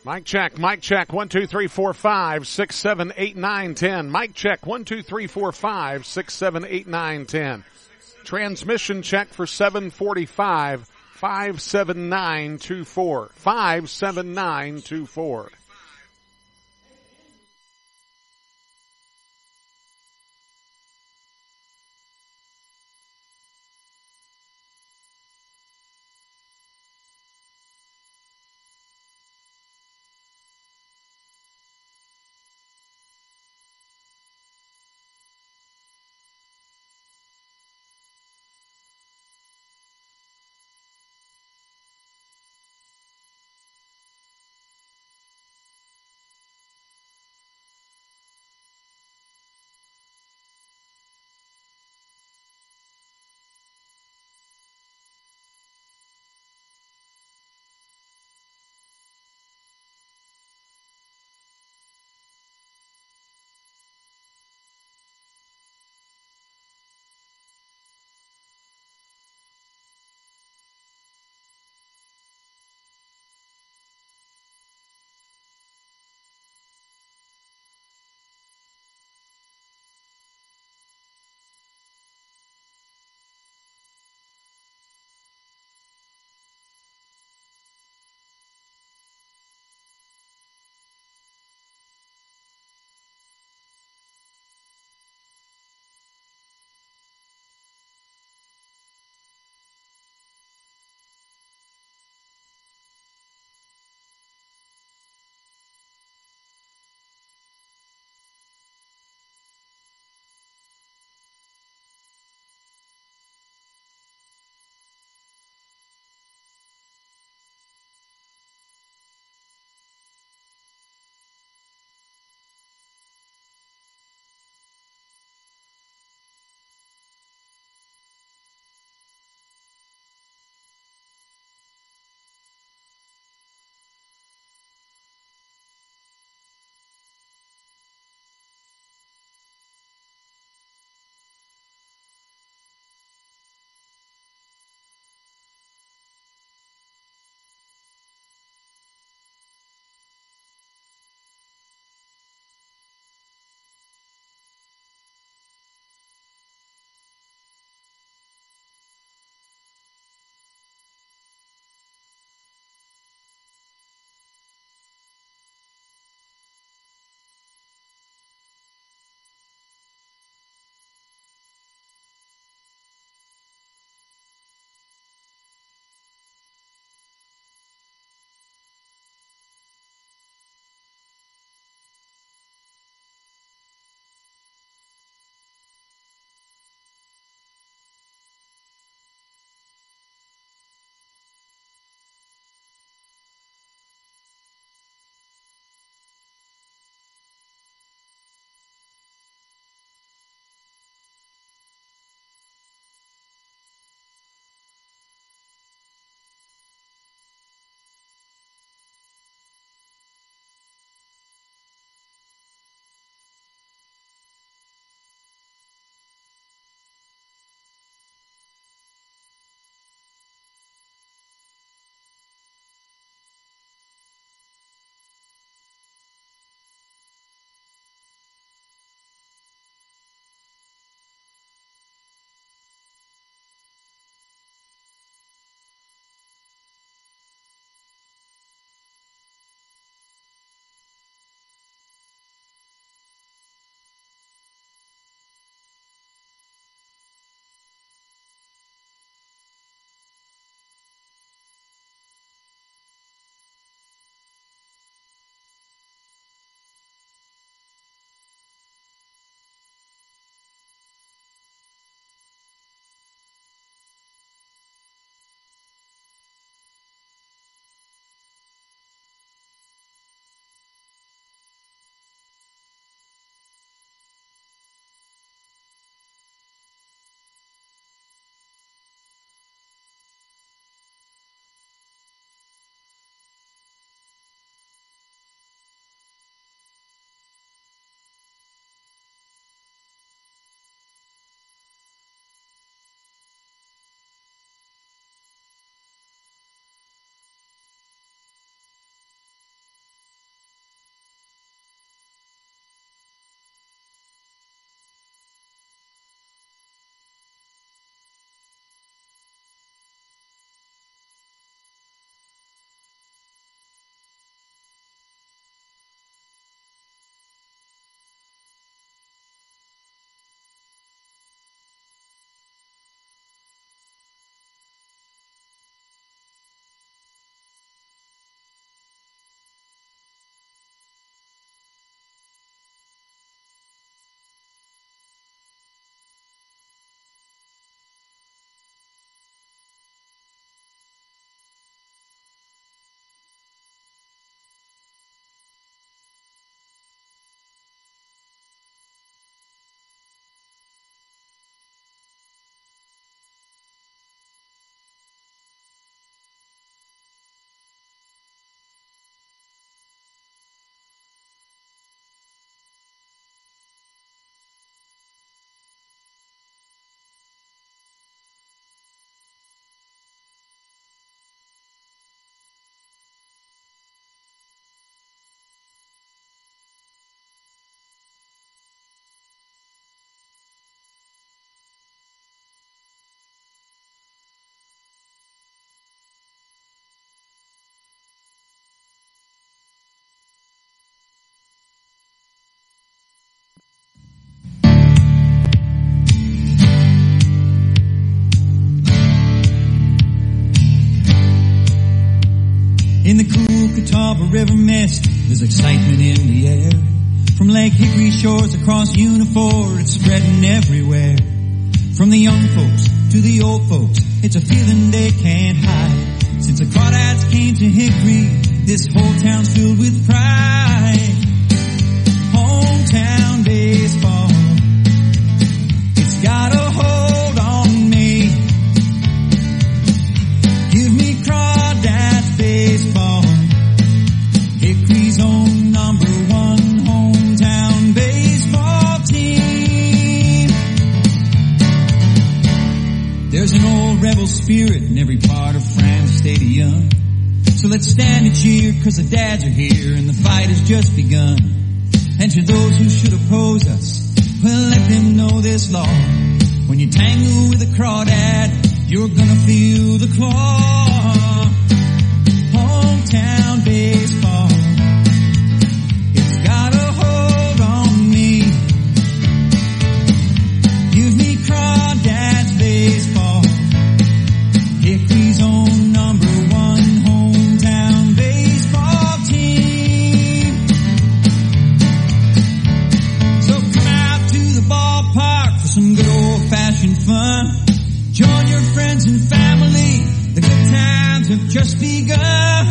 Mic check, mic check, 1, 2, 3, 4, 5, 6, 7, 8, 9, 10. Mic check, 1, 2, 3, 4, 5, 6, 7, 8, 9, 10. Transmission check for 745, 57924, 57924. Catawba River mist, there's excitement in the air. From Lake Hickory shores across Unifor, it's spreading everywhere. From the young folks to the old folks, it's a feeling they can't hide. Since the Crawdads came to Hickory, this whole town's filled with pride. Hometown baseball, it's got a hold on me. Give me Crawdads baseball, Hickory's own number one hometown baseball team. There's an old rebel spirit in every part of Franz Stadium. So let's stand and cheer, cause the dads are here and the fight has just begun. And to those who should oppose us, well, let them know this law. When you tangle with a crawdad, you're gonna feel the claw. Hometown baseball, it's got a hold on me. Give me Crawdads baseball, Hickory's own number one hometown baseball team. So come out to the ballpark for some good old-fashioned fun. Join your friends and family, the good times have just begun.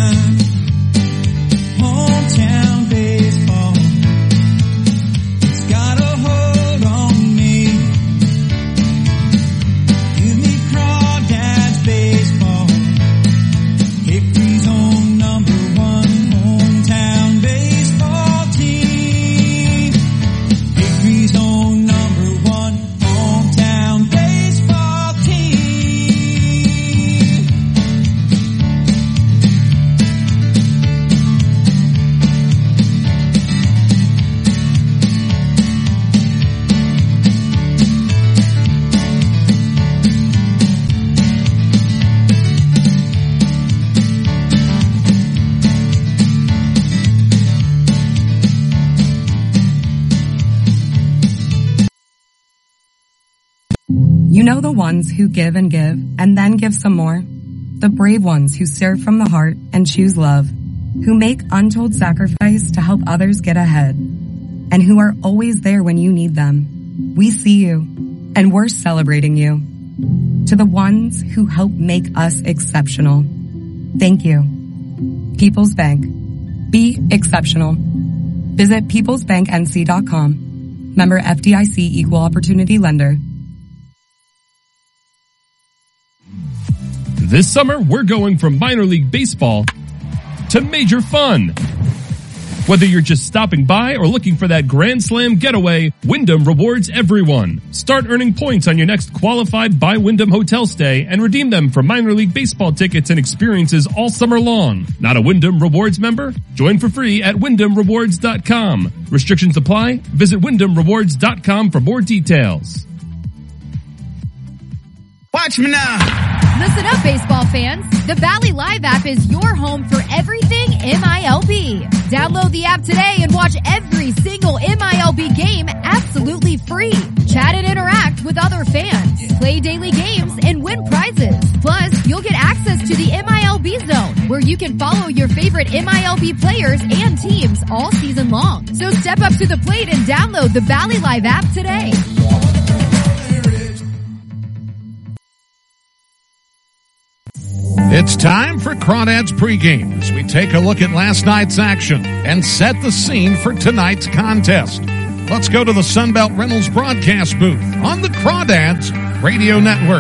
Hometown baseball, it's got a hold on me. Give me Crawdads baseball, Hickory's own number one hometown baseball team. Hickory's own number one hometown baseball team. You know the ones who give and then give some more? The brave ones who serve from the heart and choose love, who make untold sacrifice to help others get ahead, and who are always there when you need them. We see you, and we're celebrating you. To the ones who help make us exceptional, thank you. People's Bank. Be exceptional. Visit peoplesbanknc.com. Member FDIC Equal Opportunity Lender. This summer, we're going from minor league baseball to major fun. Whether you're just stopping by or looking for that grand slam getaway, Wyndham rewards everyone. Start earning points on your next qualified by Wyndham hotel stay and redeem them for minor league baseball tickets and experiences all summer long. Not a Wyndham Rewards member? Join for free at WyndhamRewards.com. Restrictions apply. Visit WyndhamRewards.com for more details. Watch me now. Listen up, baseball fans. The Valley Live app is your home for everything MILB. Download the app today and watch every single MILB game absolutely free. Chat and interact with other fans. Play daily games and win prizes. Plus, you'll get access to the MILB Zone, where you can follow your favorite MILB players and teams all season long. So step up to the plate and download the Valley Live app today. It's time for Crawdads pregame as we take a look at last night's action and set the scene for tonight's contest. Let's go to the Sunbelt Rentals broadcast booth on the Crawdads Radio Network.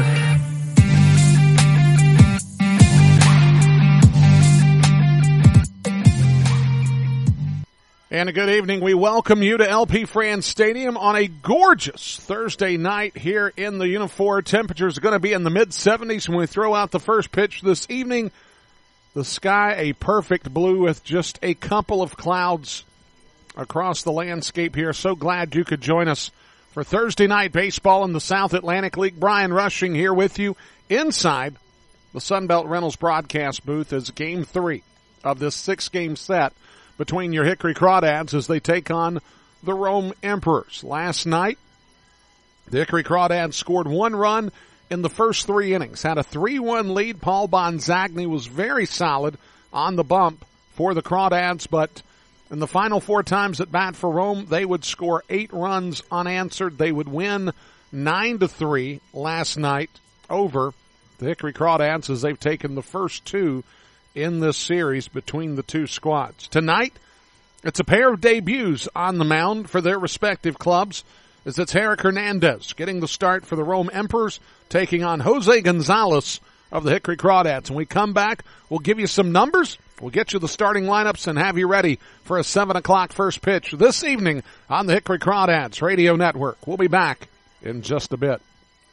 And a good evening. We welcome you to LP Franz Stadium on a gorgeous Thursday night here in the Unifor. Temperatures are going to be in the mid-70s when we throw out the first pitch this evening. The sky a perfect blue with just a couple of clouds across the landscape here. So glad you could join us for Thursday night baseball in the South Atlantic League. Brian Rushing here with you inside the Sunbelt Rentals broadcast booth as Game 3 of this 6-game set between your Hickory Crawdads as they take on the Rome Emperors. Last night, the Hickory Crawdads scored 1 run in the first 3 innings, had a 3-1 lead. Paul Bonzagni was very solid on the bump for the Crawdads, but in the final 4 times at bat for Rome, they would score 8 runs unanswered. They would win 9-3 last night over the Hickory Crawdads as they've taken the first 2 in this series between the 2 squads. Tonight, it's a pair of debuts on the mound for their respective clubs, as it's Eric Hernandez getting the start for the Rome Emperors, taking on Jose Gonzalez of the Hickory Crawdads. When we come back, we'll give you some numbers, we'll get you the starting lineups, and have you ready for a 7 o'clock first pitch this evening on the Hickory Crawdads Radio Network. We'll be back in just a bit.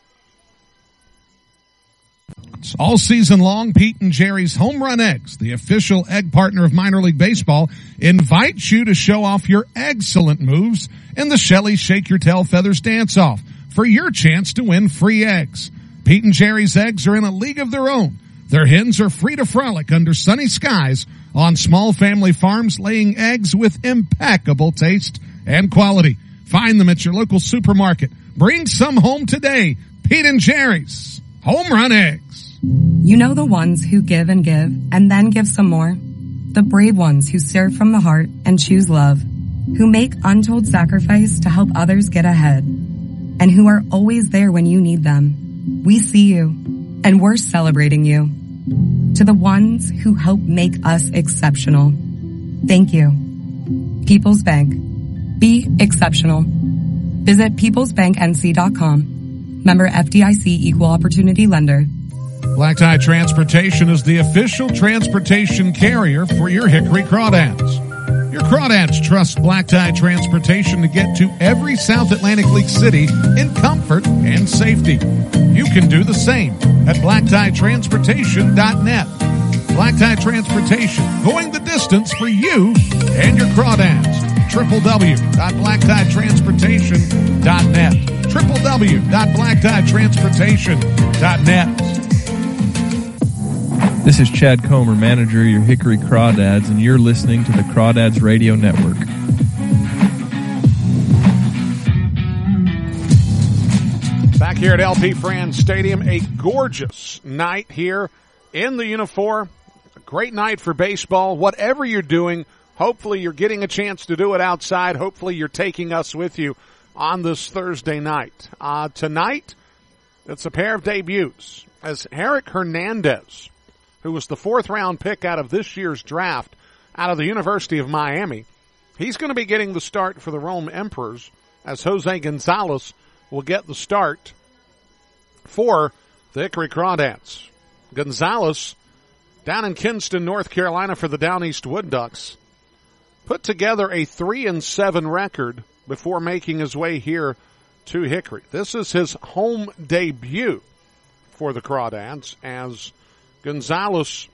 All season long, Pete and Jerry's Home Run Eggs, the official egg partner of minor league baseball, invites you to show off your excellent moves in the Shelley Shake Your Tail Feathers Dance-Off for your chance to win free eggs. Pete and Jerry's eggs are in a league of their own. Their hens are free to frolic under sunny skies on small family farms, laying eggs with impeccable taste and quality. Find them at your local supermarket. Bring some home today. Pete and Jerry's Home Run Eggs. You know the ones who give and then give some more? The brave ones who serve from the heart and choose love, who make untold sacrifice to help others get ahead, and who are always there when you need them. We see you, and we're celebrating you. To the ones who help make us exceptional, thank you. People's Bank. Be exceptional. Visit peoplesbanknc.com. Member FDIC Equal Opportunity Lender. Black Tie Transportation is the official transportation carrier for your Hickory Crawdads. Your Crawdads trust Black Tie Transportation to get to every South Atlantic League city in comfort and safety. You can do the same at blacktieTransportation.net. Black Tie Transportation, going the distance for you and your Crawdads. www.blacktieTransportation.net. www.blacktieTransportation.net. This is Chad Comer, manager of your Hickory Crawdads, and you're listening to the Crawdads Radio Network. Back here at LP Franz Stadium, a gorgeous night here in the Unifor. A great night for baseball. Whatever you're doing, hopefully you're getting a chance to do it outside. Hopefully you're taking us with you on this Thursday night. Tonight, it's a pair of debuts as Eric Hernandez, who was the 4th-round pick out of this year's draft out of the University of Miami. He's going to be getting the start for the Rome Emperors, as Jose Gonzalez will get the start for the Hickory Crawdads. Gonzalez, down in Kinston, North Carolina for the Down East Wood Ducks, put together a 3-7 record before making his way here to Hickory. This is his home debut for the Crawdads, as Gonzalez,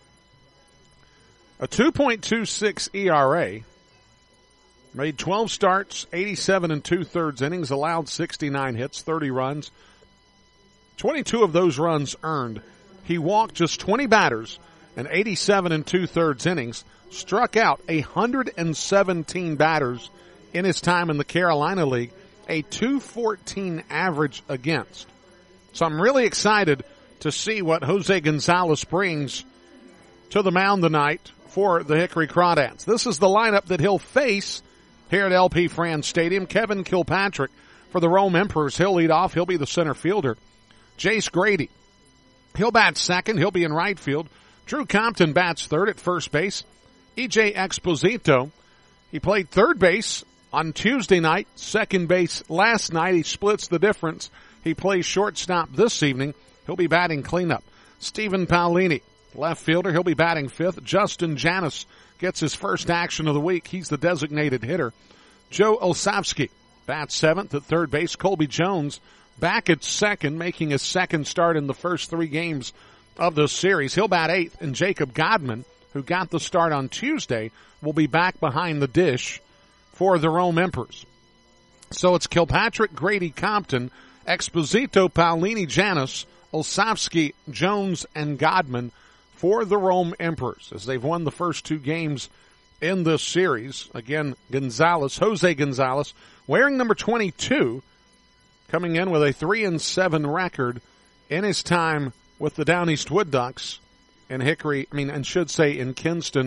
a 2.26 ERA, made 12 starts, 87 2/3 innings, allowed 69 hits, 30 runs, 22 of those runs earned. He walked just 20 batters in 87 2/3 innings, struck out 117 batters in his time in the Carolina League, a 214 average against. So I'm really excited to see what Jose Gonzalez brings to the mound tonight for the Hickory Crawdads. This is the lineup that he'll face here at LP Franz Stadium. Kevin Kilpatrick for the Rome Emperors. He'll lead off. He'll be the center fielder. Jace Grady, he'll bat second. He'll be in right field. Drew Compton bats third at first base. E.J. Exposito, he played third base on Tuesday night, second base last night. He splits the difference. He plays shortstop this evening. He'll be batting cleanup. Stephen Paolini, left fielder. He'll be batting fifth. Justin Janis gets his first action of the week. He's the designated hitter. Joe Olszewski bats seventh at third base. Colby Jones back at second, making his second start in the first 3 games of this series. He'll bat eighth. And Jacob Godman, who got the start on Tuesday, will be back behind the dish for the Rome Emperors. So it's Kilpatrick, Grady, Compton, Exposito, Paolini, Janis, Olszewski, Jones, and Godman for the Rome Emperors, as they've won the first 2 games in this series. Again, Jose Gonzalez, wearing number 22, coming in with a 3-7 record in his time with the Down East Wood Ducks in in Kinston,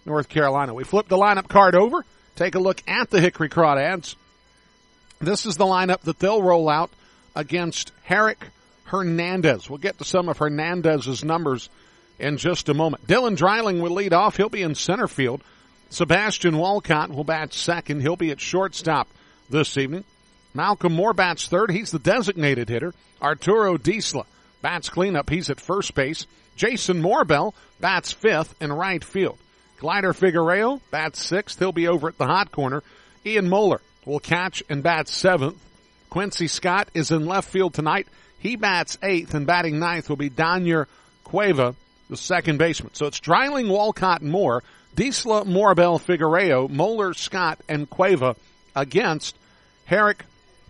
North Carolina. We flip the lineup card over, take a look at the Hickory Crawdads. This is the lineup that they'll roll out against Herrick Hernandez. We'll get to some of Hernandez's numbers in just a moment. Dylan Dreiling will lead off. He'll be in center field. Sebastian Walcott will bat second. He'll be at shortstop this evening. Malcolm Moore bats third. He's the designated hitter. Arturo Diesla bats cleanup. He's at first base. Jason Morbell bats fifth in right field. Glider Figueroa bats sixth. He'll be over at the hot corner. Ian Moeller will catch and bat seventh. Quincy Scott is in left field tonight. He bats eighth, and batting ninth will be Daniel Cueva, the second baseman. So it's Dreiling, Walcott, and Moore, Diesla, Morbell, Figueroa, Moeller, Scott, and Cueva against Herrick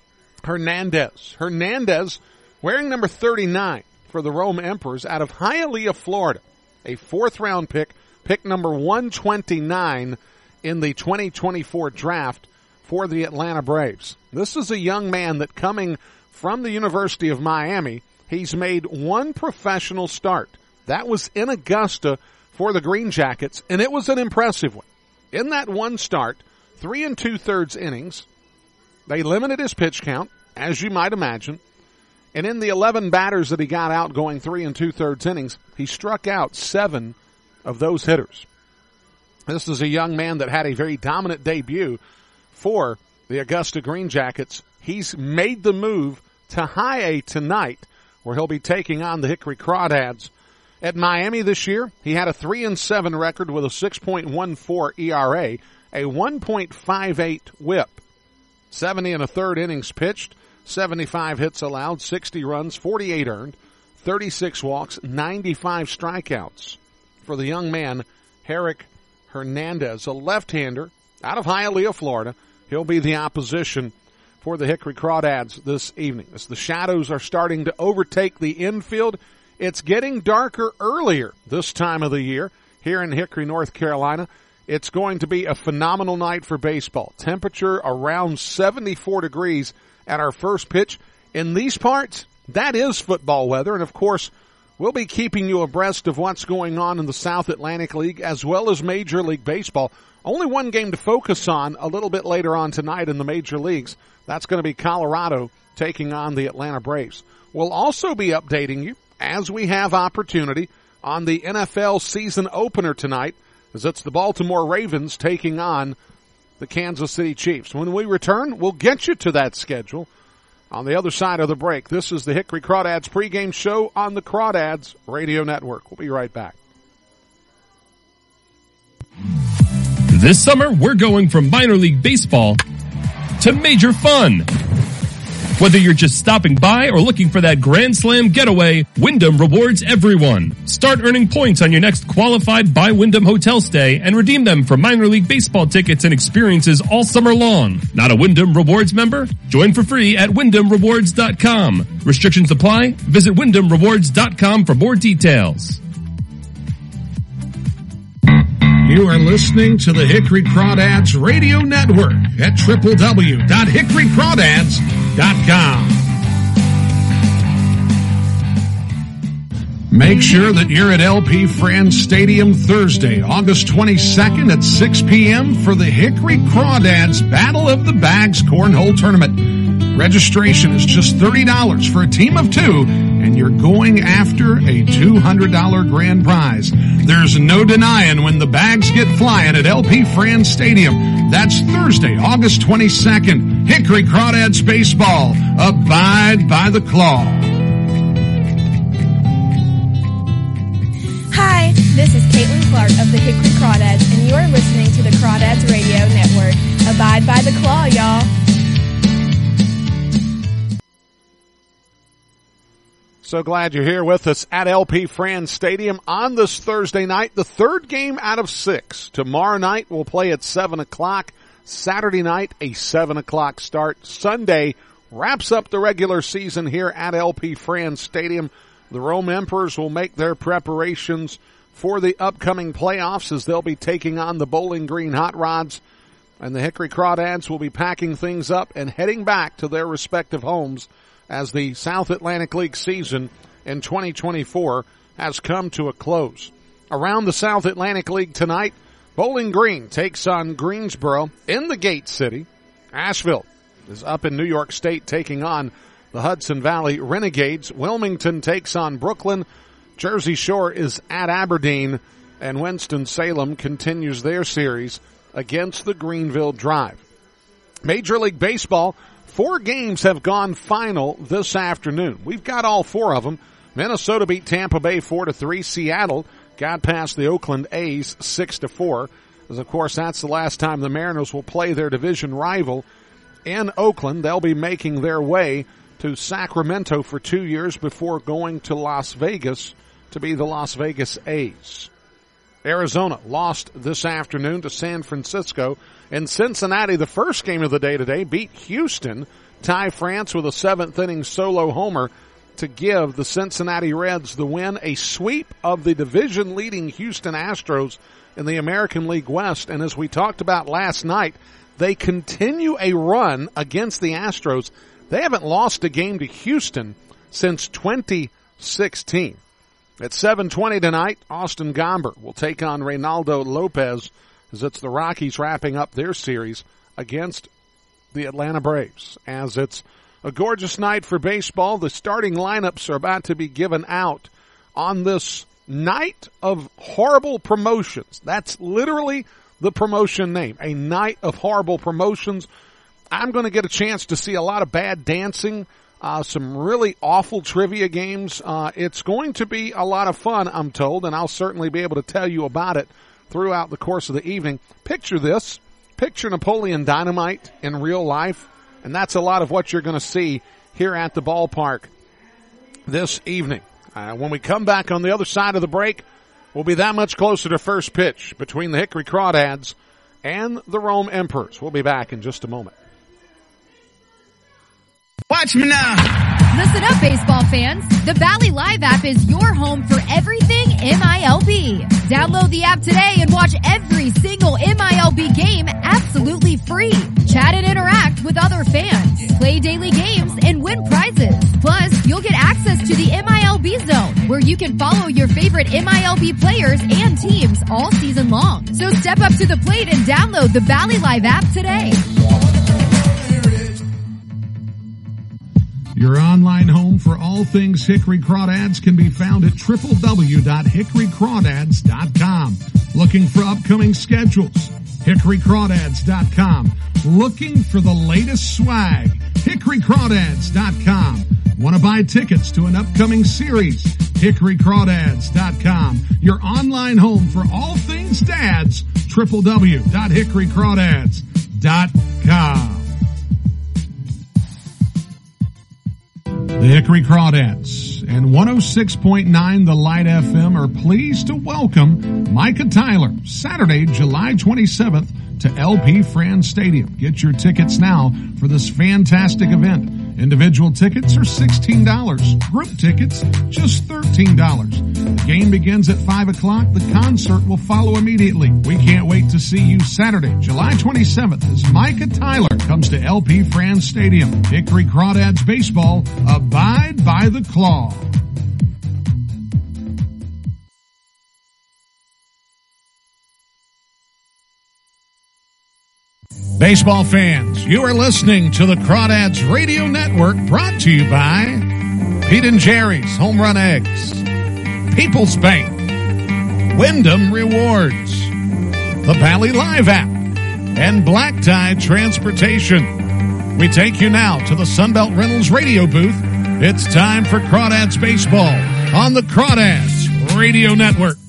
Hernandez. Hernandez wearing number 39 for the Rome Emperors out of Hialeah, Florida. A fourth-round pick, pick number 129 in the 2024 draft for the Atlanta Braves. This is a young man that, coming from the University of Miami, he's made one professional start. That was in Augusta for the Green Jackets, and it was an impressive one. In that one start, 3 2/3 innings, they limited his pitch count, as you might imagine, and in the 11 batters that he got out going 3 2/3 innings, he struck out 7 of those hitters. This is a young man that had a very dominant debut for the Augusta Green Jackets. He's made the move to High A tonight, where he'll be taking on the Hickory Crawdads. At Miami this year, he had a 3-7 record with a 6.14 ERA, a 1.58 whip, 70 1/3 innings pitched, 75 hits allowed, 60 runs, 48 earned, 36 walks, 95 strikeouts for the young man, Herrick Hernandez, a left-hander out of Hialeah, Florida. He'll be the opposition for the Hickory Crawdads this evening. As the shadows are starting to overtake the infield, it's getting darker earlier this time of the year here in Hickory, North Carolina. It's going to be a phenomenal night for baseball. Temperature around 74 degrees at our first pitch. In these parts, that is football weather. And, of course, we'll be keeping you abreast of what's going on in the South Atlantic League as well as Major League Baseball. Only one game to focus on a little bit later on tonight in the major leagues. That's going to be Colorado taking on the Atlanta Braves. We'll also be updating you as we have opportunity on the NFL season opener tonight, as it's the Baltimore Ravens taking on the Kansas City Chiefs. When we return, we'll get you to that schedule on the other side of the break. This is the Hickory Crawdads pregame show on the Crawdads Radio Network. We'll be right back. This summer, we're going from minor league baseball to major fun. Whether you're just stopping by or looking for that Grand Slam getaway, Wyndham rewards everyone. Start earning points on your next qualified by Wyndham hotel stay and redeem them for minor league baseball tickets and experiences all summer long. Not a Wyndham Rewards member? Join for free at WyndhamRewards.com. Restrictions apply. Visit WyndhamRewards.com for more details. You are listening to the Hickory Crawdads Radio Network at www.hickorycrawdads.com. Make sure that you're at LP Franz Stadium Thursday, August 22nd at 6 p.m. for the Hickory Crawdads Battle of the Bags Cornhole Tournament. Registration is just $30 for a team of 2, and you're going after a $200 grand prize. There's no denying when the bags get flying at LP Franz Stadium. That's Thursday, August 22nd. Hickory Crawdads Baseball. Abide by the claw. Hi, this is Caitlin Clark of the Hickory Crawdads, and you are listening to the Crawdads Radio Network. Abide by the claw, y'all. So glad you're here with us at LP Franz Stadium on this Thursday night, the third game out of 6. Tomorrow night we'll play at 7 o'clock. Saturday night, a 7 o'clock start. Sunday wraps up the regular season here at LP Franz Stadium. The Rome Emperors will make their preparations for the upcoming playoffs as they'll be taking on the Bowling Green Hot Rods. And the Hickory Crawdads will be packing things up and heading back to their respective homes as the South Atlantic League season in 2024 has come to a close. Around the South Atlantic League tonight, Bowling Green takes on Greensboro in the Gate City. Asheville is up in New York State taking on the Hudson Valley Renegades. Wilmington takes on Brooklyn. Jersey Shore is at Aberdeen. And Winston-Salem continues their series against the Greenville Drive. Major League Baseball, 4 games have gone final this afternoon. We've got all 4 of them. Minnesota beat Tampa Bay 4-3. Seattle got past the Oakland A's 6-4. As of course, that's the last time the Mariners will play their division rival in Oakland. They'll be making their way to Sacramento for 2 years before going to Las Vegas to be the Las Vegas A's. Arizona lost this afternoon to San Francisco. And Cincinnati, the first game of the day today, beat Houston. Ty France with a 7th-inning solo homer to give the Cincinnati Reds the win, a sweep of the division-leading Houston Astros in the American League West. And as we talked about last night, they continue a run against the Astros. They haven't lost a game to Houston since 2016. At 7:20 tonight, Austin Gomber will take on Reynaldo Lopez as it's the Rockies wrapping up their series against the Atlanta Braves. As it's a gorgeous night for baseball, the starting lineups are about to be given out on this night of horrible promotions. That's literally the promotion name, a night of horrible promotions. I'm going to get a chance to see a lot of bad dancing, some really awful trivia games. It's going to be a lot of fun, I'm told, and I'll certainly be able to tell you about it throughout the course of the evening. Picture this. Picture Napoleon Dynamite in real life, and that's a lot of what you're going to see here at the ballpark this evening. When we come back on the other side of the break, we'll be that much closer to first pitch between the Hickory Crawdads and the Rome Emperors. We'll be back in just a moment. Watch me now. Listen up, baseball fans. The Valley Live app is your home for everything MILB. Download the app today and watch every single MILB game absolutely free. Chat and interact with other fans. Play daily games and win prizes. Plus, you'll get access to the MILB Zone, where you can follow your favorite MILB players and teams all season long. So step up to the plate and download the Valley Live app today. Your online home for all things Hickory Crawdads can be found at www.hickorycrawdads.com. Looking for upcoming schedules? hickorycrawdads.com. Looking for the latest swag? hickorycrawdads.com. Want to buy tickets to an upcoming series? hickorycrawdads.com. Your online home for all things dads? www.hickorycrawdads.com. The Hickory Crawdads and 106.9 The Light FM are pleased to welcome Micah Tyler Saturday, July 27th to LP Franz Stadium. Get your tickets now for this fantastic event. Individual tickets are $16. Group tickets, just $13. The game begins at 5 o'clock. The concert will follow immediately. We can't wait to see you Saturday, July 27th, as Micah Tyler comes to LP Franz Stadium. Hickory Crawdads baseball, abide by the claw. Baseball fans, you are listening to the Crawdads Radio Network, brought to you by Pete and Jerry's Home Run Eggs, People's Bank, Wyndham Rewards, the Valley Live app, and Black Tie Transportation. We take you now to the Sunbelt Rentals radio booth. It's time for Crawdads Baseball on the Crawdads Radio Network.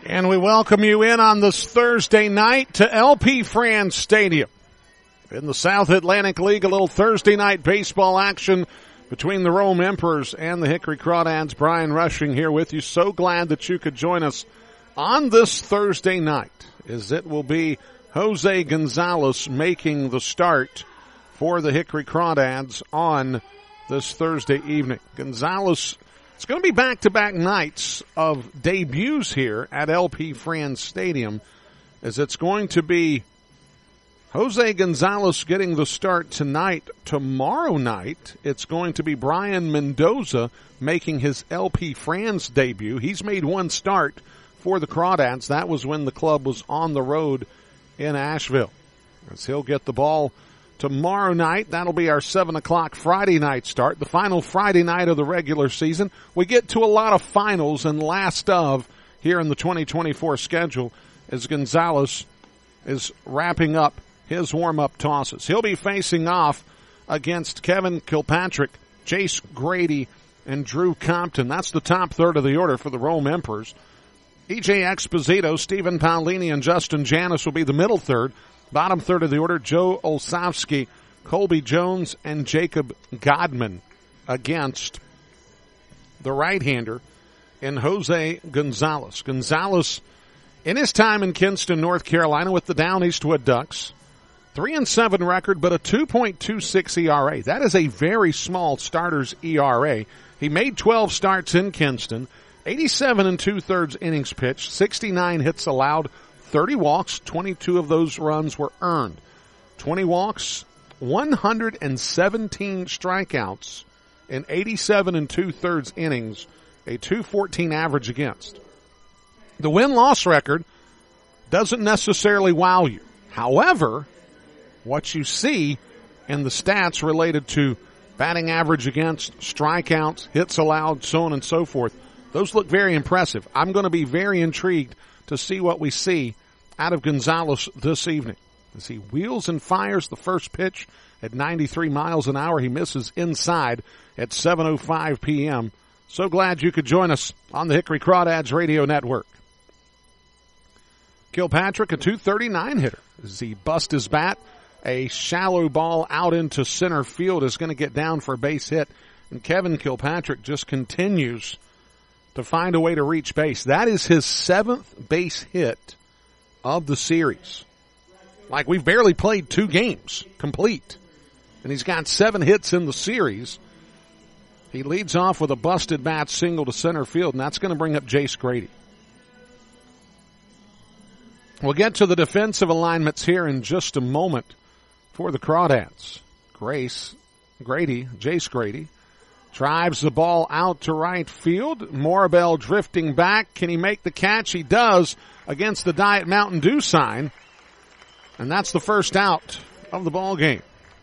And we welcome you in on this Thursday night to LP Franz Stadium. In the South Atlantic League, a little Thursday night baseball action between the Rome Emperors and the Hickory Crawdads. Brian Rushing here with you. So glad that you could join us on this Thursday night, as it will be Jose Gonzalez making the start for the Hickory Crawdads on this Thursday evening. Gonzalez, it's going to be back-to-back nights of debuts here at LP Franz Stadium, as it's going to be Jose Gonzalez getting the start tonight. Tomorrow night, it's going to be Brian Mendoza making his LP Franz debut. He's made one start for the Crawdads. That was when the club was on the road in Asheville. As he'll get the ball tomorrow night. That'll be our 7 o'clock Friday night start, the final Friday night of the regular season. We get to a lot of finals and last of here in the 2024 schedule as Gonzalez is wrapping up his warm-up tosses. He'll be facing off against Kevin Kilpatrick, Jace Grady, and Drew Compton. That's the top third of the order for the Rome Emperors. E.J. Exposito, Stephen Paolini, and Justin Janis will be the middle third. Bottom third of the order, Joe Olsavsky, Colby Jones, and Jacob Godman against the right-hander in Jose Gonzalez. Gonzalez, in his time in Kinston, North Carolina with the Down Eastwood Ducks, 3-7 record, but a 2.26 ERA. That is a very small starter's ERA. He made 12 starts in Kinston, 87 2/3 innings pitched, 69 hits allowed, 30 walks, 22 of those runs were earned. 20 walks, 117 strikeouts in 87 2/3 innings, a 2.14 average against. The win-loss record doesn't necessarily wow you. However, what you see in the stats related to batting average against, strikeouts, hits allowed, so on and so forth, those look very impressive. I'm going to be very intrigued to see what we see out of Gonzalez this evening. As he wheels and fires the first pitch at 93 miles an hour, he misses inside at 7:05 p.m. So glad you could join us on the Hickory Crawdads Radio Network. Kilpatrick, a .239 hitter. As he busts his bat, a shallow ball out into center field is going to get down for a base hit. And Kevin Kilpatrick just continues to find a way to reach base. That is his 7th base hit of the series. Like, we've barely played 2 games complete. And he's got 7 hits in the series. He leads off with a busted bat single to center field, and that's going to bring up Jace Grady. We'll get to the defensive alignments here in just a moment for the Crawdads. Jace Grady, drives the ball out to right field. Morabel drifting back. Can he make the catch? He does against the Diet Mountain Dew sign. And that's the first out of the ball game.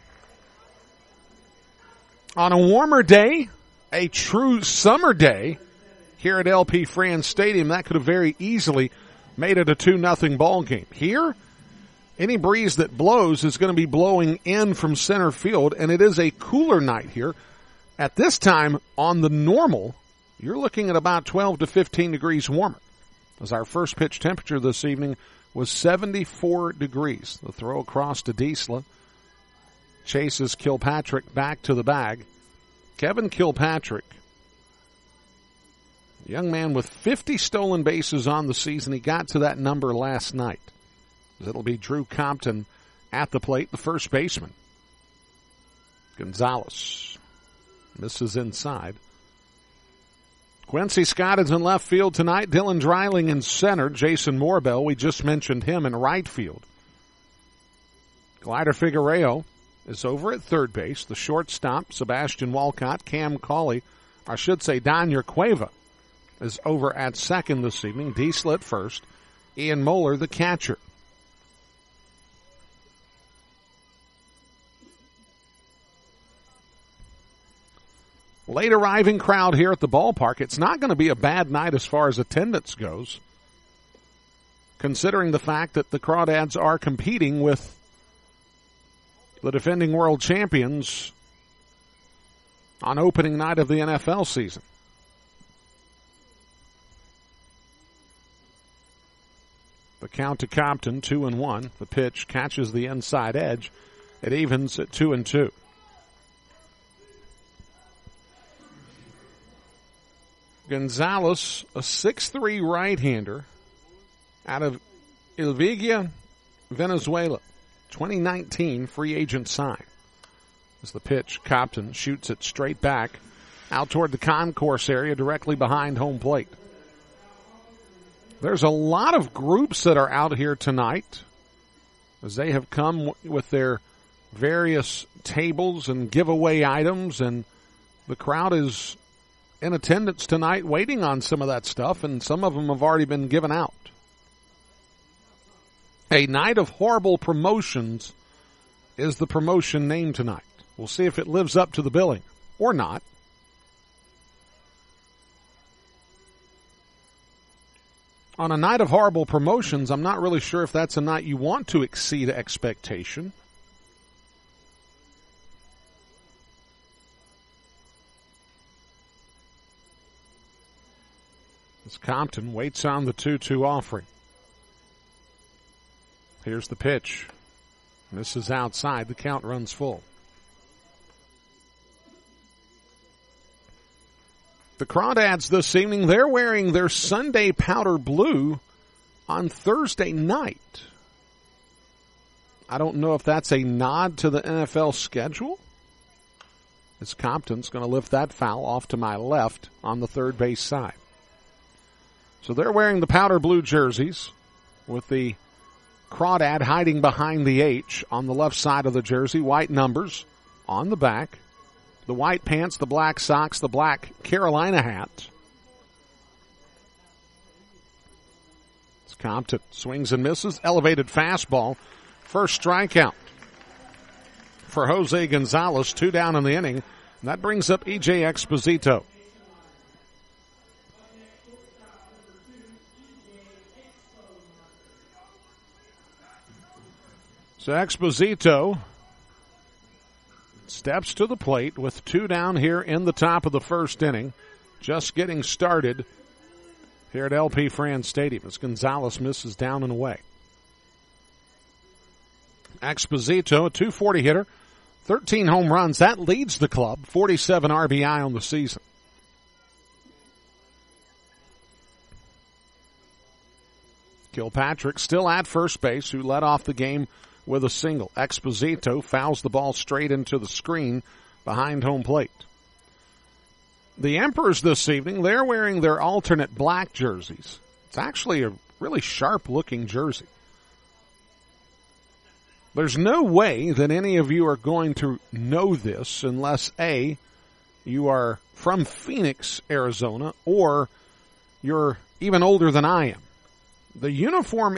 On a warmer day, a true summer day here at LP Franz Stadium, that could have very easily made it a 2-0 ball game. Here, any breeze that blows is going to be blowing in from center field, and it is a cooler night here. At this time, on the normal, you're looking at about 12 to 15 degrees warmer, as our first pitch temperature this evening was 74 degrees. The throw across to Diesla chases Kilpatrick back to the bag. Kevin Kilpatrick, a young man with 50 stolen bases on the season. He got to that number last night. It'll be Drew Compton at the plate, the first baseman. Gonzalez misses inside. Quincy Scott is in left field tonight. Dylan Dreiling in center. Jason Morabel, we just mentioned him, in right field. Glider Figueroa is over at third base. The shortstop, Sebastian Walcott, Cam Cauley, I should say Daniel Cueva, is over at second this evening. Diesla at first. Ian Moeller, the catcher. Late arriving crowd here at the ballpark. It's not going to be a bad night as far as attendance goes, considering the fact that the Crawdads are competing with the defending world champions on opening night of the NFL season. The count to Compton, 2-1. The pitch catches the inside edge. It evens at 2-2. Gonzalez, a 6'3" right-hander out of Ilvigia, Venezuela. 2019 free agent sign. As the pitch, Compton shoots it straight back out toward the concourse area directly behind home plate. There's a lot of groups that are out here tonight as they have come with their various tables and giveaway items, and the crowd is in attendance tonight waiting on some of that stuff, and some of them have already been given out. A Night of Horrible Promotions is the promotion name tonight. We'll see if it lives up to the billing or not. On a Night of Horrible Promotions, I'm not really sure if that's a night you want to exceed expectation. As Compton waits on the 2-2 offering. Here's the pitch. This is outside. The count runs full. The Crawdads this evening, they're wearing their Sunday powder blue on Thursday night. I don't know if that's a nod to the NFL schedule, as Compton's going to lift that foul off to my left on the third base side. So they're wearing the powder blue jerseys with the Crawdad hiding behind the H on the left side of the jersey, white numbers on the back. The white pants, the black socks, the black Carolina hat. It's Compton. Swings and misses. Elevated fastball. First strikeout for Jose Gonzalez. 2 down in the inning. And that brings up E.J. Exposito. So Exposito steps to the plate with 2 down here in the top of the first inning. Just getting started here at LP France Stadium as Gonzalez misses down and away. Exposito, a .240 hitter, 13 home runs. That leads the club, 47 RBI on the season. Kilpatrick still at first base, who led off the game with a single. Exposito fouls the ball straight into the screen behind home plate. The Emperors this evening, they're wearing their alternate black jerseys. It's actually a really sharp-looking jersey. There's no way that any of you are going to know this unless, A, you are from Phoenix, Arizona, or you're even older than I am. The uniform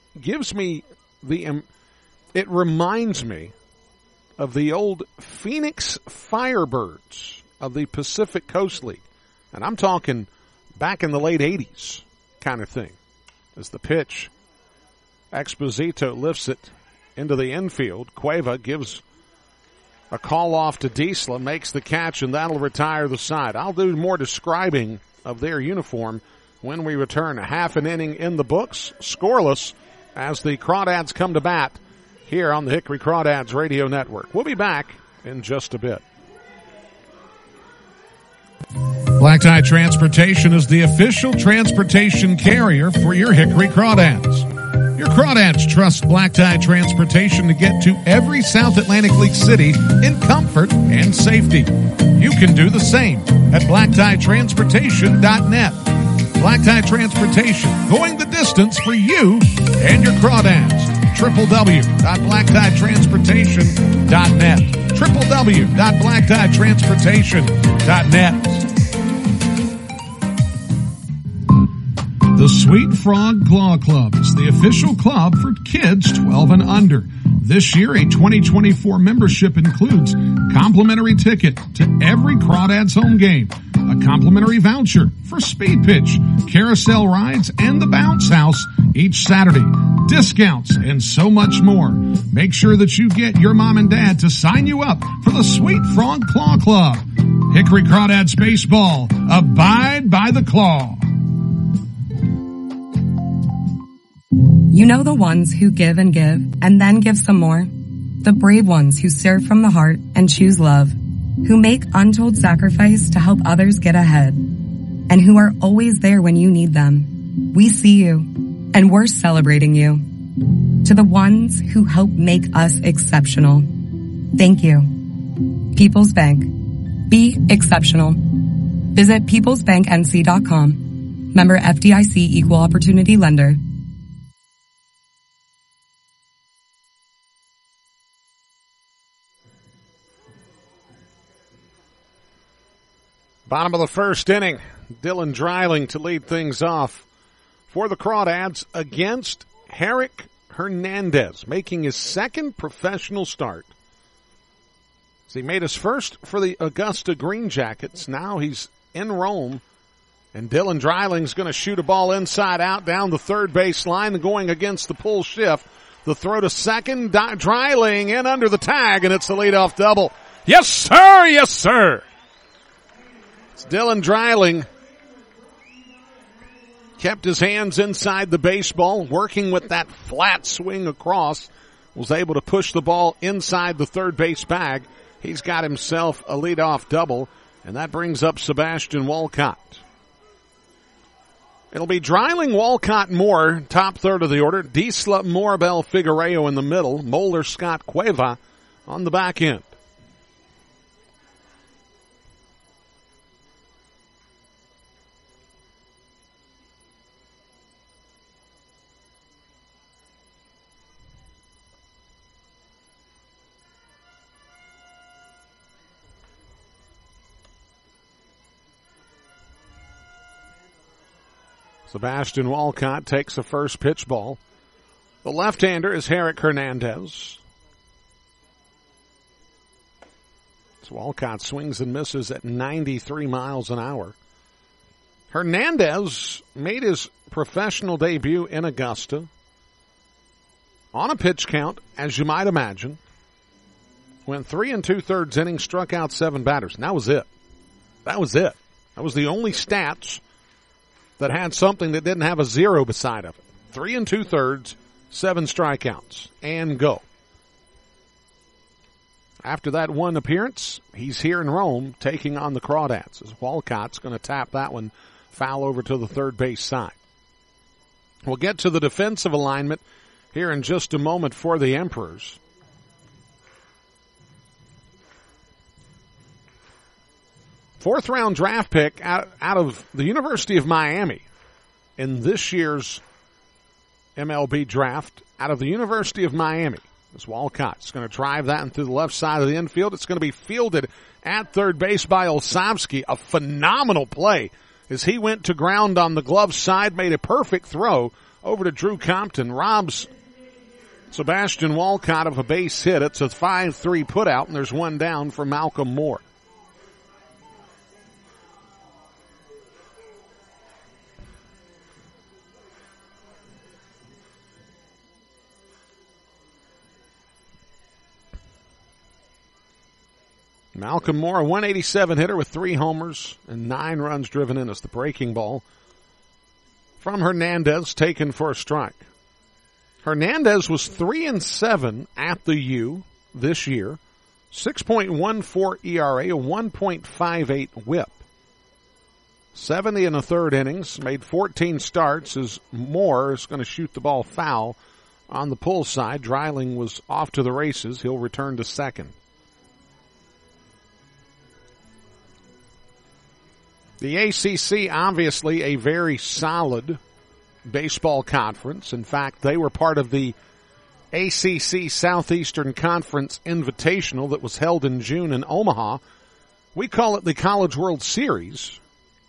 it reminds me of the old Phoenix Firebirds of the Pacific Coast League. And I'm talking back in the late 80s kind of thing. As the pitch, Exposito lifts it into the infield. Cueva gives a call off to Diesla, makes the catch, and that'll retire the side. I'll do more describing of their uniform when we return. A half an inning in the books, scoreless, as the Crawdads come to bat here on the Hickory Crawdads Radio Network. We'll be back in just a bit. Black Tie Transportation is the official transportation carrier for your Hickory Crawdads. Your Crawdads trust Black Tie Transportation to get to every South Atlantic League city in comfort and safety. You can do the same at BlackTieTransportation.net. Black Tie Transportation, going the distance for you and your Crawdads. www.BlackTieTransportation.net. www.BlackTieTransportation.net. The Sweet Frog Claw Club is the official club for kids 12 and under. This year, a 2024 membership includes complimentary ticket to every Crawdads home game, a complimentary voucher for Speed Pitch, carousel rides, and the Bounce House each Saturday, discounts, and so much more. Make sure that you get your mom and dad to sign you up for the Sweet Frog Claw Club. Hickory Crawdads Baseball, abide by the claw. You know the ones who give and then give some more. The brave ones who serve from the heart and choose love, who make untold sacrifice to help others get ahead, and who are always there when you need them. We see you, and we're celebrating you. To the ones who help make us exceptional, thank you. People's Bank. Be exceptional. Visit peoplesbanknc.com. Member FDIC Equal Opportunity Lender. Bottom of the first inning, Dylan Dreiling to lead things off for the Crawdads against Herrick Hernandez, making his second professional start. So he made his first for the Augusta Green Jackets. Now he's in Rome, and Dylan Dreiling's going to shoot a ball inside out down the third base line, going against the pull shift. The throw to second, Dreiling in under the tag, and it's the leadoff double. Yes, sir! Yes, sir! It's Dylan Dreiling. Kept his hands inside the baseball, working with that flat swing across. Was able to push the ball inside the third base bag. He's got himself a leadoff double, and that brings up Sebastian Walcott. It'll be Dreiling, Walcott, Moore, top third of the order. Diesla, Morabel, Figueiredo in the middle. Moeller, Scott, Cueva on the back end. Sebastian Walcott takes the first pitch ball. The left-hander is Herrick Hernandez. So Walcott swings and misses at 93 miles an hour. Hernandez made his professional debut in Augusta on a pitch count, as you might imagine. Went 3 2/3 innings, struck out 7 batters. And that was it. That was it. That was the only stats that had something that didn't have a 0 beside of it. 3 2/3, 7 strikeouts, and go. After that one appearance, he's here in Rome taking on the Crawdads. As Walcott's going to tap that one foul over to the third base side. We'll get to the defensive alignment here in just a moment for the Emperors. Fourth round draft pick out of the University of Miami in this year's MLB draft, out of the University of Miami. This Walcott's going to drive that into the left side of the infield. It's going to be fielded at third base by Olsavsky. A phenomenal play as he went to ground on the glove side, made a perfect throw over to Drew Compton. Robs Sebastian Walcott of a base hit. It's a 5-3 putout, and there's one down for Malcolm Moore. Malcolm Moore, a 187 hitter with 3 homers and 9 runs driven in as the breaking ball from Hernandez taken for a strike. Hernandez was 3-7 at the U this year, 6.14 ERA, a 1.58 whip. 70 1/3 innings, made 14 starts as Moore is going to shoot the ball foul on the pull side. Dreiling was off to the races. He'll return to second. The ACC, obviously a very solid baseball conference. In fact, they were part of the ACC Southeastern Conference Invitational that was held in June in Omaha. We call it the College World Series.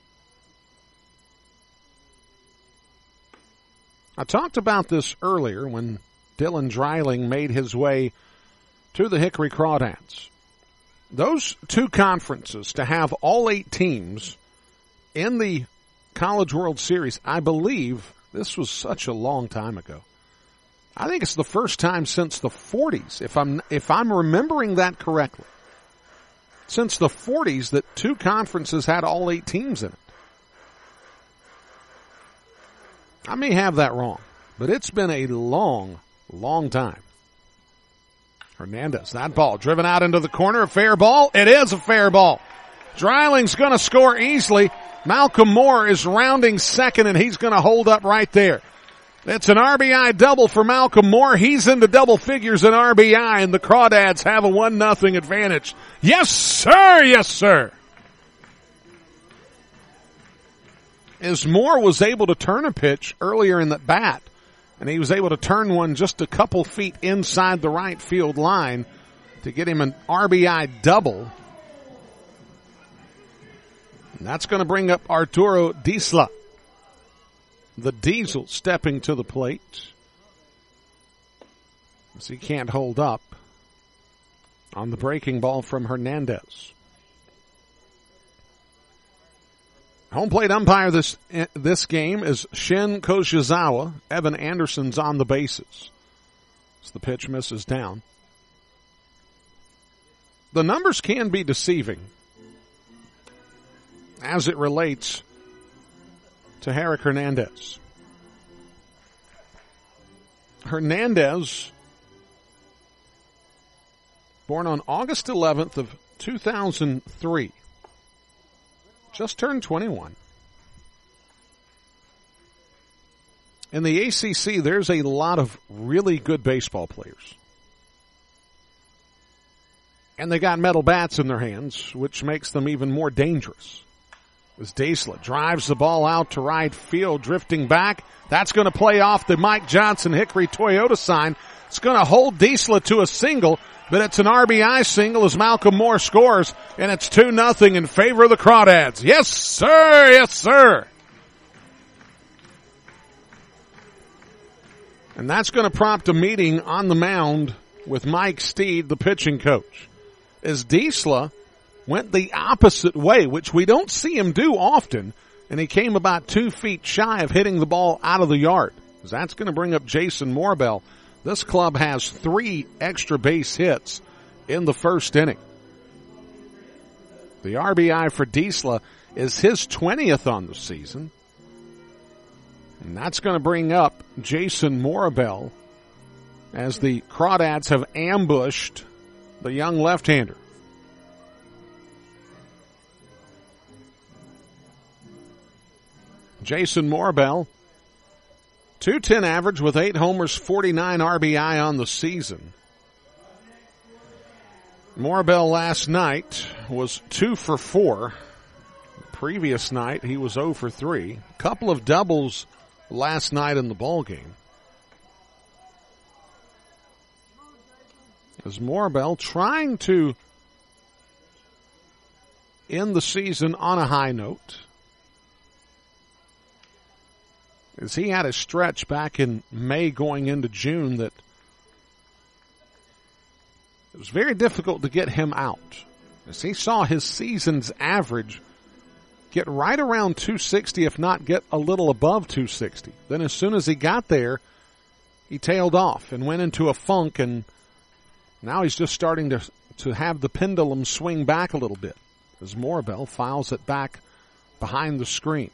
I talked about this earlier when Dylan Dreiling made his way to the Hickory Crawdads. Those two conferences, to have all 8 teams in the College World Series, I believe this was such a long time ago. I think it's the first time since the 40s, if I'm remembering that correctly. Since the 40s that 2 conferences had all 8 teams in it. I may have that wrong. but it's been a long, long time. Hernandez, that ball driven out into the corner, a fair ball. It is a fair ball. Dreiling's going to score easily. Malcolm Moore is rounding second, and he's going to hold up right there. It's an RBI double for Malcolm Moore. He's into double figures in RBI, and the Crawdads have a 1-0 advantage. Yes, sir. Yes, sir. As Moore was able to turn a pitch earlier in the bat, and he was able to turn one just a couple feet inside the right field line to get him an RBI double. And that's going to bring up Arturo Disla. The Diesel stepping to the plate. As he can't hold up on the breaking ball from Hernandez. Home plate umpire this game is Shin Koshizawa. Evan Anderson's on the bases. As the pitch misses down. The numbers can be deceiving as it relates to Herrick Hernandez. Hernandez, born on August 11th of 2003, just turned 21. In the ACC, there's a lot of really good baseball players. And they got metal bats in their hands, which makes them even more dangerous. As Disla drives the ball out to right field, drifting back. That's going to play off the Mike Johnson Hickory Toyota sign. It's going to hold Disla to a single, but it's an RBI single as Malcolm Moore scores, and it's 2-0 in favor of the Crawdads. Yes, sir. Yes, sir. And that's going to prompt a meeting on the mound with Mike Steed, the pitching coach. As Disla went the opposite way, which we don't see him do often, and he came about 2 feet shy of hitting the ball out of the yard. That's going to bring up Jason Morbell. This club has 3 extra base hits in the first inning. The RBI for Disla is his 20th on the season. And that's going to bring up Jason Morbell as the Crawdads have ambushed the young left-hander. Jason Morbell, .210 average with 8 homers, 49 RBI on the season. Morbell last night was 2 for 4. The previous night he was 0 for 3. A couple of doubles last night in the ballgame. As Morbell trying to end the season on a high note. As he had a stretch back in May going into June that it was very difficult to get him out. As he saw his season's average get right around 260, if not get a little above 260. Then as soon as he got there, he tailed off and went into a funk, and now he's just starting to have the pendulum swing back a little bit as Morbell files it back behind the screen.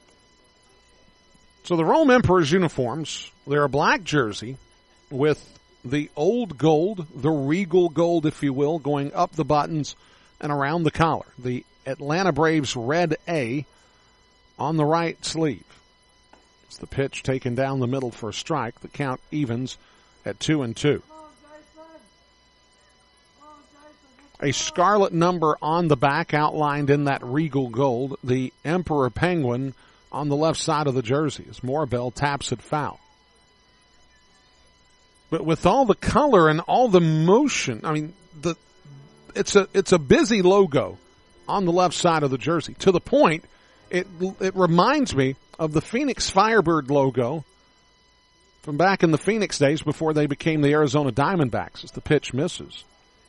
So the Rome Emperors uniforms, they're a black jersey with the old gold, the regal gold, if you will, going up the buttons and around the collar. The Atlanta Braves red A on the right sleeve. It's the pitch taken down the middle for a strike. The count evens at 2-2. A scarlet number on the back outlined in that regal gold. The Emperor Penguin on the left side of the jersey as Morbell taps it foul. But with all the color and all the motion, I mean, it's a busy logo on the left side of the jersey. To the point, it reminds me of the Phoenix Firebird logo from back in the Phoenix days before they became the Arizona Diamondbacks as the pitch misses.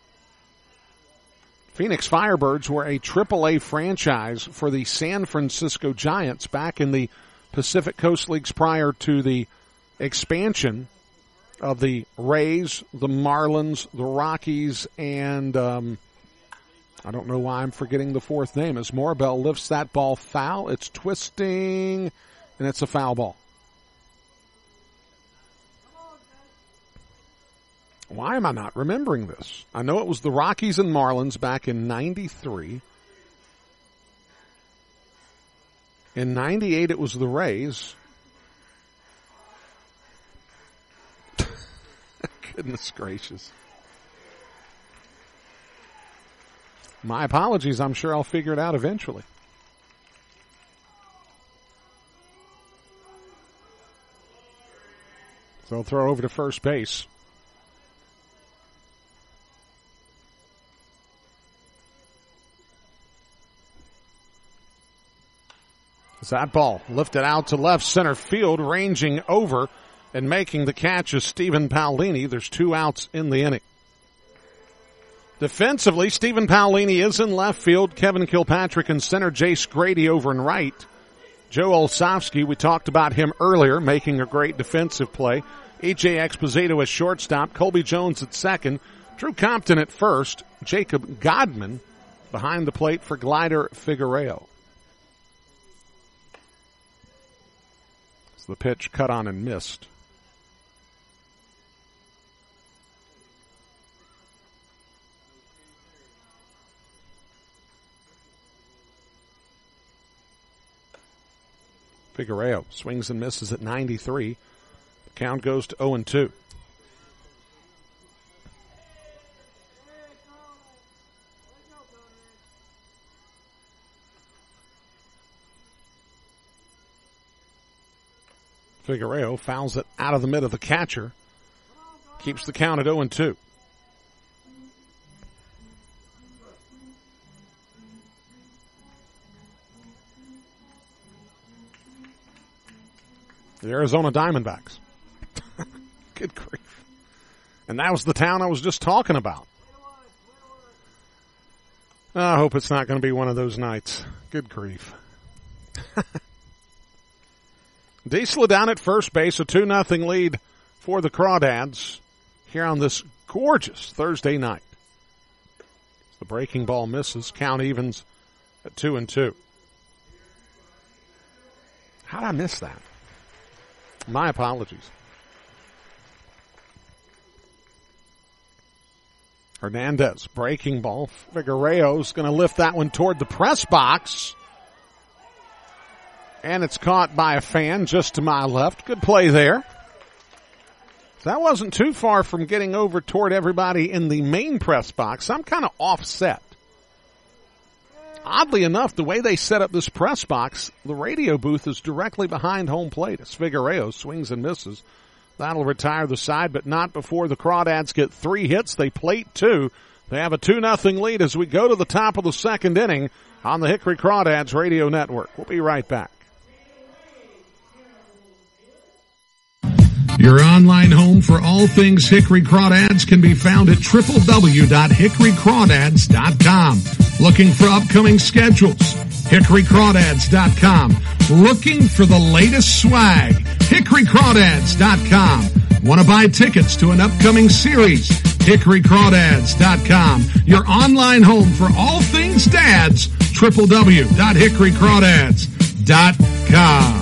Phoenix Firebirds were a AAA franchise for the San Francisco Giants back in the Pacific Coast Leagues prior to the expansion of the Rays, the Marlins, the Rockies, and I don't know why I'm forgetting the fourth name. As Morbell lifts that ball foul, it's twisting, and it's a foul ball. Why am I not remembering this? I know it was the Rockies and Marlins back in 93. In 98, it was the Rays. Goodness gracious. My apologies. I'm sure I'll figure it out eventually. So I'll throw over to first base. As that ball lifted out to left center field, ranging over and making the catch is Stephen Paolini. There's 2 outs in the inning. Defensively, Stephen Paolini is in left field. Kevin Kilpatrick in center. Jace Grady over in right. Joe Olsavsky, we talked about him earlier, making a great defensive play. A.J. Exposito at shortstop. Colby Jones at second. Drew Compton at first. Jacob Godman behind the plate for Glider Figueroa. The pitch cut on and missed. Figueroa swings and misses at 93. The count goes to 0-2. Figueroa fouls it out of the mid of the catcher. Keeps the count at 0-2. The Arizona Diamondbacks. Good grief. And that was the town I was just talking about. I hope it's not going to be one of those nights. Good grief. Diesel down at first base, a 2-0 lead for the Crawdads here on this gorgeous Thursday night. The breaking ball misses. Count evens at 2-2. How did I miss that? My apologies. Hernandez, breaking ball. Figueroa's going to lift that one toward the press box. And it's caught by a fan just to my left. Good play there. That wasn't too far from getting over toward everybody in the main press box. I'm kind of offset. Oddly enough, the way they set up this press box, the radio booth is directly behind home plate as Figueroa swings and misses. That'll retire the side, but not before the Crawdads get 3 hits. They plate 2. They have a 2-0 lead as we go to the top of the second inning on the Hickory Crawdads Radio Network. We'll be right back. Your online home for all things Hickory Crawdads can be found at www.hickorycrawdads.com. Looking for upcoming schedules? hickorycrawdads.com. Looking for the latest swag? hickorycrawdads.com. Want to buy tickets to an upcoming series? hickorycrawdads.com. Your online home for all things dads? www.hickorycrawdads.com.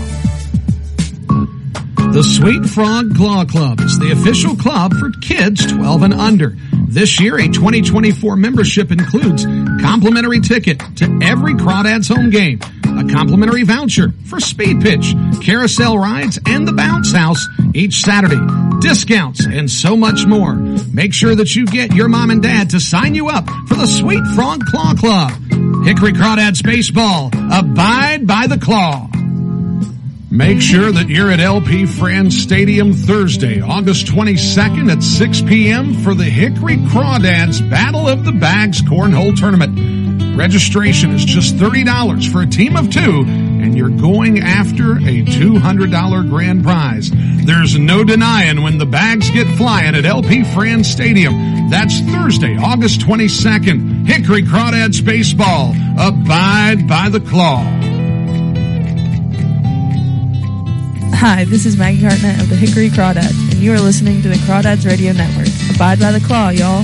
The Sweet Frog Claw Club is the official club for kids 12 and under. This year, a 2024 membership includes complimentary ticket to every Crawdads home game, a complimentary voucher for speed pitch, carousel rides, and the bounce house each Saturday, discounts, and so much more. Make sure that you get your mom and dad to sign you up for the Sweet Frog Claw Club. Hickory Crawdads Baseball, abide by the claw. Make sure that you're at LP Franz Stadium Thursday, August 22nd at 6 p.m. for the Hickory Crawdads Battle of the Bags Cornhole Tournament. Registration is just $30 for a team of 2, and you're going after a $200 grand prize. There's no denying when the bags get flying at LP Franz Stadium. That's Thursday, August 22nd. Hickory Crawdads Baseball, abide by the claw. Hi, this is Maggie Hartnett of the Hickory Crawdads, and you are listening to the Crawdads Radio Network. Abide by the claw, y'all.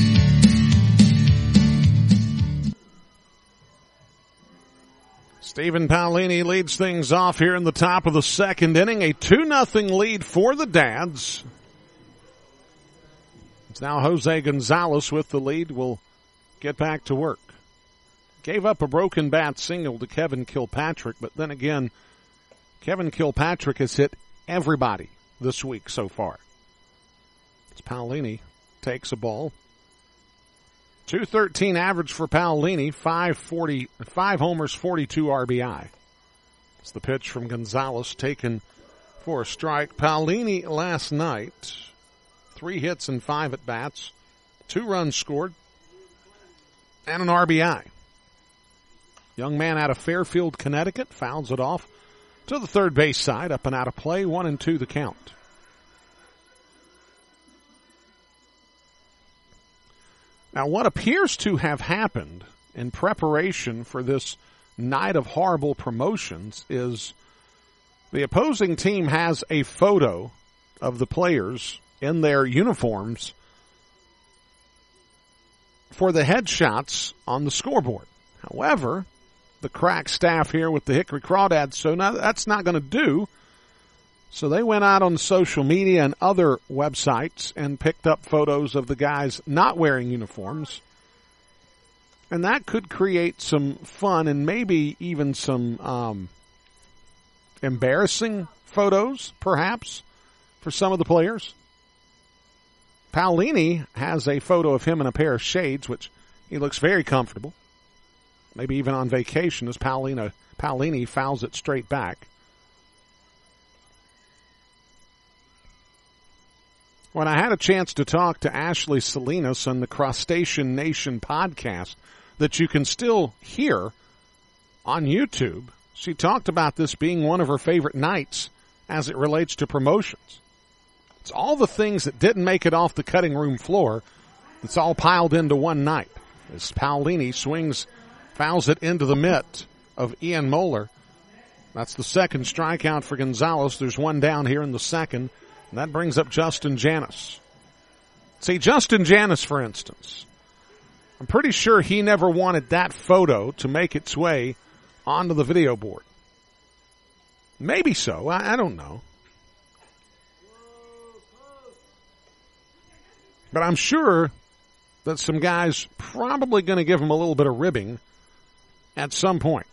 Stephen Paolini leads things off here in the top of the second inning. A 2-0 lead for the Dads. It's now Jose Gonzalez with the lead. Will get back to work. Gave up a broken bat single to Kevin Kilpatrick, but then again, Kevin Kilpatrick has hit everybody this week so far. As Paolini takes a ball. .213 average for Paolini, 5 homers, 42 RBI. It's the pitch from Gonzalez taken for a strike. Paolini last night, 3 hits and 5 at-bats, 2 runs scored, and an RBI. Young man out of Fairfield, Connecticut, fouls it off to the third base side, up and out of play, 1-2 the count. Now, what appears to have happened in preparation for this night of horrible promotions is the opposing team has a photo of the players in their uniforms for the headshots on the scoreboard. However, the crack staff here with the Hickory Crawdads, so now that's not going to do. So they went out on social media and other websites and picked up photos of the guys not wearing uniforms. And that could create some fun and maybe even some embarrassing photos, perhaps, for some of the players. Paolini has a photo of him in a pair of shades, which he looks very comfortable. Maybe even on vacation as Paolini fouls it straight back. When I had a chance to talk to Ashley Salinas on the Crustacean Nation podcast that you can still hear on YouTube, she talked about this being one of her favorite nights as it relates to promotions. It's all the things that didn't make it off the cutting room floor that's all piled into one night. As Paolini fouls it into the mitt of Ian Moeller. That's the second strikeout for Gonzalez. There's one down here in the second. And that brings up Justin Janis. See, Justin Janis, for instance, I'm pretty sure he never wanted that photo to make its way onto the video board. Maybe so. I don't know. But I'm sure that some guys probably going to give him a little bit of ribbing at some point.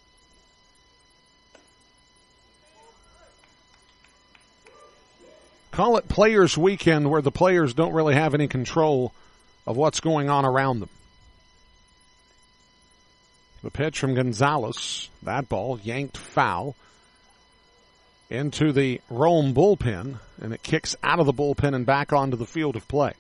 Call it Players Weekend, where the players don't really have any control of what's going on around them. The pitch from Gonzalez, that ball yanked foul into the Rome bullpen, and it kicks out of the bullpen and back onto the field of play.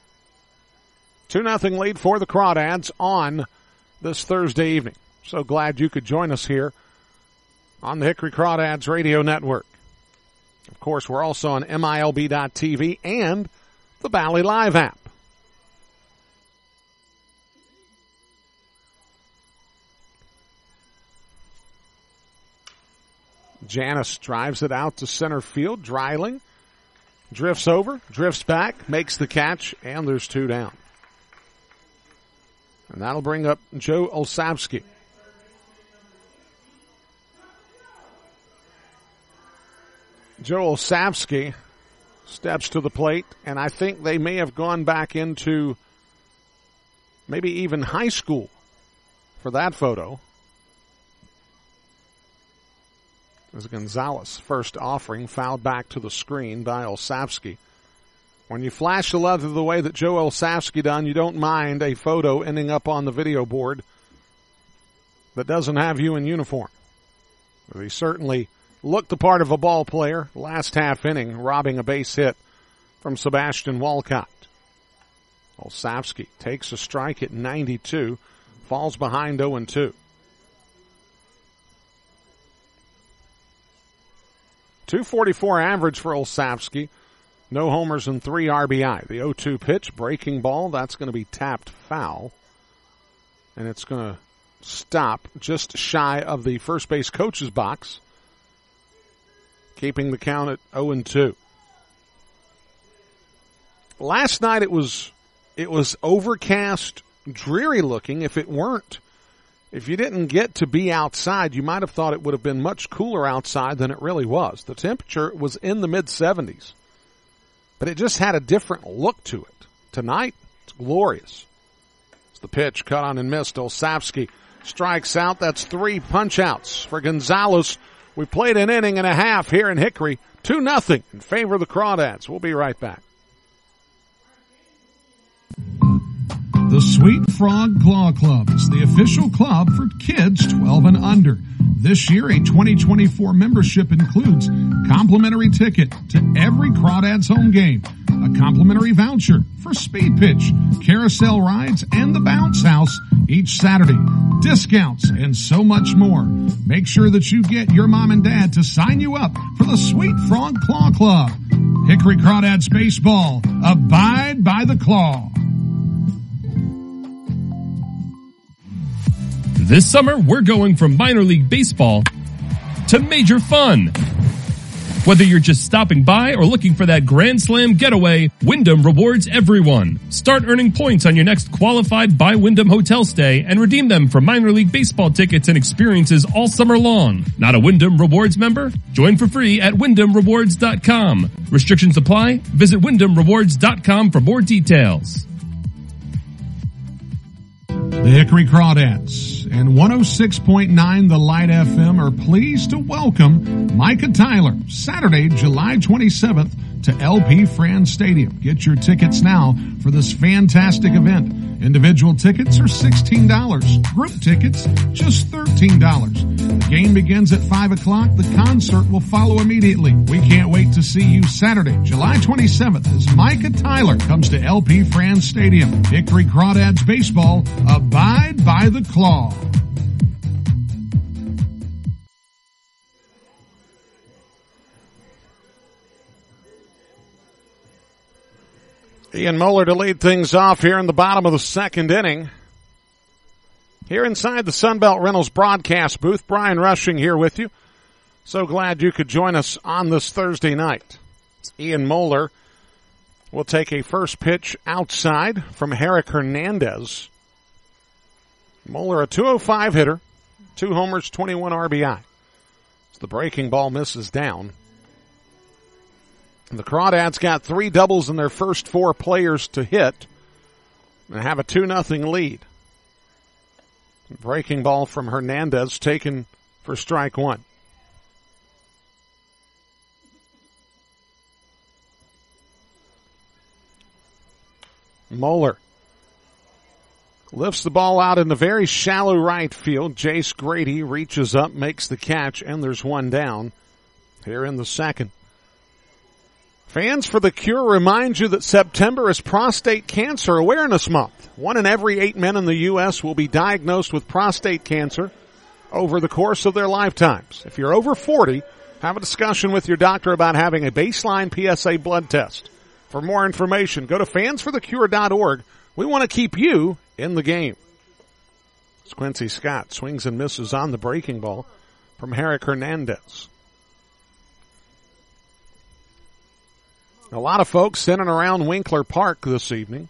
2-0 lead for the Crawdads on this Thursday evening. So glad you could join us here on the Hickory Crawdads Radio Network. Of course, we're also on MILB.TV and the Bally Live app. Janis drives it out to center field. Dreiling drifts over, drifts back, makes the catch, and there's 2 down. And that'll bring up Joe Olszewski. Joe Olszewski steps to the plate, and I think they may have gone back into maybe even high school for that photo. As Gonzalez, first offering, fouled back to the screen by Olszewski. When you flash the leather the way that Joe Olszewski done, you don't mind a photo ending up on the video board that doesn't have you in uniform. He certainly looked the part of a ball player last half inning, robbing a base hit from Sebastian Walcott. Olszewski takes a strike at 92, falls behind 0-2. 244 average for Olszewski. No homers and 3 RBI. The 0-2 pitch, breaking ball, that's going to be tapped foul. And it's going to stop just shy of the first base coach's box, keeping the count at 0-2. Last night it was overcast, dreary looking. If you didn't get to be outside, you might have thought it would have been much cooler outside than it really was. The temperature was in the mid-70s, but it just had a different look to it. tonight, it's glorious. It's the pitch, cut on and missed. Olszewski strikes out. That's 3 punch-outs for Gonzalez. We played an inning and a half here in Hickory. 2-0 in favor of the Crawdads. We'll be right back. The Sweet Frog Claw Club is the official club for kids 12 and under. This year, a 2024 membership includes complimentary ticket to every Crawdads home game, a complimentary voucher for speed pitch, carousel rides, and the bounce house each Saturday, discounts, and so much more. Make sure that you get your mom and dad to sign you up for the Sweet Frog Claw Club. Hickory Crawdads baseball, abide by the claw. This summer, we're going from minor league baseball to major fun. Whether you're just stopping by or looking for that Grand Slam getaway, Wyndham rewards everyone. Start earning points on your next qualified by Wyndham hotel stay and redeem them for minor league baseball tickets and experiences all summer long. Not a Wyndham Rewards member? Join for free at WyndhamRewards.com. Restrictions apply. Visit WyndhamRewards.com for more details. The Hickory Crawdads and 106.9 The Light FM are pleased to welcome Micah Tyler Saturday, July 27th to LP Franz Stadium. Get your tickets now for this fantastic event. Individual tickets are $16. Group tickets, just $13. The game begins at 5 o'clock. The concert will follow immediately. We can't wait to see you Saturday, July 27th as Micah Tyler comes to LP Franz Stadium. Hickory Crawdads baseball, abide by the claw. Ian Moeller to lead things off here in the bottom of the second inning. Here inside the Sunbelt Rentals broadcast booth, Brian Rushing here with you. So glad you could join us on this Thursday night. Ian Moeller will take a first pitch outside from Herrick Hernandez. Moeller, a .205 hitter, 2 homers, 21 RBI. So the breaking ball misses down. The Crawdads got 3 doubles in their first 4 players to hit and have a 2-0 lead. Breaking ball from Hernandez taken for strike 1. Moeller lifts the ball out in the very shallow right field. Jace Grady reaches up, makes the catch, and there's 1 down here in the second. Fans for the Cure remind you that September is Prostate Cancer Awareness Month. 1 in every 8 men in the U.S. will be diagnosed with prostate cancer over the course of their lifetimes. If you're over 40, have a discussion with your doctor about having a baseline PSA blood test. For more information, go to fansforthecure.org. We want to keep you in the game. Quincy Scott swings and misses on the breaking ball from Herrick Hernandez. A lot of folks in and around Winkler Park this evening,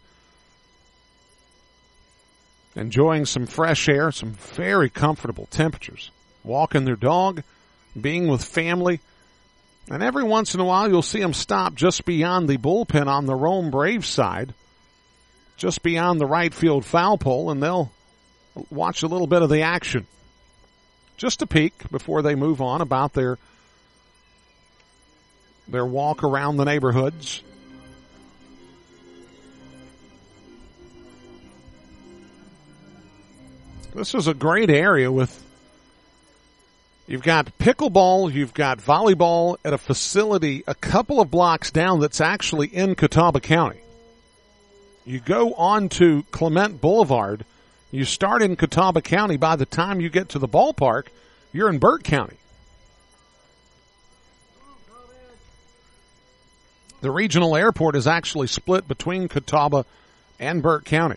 enjoying some fresh air, some very comfortable temperatures, walking their dog, being with family, and every once in a while you'll see them stop just beyond the bullpen on the Rome Braves side, just beyond the right field foul pole, and they'll watch a little bit of the action. Just a peek before they move on about their walk around the neighborhoods. This is a great area with, you've got pickleball, you've got volleyball at a facility a couple of blocks down that's actually in Catawba County. You go on to Clement Boulevard, you start in Catawba County. By the time you get to the ballpark, you're in Burke County. The regional airport is actually split between Catawba and Burke County.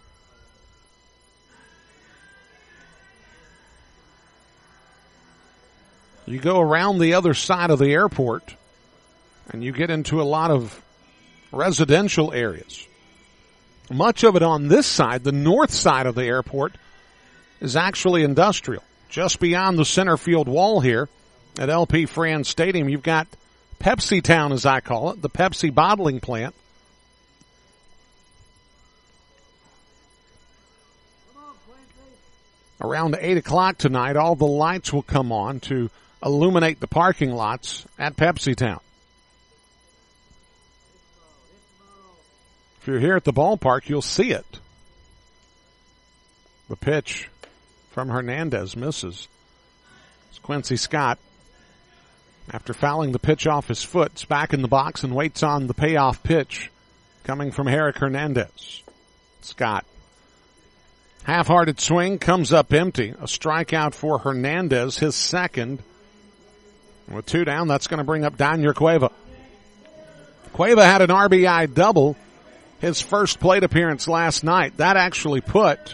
You go around the other side of the airport and you get into a lot of residential areas. Much of it on this side, the north side of the airport, is actually industrial. Just beyond the center field wall here at LP Franz Stadium, you've got Pepsi Town, as I call it, the Pepsi bottling plant. Around 8 o'clock tonight, all the lights will come on to illuminate the parking lots at Pepsi Town. If you're here at the ballpark, you'll see it. The pitch from Hernandez misses. It's Quincy Scott. After fouling the pitch off his foot, is back in the box and waits on the payoff pitch coming from Herrick Hernandez. Scott. Half-hearted swing, comes up empty. A strikeout for Hernandez, his second. And with 2 down, that's going to bring up Daniel Cueva. Cueva had an RBI double his first plate appearance last night. That actually put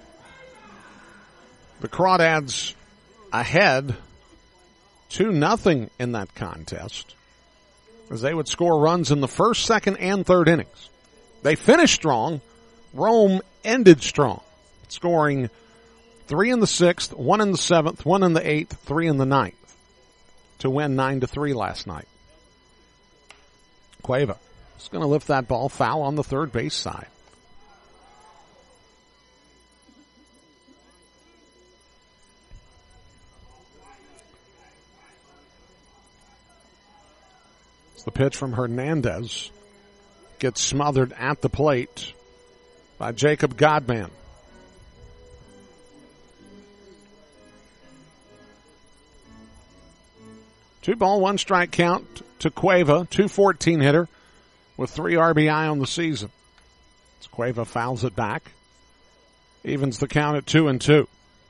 the Crawdads ahead 2-0 in that contest, as they would score runs in the first, second, and third innings. They finished strong. Rome ended strong, scoring 3 in the 6th, 1 in the 7th, 1 in the 8th, 3 in the 9th to win 9-3 last night. Cueva is going to lift that ball foul on the third base side. It's the pitch from Hernandez. Gets smothered at the plate by Jacob Godman. Two ball, 1 strike count to Cueva, 214 hitter with 3 RBI on the season. As Cueva fouls it back, evens the count at 2-2.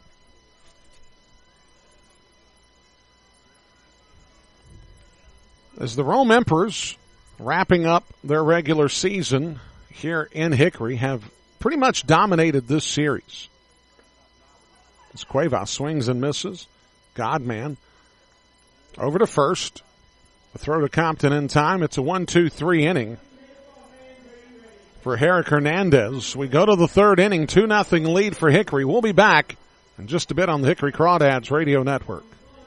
As the Rome Emperors, wrapping up their regular season here in Hickory, have pretty much dominated this series. As Cueva swings and misses, Godman over to first. A throw to Compton in time. It's a 1-2-3 inning for Herrick Hernandez. We go to the third inning, 2-0 lead for Hickory. We'll be back in just a bit on the Hickory Crawdads Radio Network.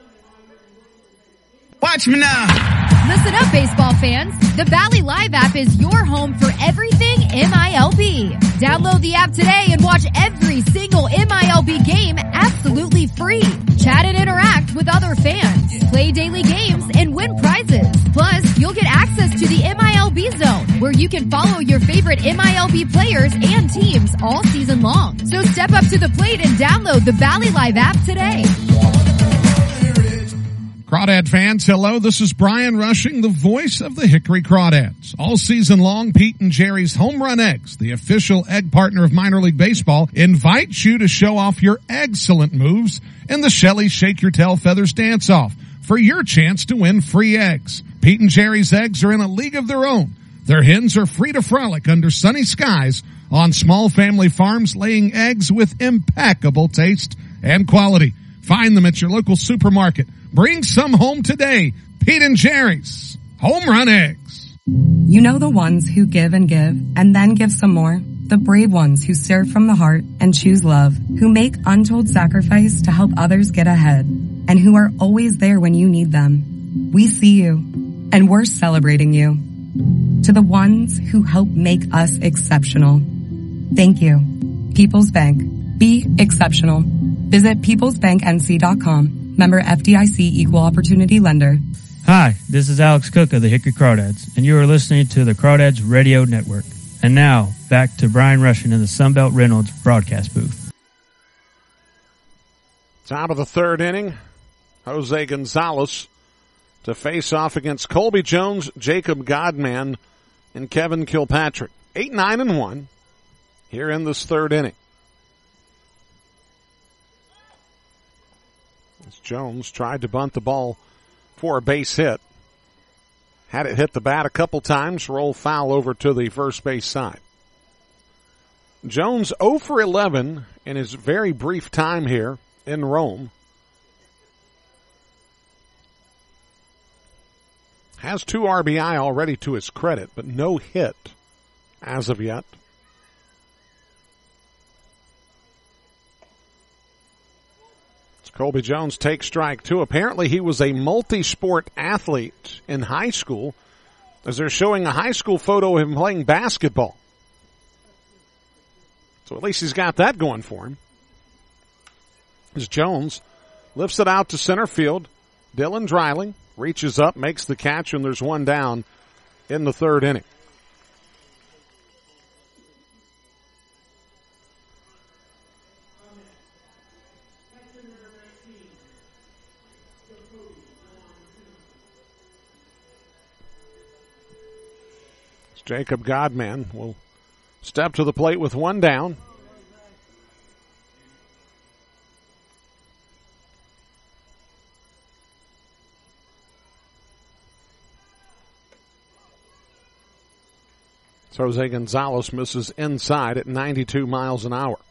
Watch me now. Listen up, baseball fans. The Valley Live app is your home for everything MILB. Download the app today and watch every single MILB game absolutely free. Chat and interact with other fans. Play daily games and win prizes. Plus, you'll get access to the MILB Zone, where you can follow your favorite MILB players and teams all season long. So step up to the plate and download the Valley Live app today. Crawdad fans, hello. This is Brian Rushing, the voice of the Hickory Crawdads. All season long, Pete and Jerry's Home Run Eggs, the official egg partner of minor league baseball, invites you to show off your excellent moves in the Shelly Shake Your Tail Feathers Dance-Off for your chance to win free eggs. Pete and Jerry's eggs are in a league of their own. Their hens are free to frolic under sunny skies on small family farms, laying eggs with impeccable taste and quality. Find them at your local supermarket. Bring some home today. Pete and Jerry's Home Run Eggs. You know the ones who give and then give some more? The brave ones who serve from the heart and choose love, who make untold sacrifice to help others get ahead, and who are always there when you need them. We see you, and we're celebrating you. To the ones who help make us exceptional, thank you. People's Bank. Be exceptional. Visit peoplesbanknc.com. Member FDIC Equal Opportunity Lender. Hi, this is Alex Cook of the Hickory Crawdads, and you are listening to the Crawdads Radio Network. And now, back to Brian Rushing in the Sunbelt Reynolds broadcast booth. Top of the third inning, Jose Gonzalez to face off against Colby Jones, Jacob Godman, and Kevin Kilpatrick. 8-9-1 here in this third inning. As Jones tried to bunt the ball for a base hit. Had it hit the bat a couple times, roll foul over to the first base side. Jones 0 for 11 in his very brief time here in Rome. Has 2 RBI already to his credit, but no hit as of yet. Colby Jones takes strike 2. Apparently he was a multi-sport athlete in high school, as they're showing a high school photo of him playing basketball. So at least he's got that going for him. As Jones lifts it out to center field. Dylan Dreiling reaches up, makes the catch, and there's one down in the third inning. Jacob Godman will step to the plate with one down. So Jose Gonzalez misses inside at 92 miles an hour.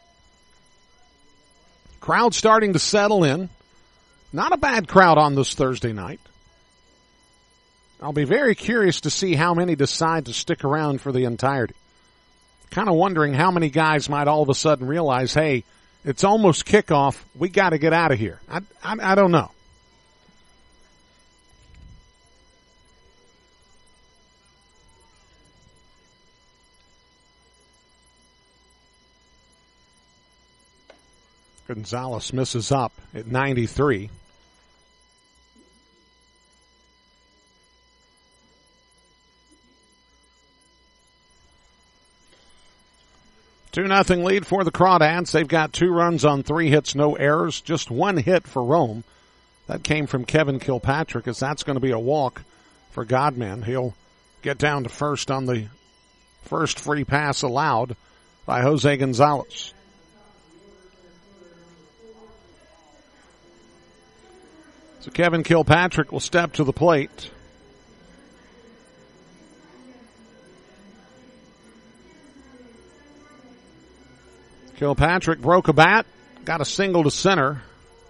Crowd starting to settle in. Not a bad crowd on this Thursday night. I'll be very curious to see how many decide to stick around for the entirety. Kind of wondering how many guys might all of a sudden realize, hey, it's almost kickoff. We got to get out of here. I don't know. Gonzalez misses up at 93. 2-0 lead for the Crawdads. They've got 2 runs on 3 hits, no errors. Just 1 hit for Rome. That came from Kevin Kilpatrick, as that's going to be a walk for Godman. He'll get down to first on the first free pass allowed by Jose Gonzalez. So Kevin Kilpatrick will step to the plate. Kilpatrick broke a bat, got a single to center.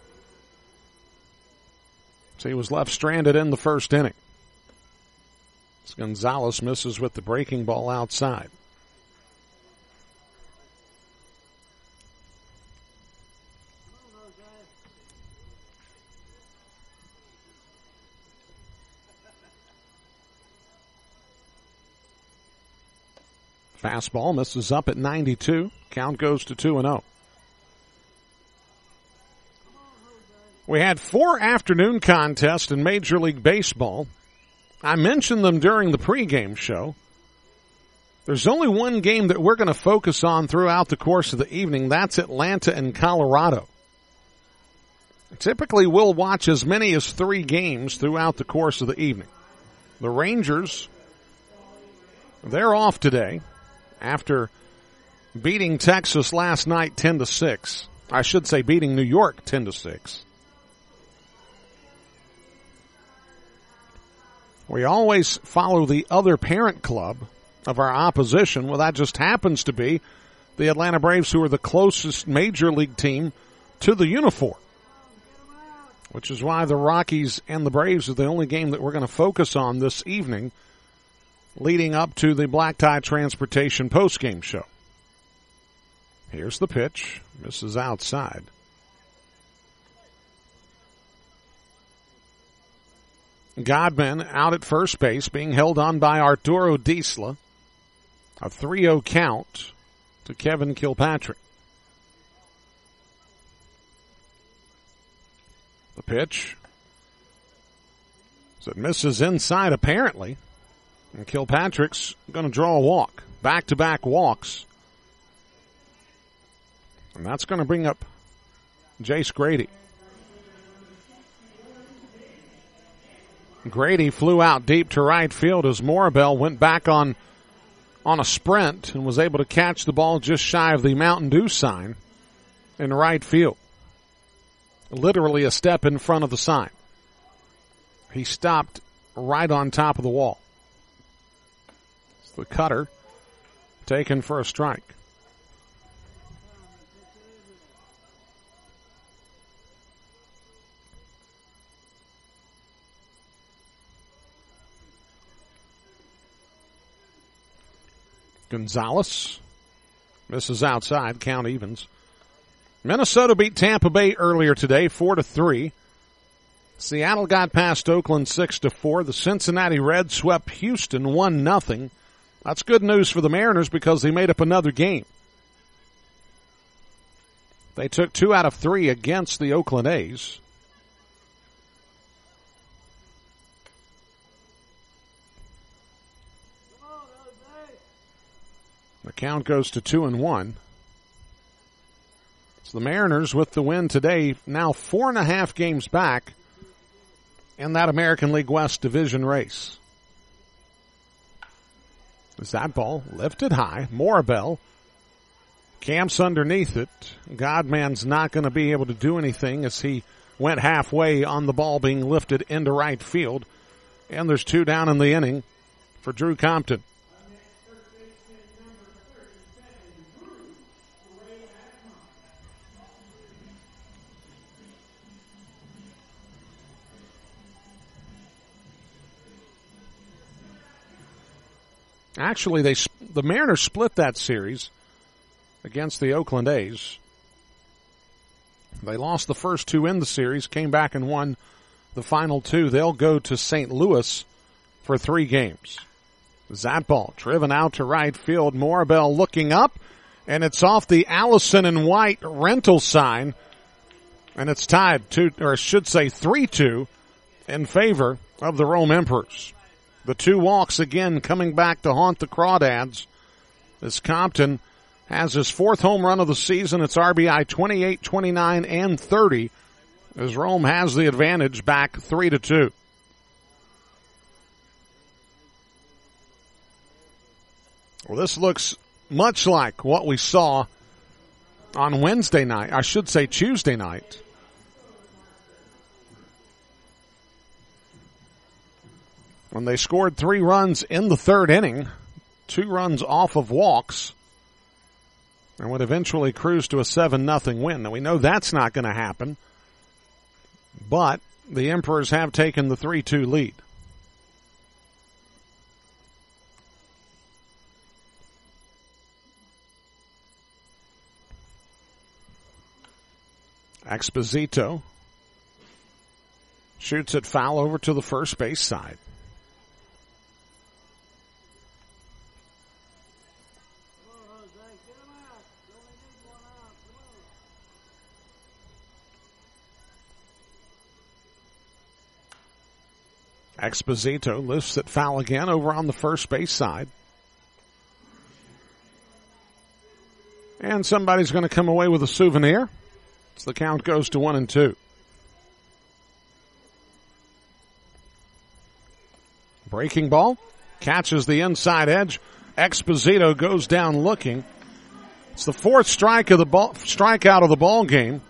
So he was left stranded in the first inning. As Gonzalez misses with the breaking ball outside. Fastball misses up at 92. Count goes to 2-0. We had 4 afternoon contests in Major League Baseball. I mentioned them during the pregame show. There's only one game that we're going to focus on throughout the course of the evening. That's Atlanta and Colorado. Typically, we'll watch as many as 3 games throughout the course of the evening. The Rangers, they're off today after beating Texas last night 10-6. I should say beating New York 10-6. We always follow the other parent club of our opposition. Well, that just happens to be the Atlanta Braves, who are the closest major league team to the uniform, which is why the Rockies and the Braves are the only game that we're going to focus on this evening, leading up to the Black Tie Transportation postgame show. Here's the pitch. Misses outside. Godman out at first base, being held on by Arturo Disla. A 3-0 count to Kevin Kilpatrick. The pitch. So it misses inside apparently. And Kilpatrick's going to draw a walk. Back-to-back walks. And that's going to bring up Jace Grady. Grady flew out deep to right field as Morabel went back on a sprint and was able to catch the ball just shy of the Mountain Dew sign in right field. Literally a step in front of the sign. He stopped right on top of the wall. It's the cutter taken for a strike. Gonzalez misses outside. Count evens. Minnesota beat Tampa Bay earlier today, 4-3. Seattle got past Oakland 6-4. The Cincinnati Reds swept Houston 1-0. That's good news for the Mariners because they made up another game. They took 2 out of 3 against the Oakland A's. The count goes to 2-1. So the Mariners with the win today, now 4.5 games back in that American League West division race. As that ball lifted high, Morabel camps underneath it. Godman's not going to be able to do anything as he went halfway on the ball being lifted into right field. And there's 2 down in the inning for Drew Compton. Actually, the Mariners split that series against the Oakland A's. They lost the first 2 in the series, came back and won the final 2. They'll go to St. Louis for 3 games. That ball driven out to right field. Morabel looking up, and it's off the Allison and White rental sign, and it's tied 3-2 in favor of the Rome Emperors. The 2 walks again coming back to haunt the Crawdads as Compton has his 4th home run of the season. It's RBI 28, 29, and 30 as Rome has the advantage back 3-2. Well, this looks much like what we saw on Wednesday night. I should say Tuesday night. When they scored 3 runs in the 3rd inning, 2 runs off of walks, and would eventually cruise to a 7-0 win. Now we know that's not going to happen, but the Emperors have taken the 3-2 lead. Exposito shoots it foul over to the first base side. Exposito lifts it foul again over on the first base side. And somebody's going to come away with a souvenir. So the count goes to 1-2. Breaking ball. Catches the inside edge. Exposito goes down looking. It's the 4th strikeout of the ball game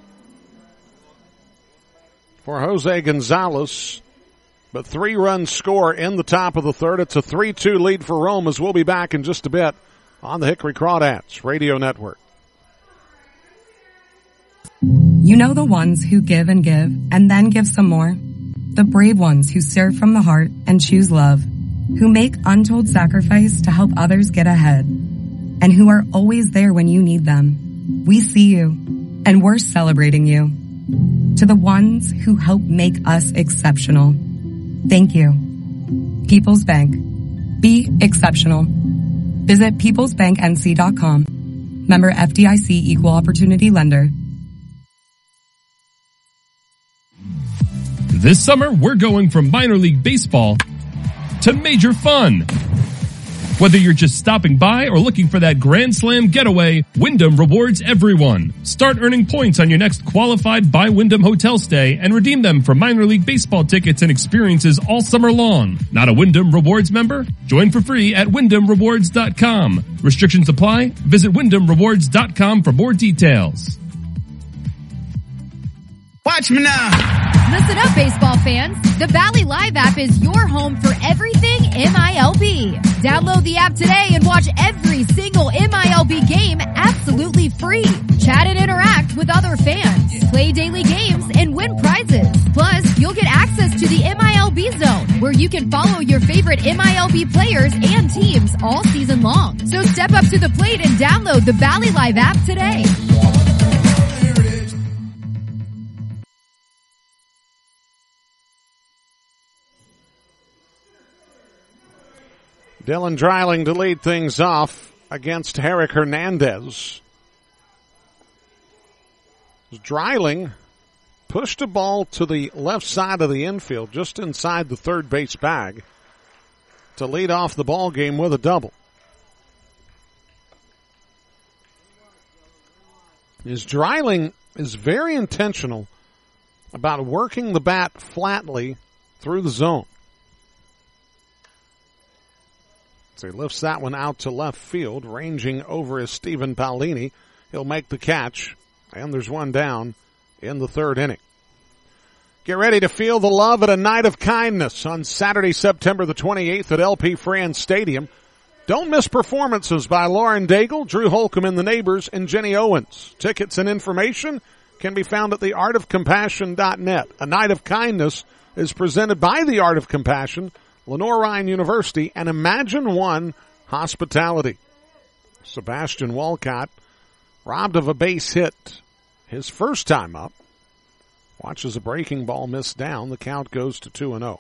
for Jose Gonzalez. But 3-run score in the top of the 3rd. It's a 3-2 lead for Rome as we'll be back in just a bit on the Hickory Crawdads Radio Network. You know the ones who give and give and then give some more? The brave ones who serve from the heart and choose love, who make untold sacrifice to help others get ahead, and who are always there when you need them. We see you, and we're celebrating you. To the ones who help make us exceptional, thank you. People's Bank. Be exceptional. Visit peoplesbanknc.com. Member FDIC Equal Opportunity Lender. This summer, we're going from minor league baseball to major fun. Whether you're just stopping by or looking for that Grand Slam getaway, Wyndham rewards everyone. Start earning points on your next qualified by Wyndham hotel stay and redeem them for minor league baseball tickets and experiences all summer long. Not a Wyndham Rewards member? Join for free at WyndhamRewards.com. Restrictions apply. Visit WyndhamRewards.com for more details. Watch me now. Listen up, baseball fans. The Valley Live app is your home for everything MILB. Download the app today and watch every single MILB game absolutely free. Chat and interact with other fans. Play daily games and win prizes. Plus, you'll get access to the MILB Zone, where you can follow your favorite MILB players and teams all season long. So step up to the plate and download the Valley Live app today. Dylan Dreiling to lead things off against Herrick Hernandez. Dreiling pushed a ball to the left side of the infield, just inside the third base bag, to lead off the ball game with a double. Dreiling is very intentional about working the bat flatly through the zone. So he lifts that one out to left field, ranging over is Stephen Paolini. He'll make the catch, and there's one down in the third inning. Get ready to feel the love at a night of kindness on Saturday, September the 28th at LP France Stadium. Don't miss performances by Lauren Daigle, Drew Holcomb and the Neighbors, and Jenny Owens. Tickets and information can be found at theartofcompassion.net. A night of kindness is presented by the Art of Compassion, Lenore Ryan University, and Imagine One Hospitality. Sebastian Walcott, robbed of a base hit his first time up, watches a breaking ball miss down. The count goes to 2-0.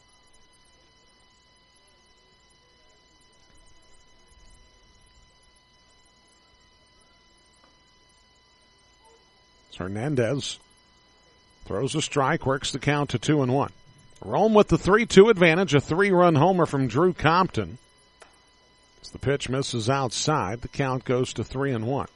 Hernandez throws a strike, works the count to 2-1. Rome with the 3-2 advantage, a 3-run homer from Drew Compton. As the pitch misses outside, the count goes to 3-1.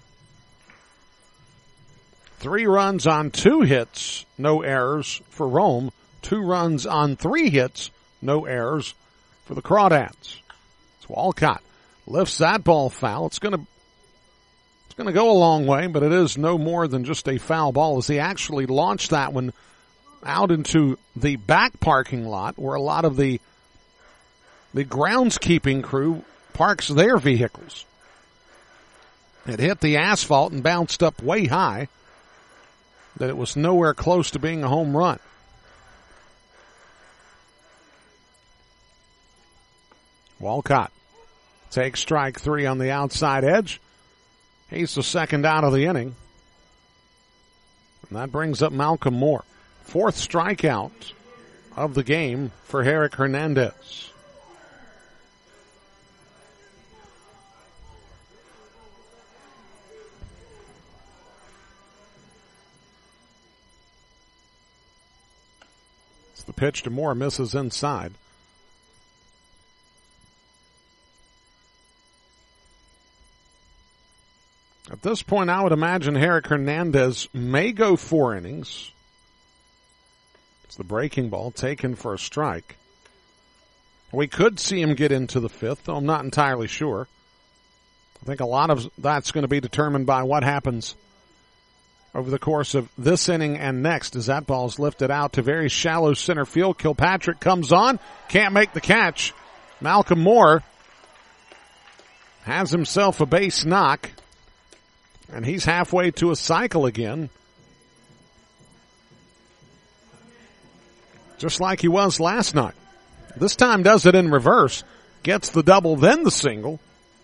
3 runs on 2 hits, no errors for Rome. 2 runs on 3 hits, no errors for the Crawdads. It's Walcott lifts that ball foul. It's going to go a long way, but it is no more than just a foul ball as he actually launched that one out into the back parking lot where a lot of the groundskeeping crew parks their vehicles. It hit the asphalt and bounced up way high, that it was nowhere close to being a home run. Walcott takes strike 3 on the outside edge. He's the second out of the inning. And that brings up Malcolm Moore. 4th strikeout of the game for Herrick Hernandez. It's the pitch to Moore, misses inside. At this point, I would imagine Herrick Hernandez may go 4 innings. It's the breaking ball taken for a strike. We could see him get into the 5th, though I'm not entirely sure. I think a lot of that's going to be determined by what happens over the course of this inning and next as that ball's lifted out to very shallow center field. Kilpatrick comes on, can't make the catch. Malcolm Moore has himself a base knock. And he's halfway to a cycle again. Just like he was last night. This time does it in reverse. Gets the double, then the single.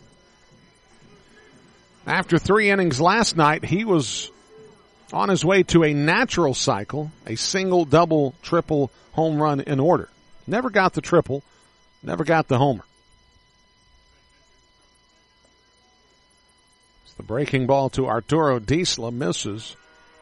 After 3 innings last night, he was on his way to a natural cycle. A single, double, triple home run in order. Never got the triple. Never got the homer. The breaking ball to Arturo Diesla misses.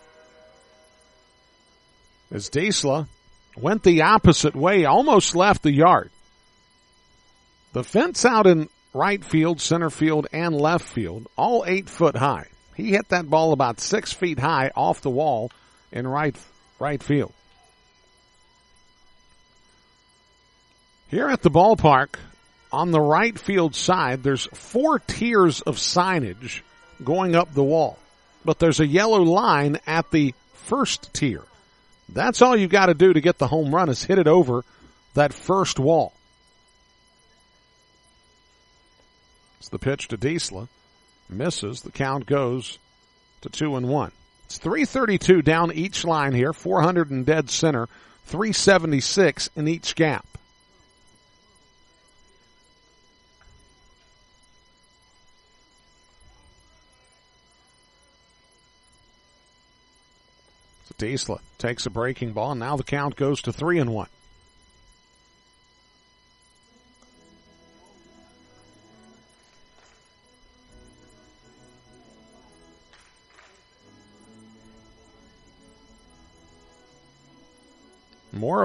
As Diesla went the opposite way, almost left the yard. The fence out in right field, center field, and left field, all 8 foot high. He hit that ball about 6 feet high off the wall in right field. Here at the ballpark, on the right field side, there's 4 tiers of signage going up the wall. But there's a yellow line at the first tier. That's all you got to do to get the home run is hit it over that first wall. It's the pitch to Diesla. Misses. The count goes to 2-1. It's 332 down each line here, 400 in dead center, 376 in each gap. Diesla takes a breaking ball, and now the count goes to 3-1.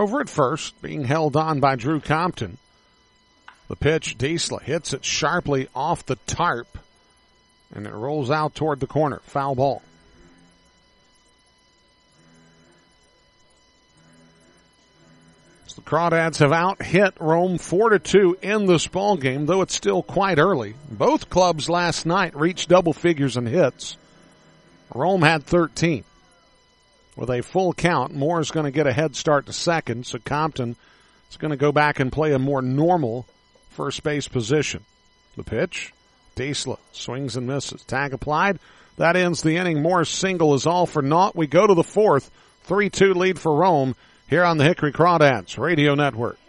over at first, being held on by Drew Compton. The pitch, Diesla hits it sharply off the tarp, and it rolls out toward the corner. Foul ball. So the Crawdads have out-hit Rome 4-2 in this ball game, though it's still quite early. Both clubs last night reached double figures in hits. Rome had 13. With a full count, Moore's going to get a head start to second, so Compton is going to go back and play a more normal first base position. The pitch, Diesla swings and misses. Tag applied. That ends the inning. Moore's single is all for naught. We go to the fourth. 3-2 lead for Rome here on the Hickory Crawdads Radio Network.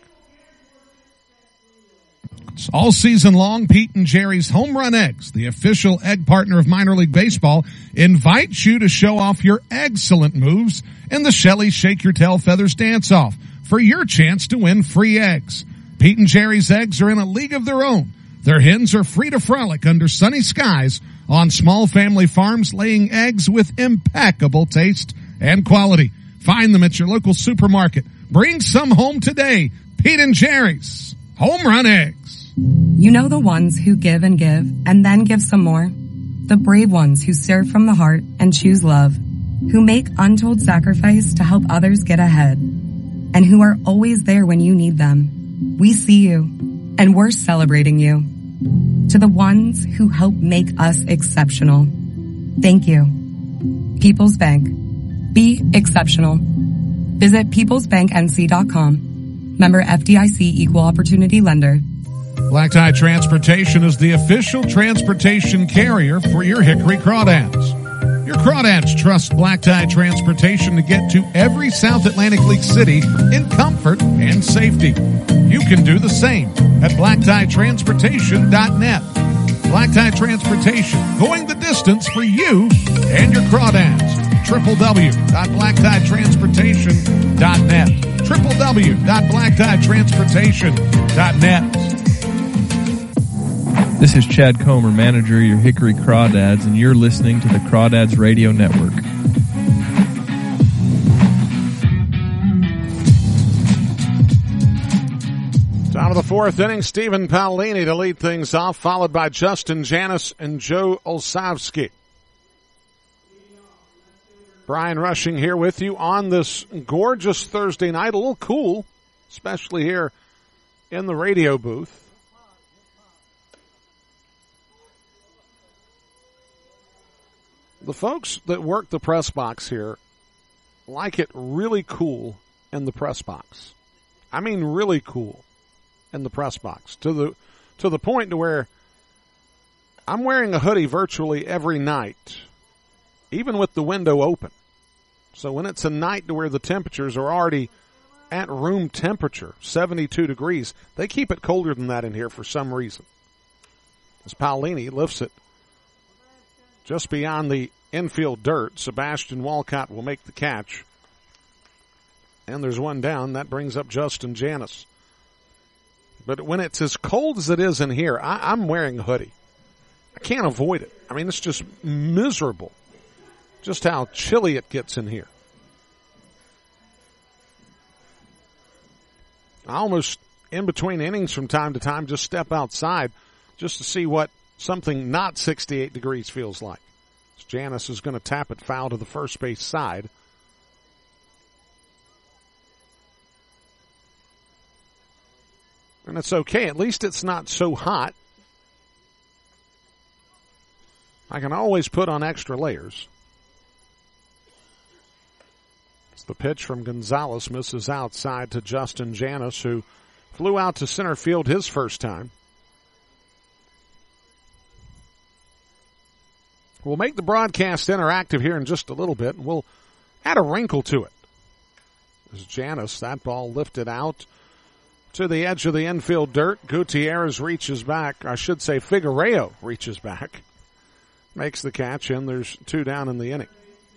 All season long, Pete and Jerry's Home Run Eggs, the official egg partner of minor league baseball, invites you to show off your excellent moves in the Shelly Shake Your Tail Feathers Dance-Off for your chance to win free eggs. Pete and Jerry's eggs are in a league of their own. Their hens are free to frolic under sunny skies on small family farms, laying eggs with impeccable taste and quality. Find them at your local supermarket. Bring some home today. Pete and Jerry's Home Run Eggs. You know the ones who give and then give some more? The brave ones who serve from the heart and choose love, who make untold sacrifice to help others get ahead, and who are always there when you need them. We see you, and we're celebrating you. To the ones who help make us exceptional, thank you. People's Bank. Be exceptional. Visit peoplesbanknc.com. Member FDIC Equal Opportunity Lender. Black Tie Transportation is the official transportation carrier for your Hickory Crawdads. Your Crawdads trust Black Tie Transportation to get to every South Atlantic League city in comfort and safety. You can do the same at blacktieTransportation.net. Black Tie Transportation, going the distance for you and your Crawdads. www.blacktieTransportation.net. www.blacktieTransportation.net. This is Chad Comer, manager of your Hickory Crawdads, and you're listening to the Crawdads Radio Network. Top of the fourth inning, Stephen Paolini to lead things off, followed by Justin Janis and Joe Olszewski. Brian Rushing here with you on this gorgeous Thursday night. A little cool, especially here in the radio booth. The folks that work the press box here like it really cool in the press box. I mean really cool in the press box. To the point to where I'm wearing a hoodie virtually every night, even with the window open. So when it's a night to where the temperatures are already at room temperature, 72 degrees, they keep it colder than that in here for some reason. As Paolini lifts it just beyond the infield dirt, Sebastian Walcott will make the catch. And there's one down. That brings up Justin Janis. But when it's as cold as it is in here, I'm wearing a hoodie. I can't avoid it. I mean, it's just miserable just how chilly it gets in here. I almost, in between innings from time to time, just step outside just to see what something not 68 degrees feels like. Janis is going to tap it foul to the first base side. And it's okay. At least it's not so hot. I can always put on extra layers. It's the pitch from Gonzalez, misses outside to Justin Janis, who flew out to center field his first time. We'll make the broadcast interactive here in just a little bit, and we'll add a wrinkle to it. As Janis, that ball lifted out to the edge of the infield dirt. Gutierrez reaches back. I should say Figueroa reaches back. Makes the catch, and there's two down in the inning.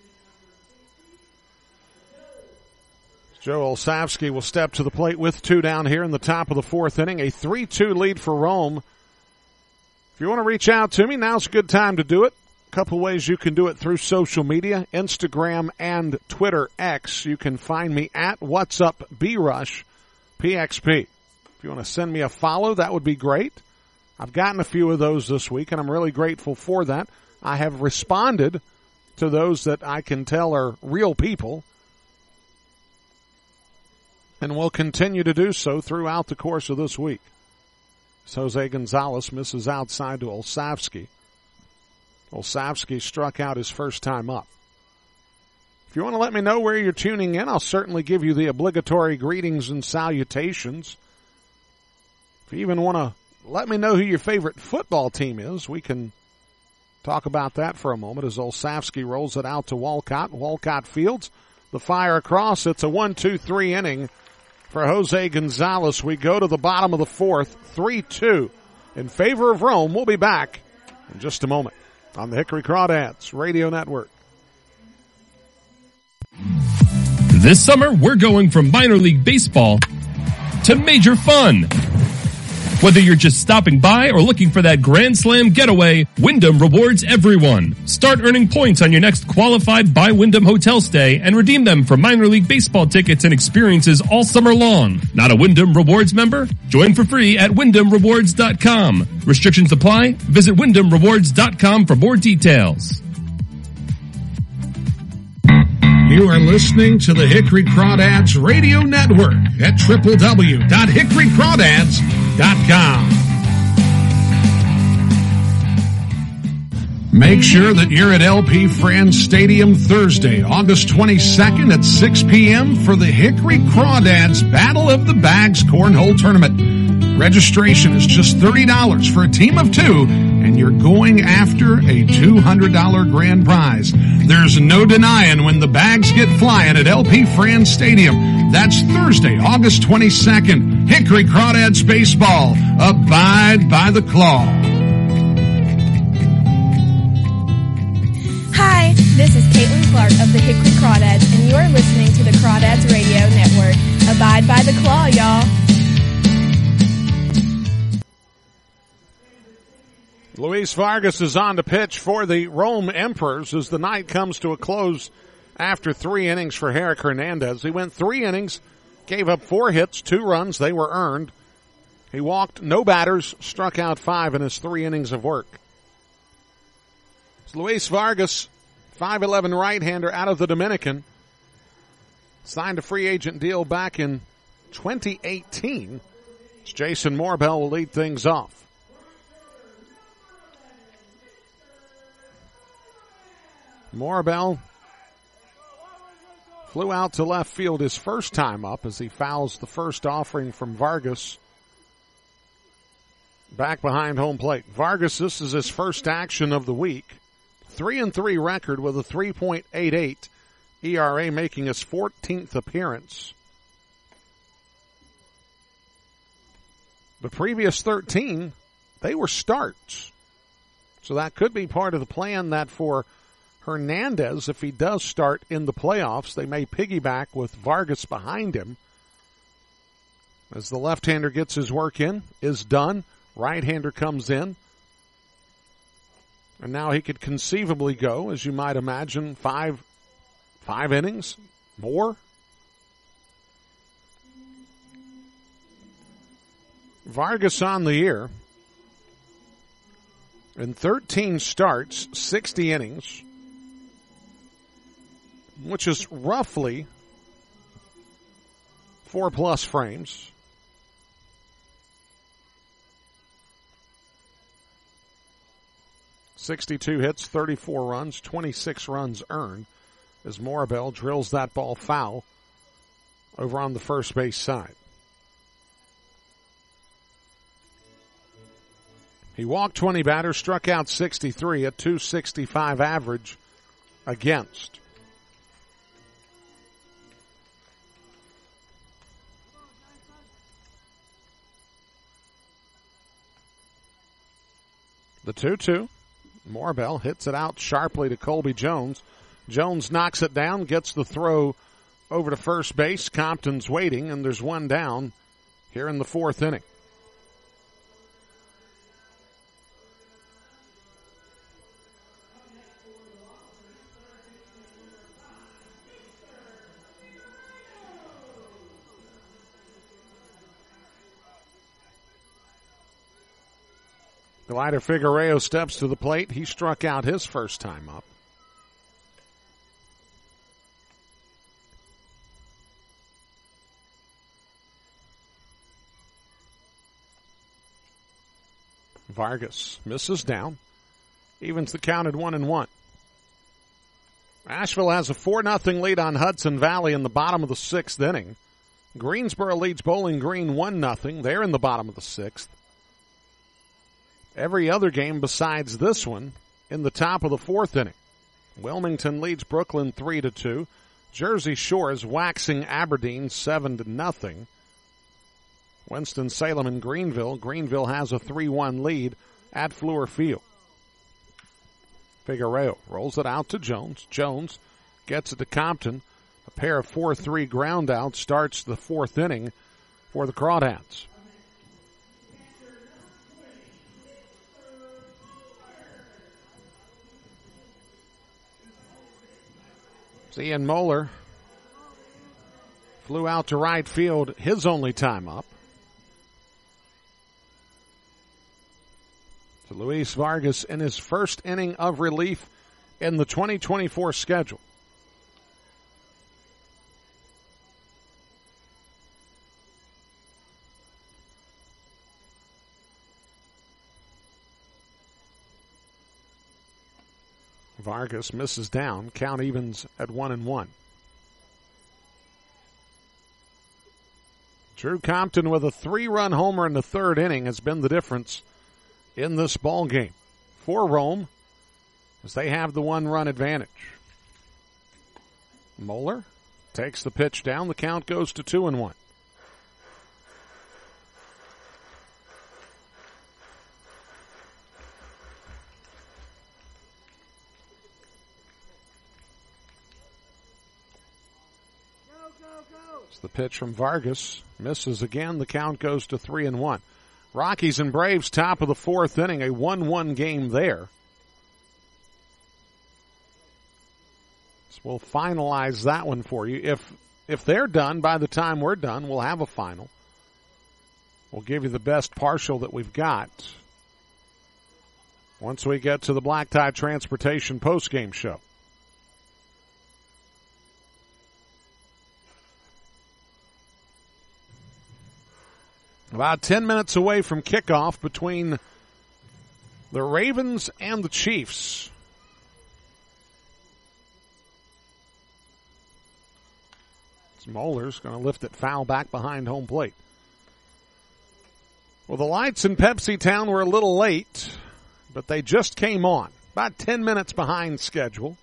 Joe Olszewski will step to the plate with two down here in the top of the fourth inning. A 3-2 lead for Rome. If you want to reach out to me, now's a good time to do it. Couple ways you can do it through social media, Instagram and Twitter X. You can find me at What's Up B-Rush PXP. If you want to send me a follow, that would be great. I've gotten a few of those this week, and I'm really grateful for that. I have responded to those that I can tell are real people, and will continue to do so throughout the course of this week. So Jose Gonzalez misses outside to Olszewski. Olszewski struck out his first time up. If you want to let me know where you're tuning in, I'll certainly give you the obligatory greetings and salutations. If you even want to let me know who your favorite football team is, we can talk about that for a moment as Olszewski rolls it out to Walcott. Walcott fields the fire across. It's a 1-2-3 inning for Jose Gonzalez. We go to the bottom of the fourth, 3-2 in favor of Rome. We'll be back in just a moment on the Hickory Crawdads Radio Network. This summer, we're going from minor league baseball to major fun. Whether you're just stopping by or looking for that Grand Slam getaway, Wyndham rewards everyone. Start earning points on your next qualified by Wyndham hotel stay and redeem them for minor league baseball tickets and experiences all summer long. Not a Wyndham Rewards member? Join for free at WyndhamRewards.com. Restrictions apply. Visit WyndhamRewards.com for more details. You are listening to the Hickory Crawdads Radio Network at www.hickorycrawdads.com. Make sure that you're at LP Friends Stadium Thursday, August 22nd at 6 p.m. for the Hickory Crawdads Battle of the Bags Cornhole Tournament. Registration is just $30 for a team of two, and you're going after a $200 grand prize. There's no denying when the bags get flying at LP Friends Stadium. That's Thursday, August 22nd. Hickory Crawdads Baseball. Abide by the claw. Hi, this is Caitlin Clark of the Hickory Crawdads, and you are listening to the Crawdads Radio Network. Abide by the claw, y'all. Luis Vargas is on to pitch for the Rome Emperors as the night comes to a close after 3 innings for Herrick Hernandez. He went 3 innings, gave up 4 hits, 2 runs. They were earned. He walked no batters, struck out 5 in his 3 innings of work. It's Luis Vargas, 5'11" right-hander out of the Dominican. Signed a free agent deal back in 2018. Jason Morbell will lead things off. Morbell flew out to left field his first time up as he fouls the first offering from Vargas back behind home plate. Vargas, this is his first action of the week. 3-3 record with a 3.88 ERA, making his 14th appearance. The previous 13, they were starts. So that could be part of the plan that for Hernandez, if he does start in the playoffs, they may piggyback with Vargas behind him. As the left-hander gets his work in, is done. Right-hander comes in. And now he could conceivably go, as you might imagine, five innings, more. Vargas on the year. In 13 starts, 60 innings, which is roughly 4+ frames. .62 hits, 34 runs, 26 runs earned as Morbell drills that ball foul over on the first base side. He walked 20 batters, struck out 63 at .265 average against. The 2-2. Morbell hits it out sharply to Colby Jones. Jones knocks it down, gets the throw over to first base. Compton's waiting, and there's one down here in the 4th inning. Glider Figueroa steps to the plate. He struck out his first time up. Vargas misses down. Evens the count at 1-1. Asheville has a 4-0 lead on Hudson Valley in the bottom of the 6th inning. Greensboro leads Bowling Green 1-0. They're in the bottom of the 6th. Every other game besides this one in the top of the 4th inning. Wilmington leads Brooklyn 3-2. Jersey Shore is waxing Aberdeen 7-0. Winston-Salem and Greenville. Greenville has a 3-1 lead at Fluor Field. Figueroa rolls it out to Jones. Jones gets it to Compton. A pair of 4-3 groundouts starts the 4th inning for the Crawdads. Ian Moeller flew out to right field, his only time up. So Luis Vargas in his first inning of relief in the 2024 schedule. Vargas misses down. Count evens at 1-1. Drew Compton with a 3-run homer in the 3rd inning has been the difference in this ball game for Rome as they have the 1-run advantage. Moeller takes the pitch down. The count goes to 2-1. The pitch from Vargas misses again. The count goes to 3-1. Rockies and Braves top of the 4th inning, a 1-1 game there. So we'll finalize that one for you. If they're done by the time we're done, we'll have a final. We'll give you the best partial that we've got once we get to the Black Tie Transportation postgame show. About 10 minutes away from kickoff between the Ravens and the Chiefs. Moeller's going to lift it foul back behind home plate. Well, the lights in Pepsi Town were a little late, but they just came on. About 10 minutes behind schedule.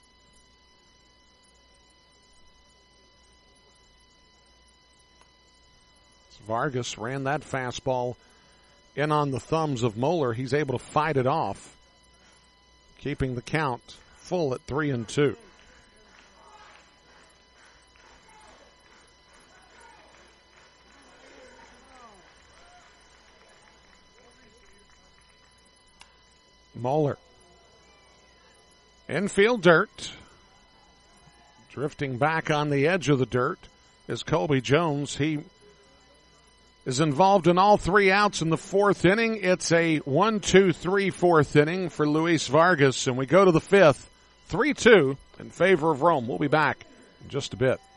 Vargas ran that fastball in on the thumbs of Moeller. He's able to fight it off, keeping the count full at 3-2. Moeller. Infield dirt. Drifting back on the edge of the dirt is Colby Jones. He is involved in all 3 outs in the 4th inning. It's a 1-2-3 4th inning for Luis Vargas, and we go to the 5th, 3-2 in favor of Rome. We'll be back in just a bit.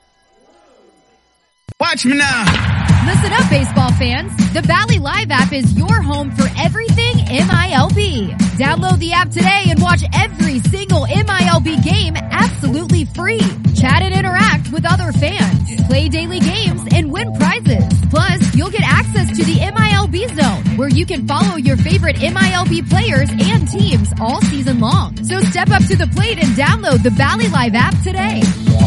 Watch me now. Listen up, baseball fans. The Valley Live app is your home for everything MILB. Download the app today and watch every single MILB game absolutely free. Chat and interact with other fans. Play daily games and win prizes. Plus, you'll get access to the MILB Zone, where you can follow your favorite MILB players and teams all season long. So step up to the plate and download the Valley Live app today.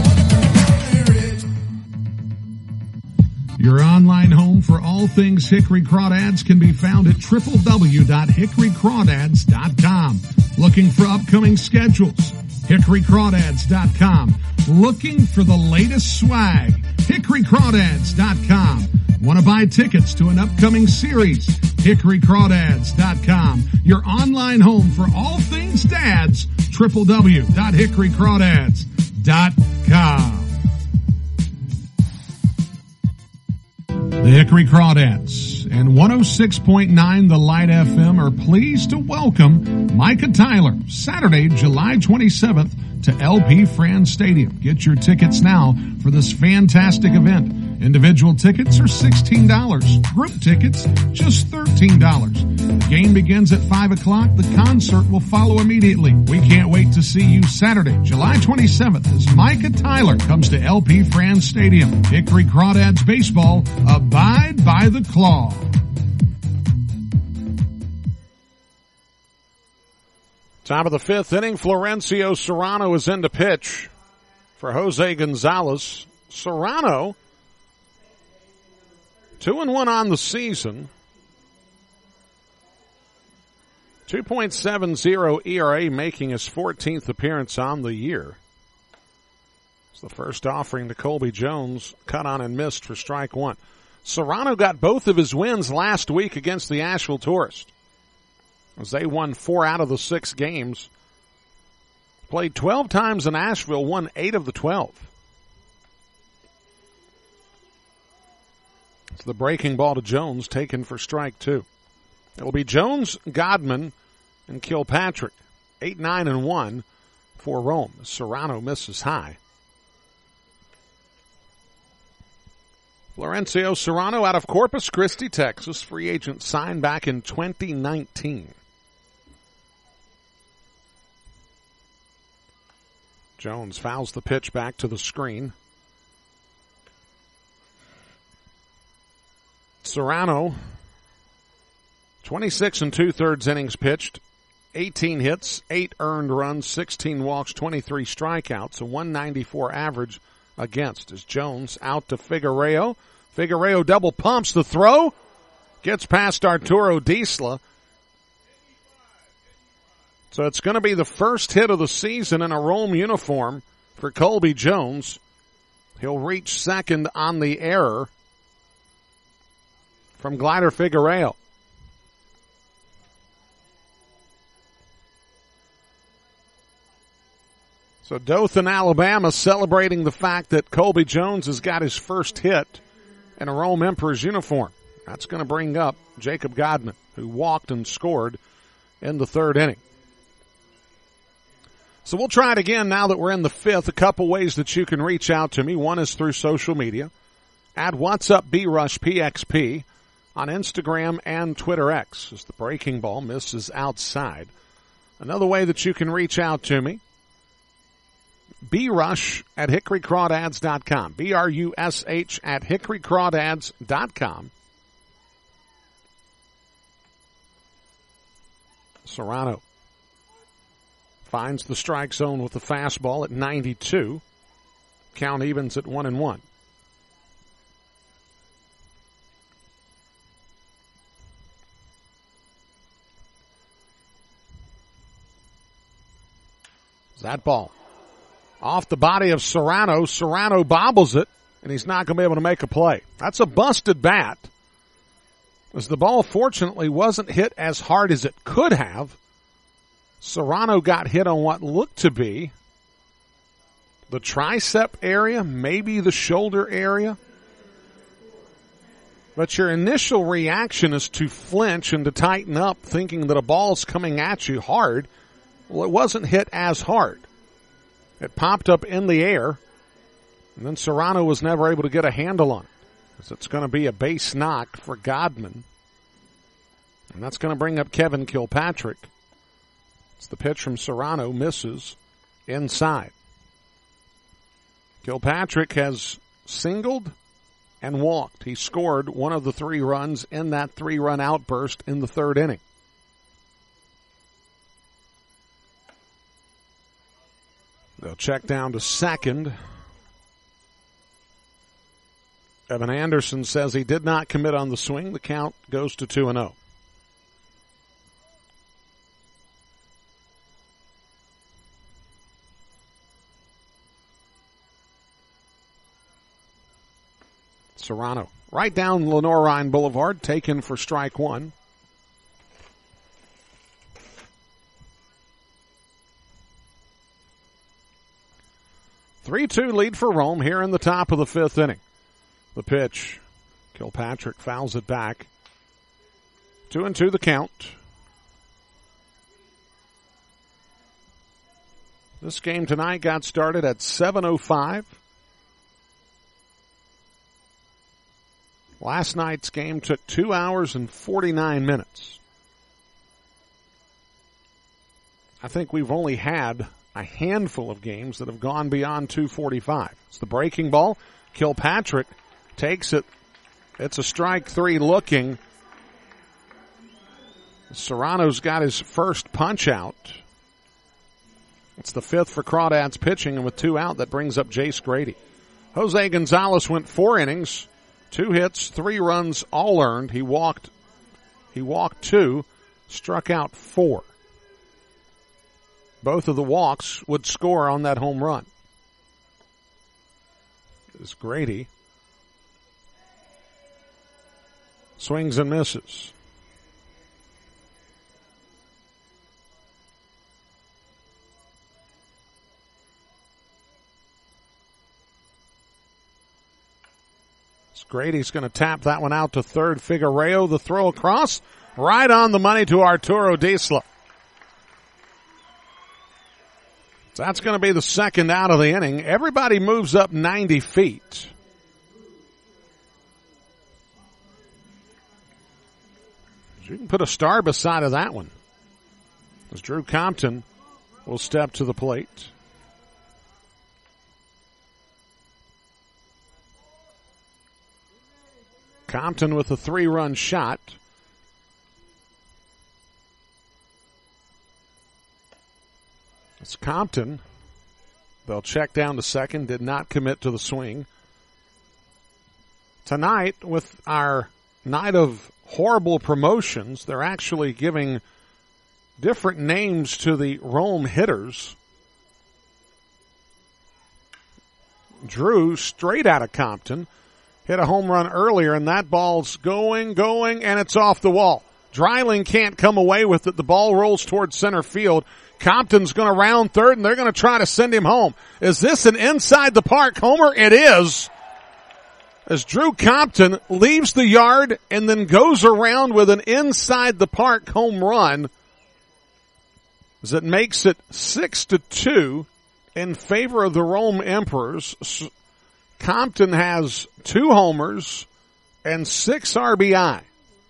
Your online home for all things Hickory Crawdads can be found at www.hickorycrawdads.com. Looking for upcoming schedules? hickorycrawdads.com. Looking for the latest swag? hickorycrawdads.com. Want to buy tickets to an upcoming series? hickorycrawdads.com. Your online home for all things dads, www.hickorycrawdads.com. The Hickory Crawdads and 106.9 The Light FM are pleased to welcome Micah Tyler Saturday, July 27th to LP Franz Stadium. Get your tickets now for this fantastic event. Individual tickets are $16. Group tickets, just $13. The game begins at 5 o'clock. The concert will follow immediately. We can't wait to see you Saturday, July 27th as Micah Tyler comes to LP Franz Stadium. Hickory Crawdads Baseball, abide by the claw. Top of the fifth inning, Florencio Serrano is in to pitch for Jose Gonzalez. Serrano, 2-1 on the season. 2.70 ERA, making his 14th appearance on the year. It's the first offering to Colby Jones, cut on and missed for strike one. Serrano got both of his wins last week against the Asheville Tourist, as they won 4 out of the 6 games. Played 12 times in Asheville, won 8 of the 12. It's the breaking ball to Jones, taken for strike 2. It will be Jones, Godman, and Kilpatrick. 8, 9, and 1 for Rome. Serrano misses high. Florencio Serrano out of Corpus Christi, Texas. Free agent signed back in 2019. Jones fouls the pitch back to the screen. Serrano, 26 2/3 innings pitched, 18 hits, 8 earned runs, 16 walks, 23 strikeouts, a 194 average against. As Jones out to Figueroa. Figueroa double pumps the throw, gets past Arturo Diesla. So it's going to be the first hit of the season in a Rome uniform for Colby Jones. He'll reach second on the error from Glider Figueroa. So Dothan, Alabama, celebrating the fact that Colby Jones has got his first hit in a Rome Emperors uniform. That's going to bring up Jacob Godman, who walked and scored in the 3rd inning. So we'll try it again now that we're in the 5th. A couple ways that you can reach out to me. One is through social media. At What's Up B-Rush PXP on Instagram and Twitter X, as the breaking ball misses outside. Another way that you can reach out to me, B-Rush at HickoryCrawdads.com. B-R-U-S-H at HickoryCrawdads.com. Serrano finds the strike zone with the fastball at 92. Count evens at 1-1. That ball off the body of Serrano. Serrano bobbles it, and he's not going to be able to make a play. That's a busted bat, as the ball fortunately wasn't hit as hard as it could have. Serrano got hit on what looked to be the tricep area, maybe the shoulder area. But your initial reaction is to flinch and to tighten up, thinking that a ball's coming at you hard. Well, it wasn't hit as hard. It popped up in the air, and then Serrano was never able to get a handle on it. So it's going to be a base knock for Godman. And that's going to bring up Kevin Kilpatrick. It's the pitch from Serrano, misses inside. Kilpatrick has singled and walked. He scored one of the 3 runs in that 3-run outburst in the 3rd inning. They'll check down to second. Evan Anderson says he did not commit on the swing. The count goes to 2-0. Serrano right down Lenore Ryan Boulevard, taken for strike 1. Three-2 lead for Rome here in the top of the 5th inning. The pitch. Kilpatrick fouls it back. 2-2 the count. This game tonight got started at 7:05. Last night's game took 2 hours and 49 minutes. I think we've only had a handful of games that have gone beyond 2:45. It's the breaking ball. Kilpatrick takes it. It's a strike three looking. Serrano's got his first punch out. It's the fifth for Crawdads pitching, and with 2 out, that brings up Jace Grady. Jose Gonzalez went 4 innings. 2 hits, 3 runs, all earned. He walked 2, struck out 4. Both of the walks would score on that home run. This is Grady. Swings and misses. Grady's going to tap that one out to third. Figueroa, the throw across, right on the money to Arturo Disla. So that's going to be the second out of the inning. Everybody moves up 90 feet. You can put a star beside of that one, as Drew Compton will step to the plate. Compton with a 3-run shot. It's Compton. They'll check down to second. Did not commit to the swing. Tonight, with our night of horrible promotions, they're actually giving different names to the Rome hitters. Drew, straight out of Compton, hit a home run earlier, and that ball's going, and it's off the wall. Dreiling can't come away with it. The ball rolls towards center field. Compton's going to round third, and they're going to try to send him home. Is this an inside the park homer? It is. As Drew Compton leaves the yard and then goes around with an inside the park home run, as it makes it 6-2 in favor of the Rome Emperors. Compton has 2 homers and 6 RBI.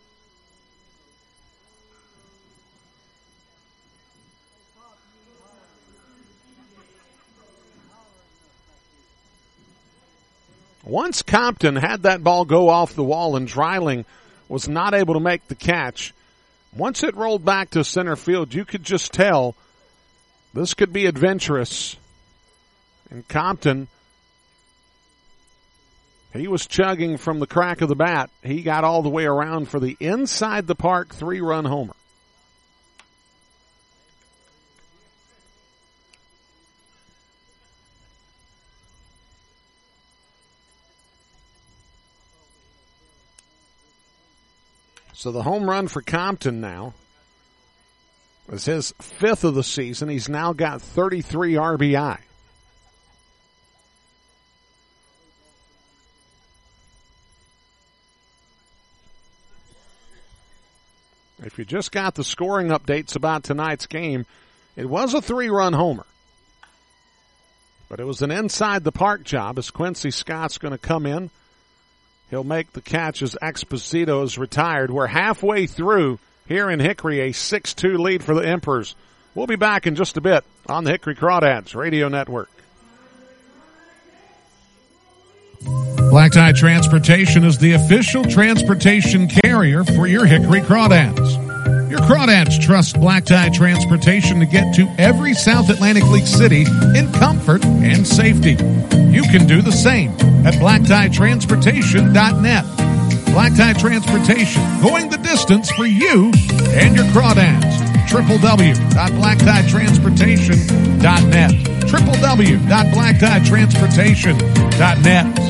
Once Compton had that ball go off the wall and Dreiling was not able to make the catch, once it rolled back to center field, you could just tell this could be adventurous. And Compton, he was chugging from the crack of the bat. He got all the way around for the inside the park 3-run homer. So the home run for Compton now is his 5th of the season. He's now got 33 RBI. If you just got the scoring updates about tonight's game, it was a 3-run homer. But it was an inside the park job as Quincy Scott's going to come in. He'll make the catch as Exposito is retired. We're halfway through here in Hickory, a 6-2 lead for the Emperors. We'll be back in just a bit on the Hickory Crawdads Radio Network. Black Tie Transportation is the official transportation carrier for your Hickory Crawdads. Your Crawdads trust Black Tie Transportation to get to every South Atlantic League city in comfort and safety. You can do the same at blacktieTransportation.net. Black Tie Transportation, going the distance for you and your Crawdads. www.blacktieTransportation.net. www.blacktieTransportation.net.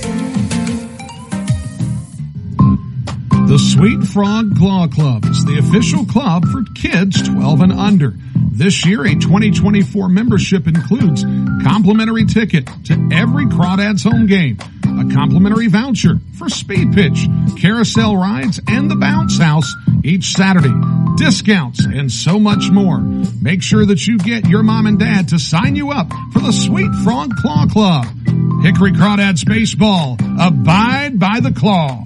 The Sweet Frog Claw Club is the official club for kids 12 and under. This year, a 2024 membership includes complimentary ticket to every Crawdads home game, a complimentary voucher for Speed Pitch, carousel rides, and the Bounce House each Saturday. Discounts and so much more. Make sure that you get your mom and dad to sign you up for the Sweet Frog Claw Club. Hickory Crawdads Baseball. Abide by the claw.